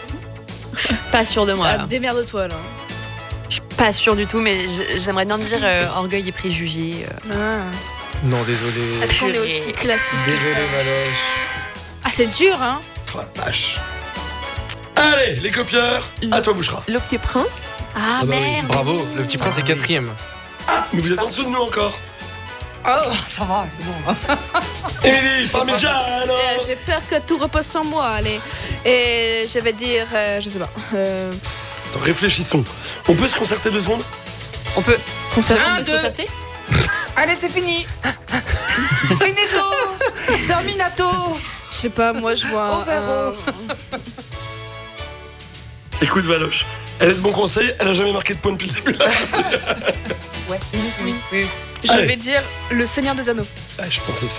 Pas sûr de moi. Ah, là. démerde-toi là. Je suis pas sûre du tout, mais j'aimerais bien dire orgueil et préjugés. Non, désolé. Est-ce qu'on est aussi classique que Désolé, ça? Valoche. Ah, c'est dur, hein. Oh la vache. Allez, les copieurs, à toi Bouchra. Le Petit Prince. Ah, bah oui, merde. bravo, le petit prince est 4ème. Ah, mais vous êtes en dessous de nous encore. Oh, ça va, c'est bon. Émilie, Parmigiano. J'ai peur que tout repose sur moi, allez. Et je vais dire, je sais pas. Attends, réfléchissons. On peut se concerter 2 secondes? On peut. Concerter. Un, deux. Allez, c'est fini. Finito. Terminato. Je sais pas, moi je vois. Overo. Écoute Valoche, elle est de bon conseil, elle a jamais marqué de point depuis le début là. Ouais, oui. Je vais dire le Seigneur des Anneaux. Ah, je pense aussi.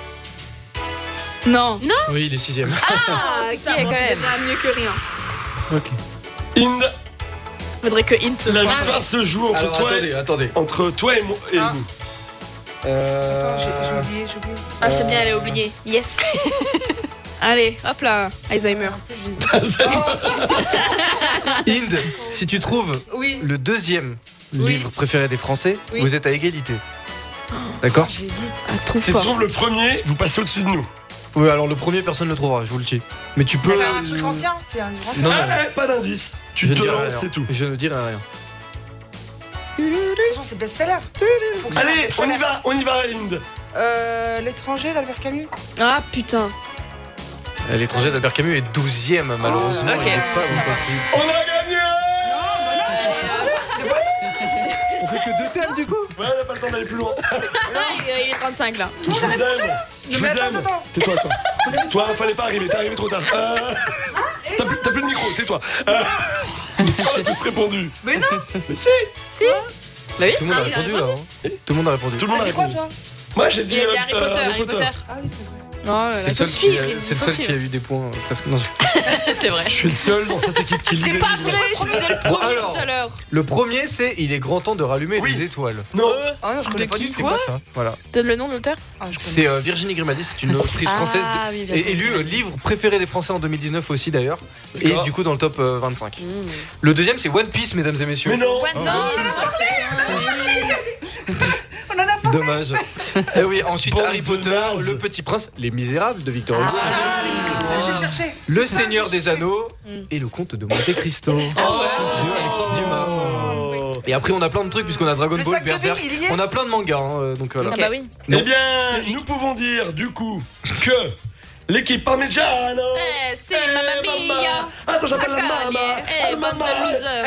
Non. Non. Oui, il est 6ème. Ah, ok, putain, bon, quand c'est même. déjà mieux que rien. Ok. Inde, Faudrait que Int. la victoire se joue entre Alors, toi attendez. entre toi et moi et Ah. nous. Attends, j'ai oublié. Ah, c'est bien, elle est oubliée. Yes. Allez, hop là. Alzheimer. Inde, si tu trouves Oui. le 2ème livre préféré des Français, Oui. vous êtes à égalité. D'accord? J'hésite. Ah, trop Si tu fort. trouves le premier, vous passez au-dessus de nous. Oui, alors le premier, personne ne le trouvera, je vous le dis. Mais tu peux. C'est un truc ancien. C'est un livre ancien. Non, non. Ah, pas d'indice. Tu Je te ne dirai lances, rien. c'est tout. Je ne dirai rien. De toute façon, c'est best-seller. Faut que ça Allez, soit best-seller. on y va, Inde. L'étranger d'Albert Camus. Ah, putain. L'étranger d'Albert Camus est 12ème, malheureusement. ok. Il n'est pas dans le top 8. On a gagné. On fait que 2 thèmes du coup? Ouais, on n'a pas le temps d'aller plus loin. Il est 35 là. Je vous aime. Je vous mais aime. attends. Tais-toi, toi. Toi, fallait pas arriver, t'es arrivé trop tard. T'as plus de micro, tais-toi. On a tous répondu. Mais non. Mais si. Si. Bah oui. Tout le monde a Ah, il a répondu là. Hein. Tout le monde a répondu. Tout le monde a T'as dit quoi, répondu. toi? Moi, j'ai dit Il a dit Harry Potter. Ah oui, c'est vrai. Non, C'est le seul, c'est le seul qui a eu des points presque. Non, C'est vrai. Je suis le seul dans cette équipe qui lit C'est des pas livres. vrai, je disais le Bon, premier alors. tout à l'heure. le premier, c'est Il est grand temps de rallumer Oui. les étoiles. Non. Ah non, je connais De pas qui, du tout. C'est quoi ça? Voilà. Donne le nom de l'auteur. Ah, je connais. C'est Virginie Grimaldi, c'est une autrice Ah, française oui, bien et sûr. élue livre préféré des Français en 2019 aussi d'ailleurs. Et D'accord. du coup dans le top 25. Le deuxième, c'est One Piece, mesdames et messieurs. Mais non. On en a pas. Dommage. Et oui, ensuite Bande Harry de Potter, nazes. Le Petit Prince, Les Misérables de Victor Hugo, Ah, les musiques, c'est ça que je cherchais. Le C'est ça que Seigneur je des cherchais. Anneaux et Le Comte de Monte Cristo de Alexandre Dumas. Oh. Et après on a plein de trucs puisqu'on a Dragon Le Ball, sac de Berserk, billes, il y est. on a plein de mangas, hein, donc voilà. Ah bah oui. Non. Eh bien, nous pouvons dire du coup que l'équipe Parmigiano. C'est Mamma Mia. Attends, j'appelle la maman. Bande de losers,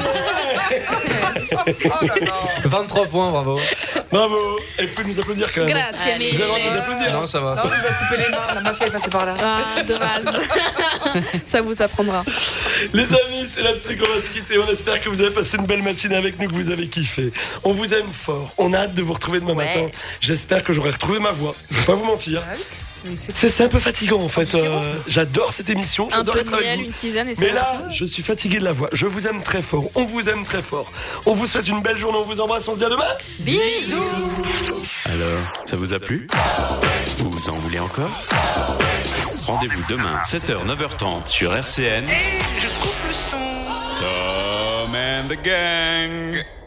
là. 23 points, bravo. Bravo. Et vous pouvez nous applaudir quand même. Grazie mille. Vous allez nous applaudir. Non, ça va. Non, on nous a coupé les mains, la mafia est passée par là. Ah, dommage. Ça vous apprendra. Les amis, c'est là-dessus qu'on va se quitter. On espère que vous avez passé une belle matinée avec nous, que vous avez kiffé. On vous aime fort. On a hâte de vous retrouver demain matin. J'espère que j'aurai retrouvé ma voix. Je vais pas vous mentir. C'est un peu fatigant en fait. J'adore cette émission. Un J'adore peu être de avec miel, vous. une tisane et c'est Mais là, parti. je suis fatigué de la voix. Je vous aime très fort. On vous aime très fort. On vous souhaite une belle journée. On vous embrasse. On se dit à demain. Bisous. Alors, ça vous a plu? Vous en voulez encore? Rendez-vous demain, 7h, 9h30 sur RCN. Et je coupe le son. Tom and the Gang.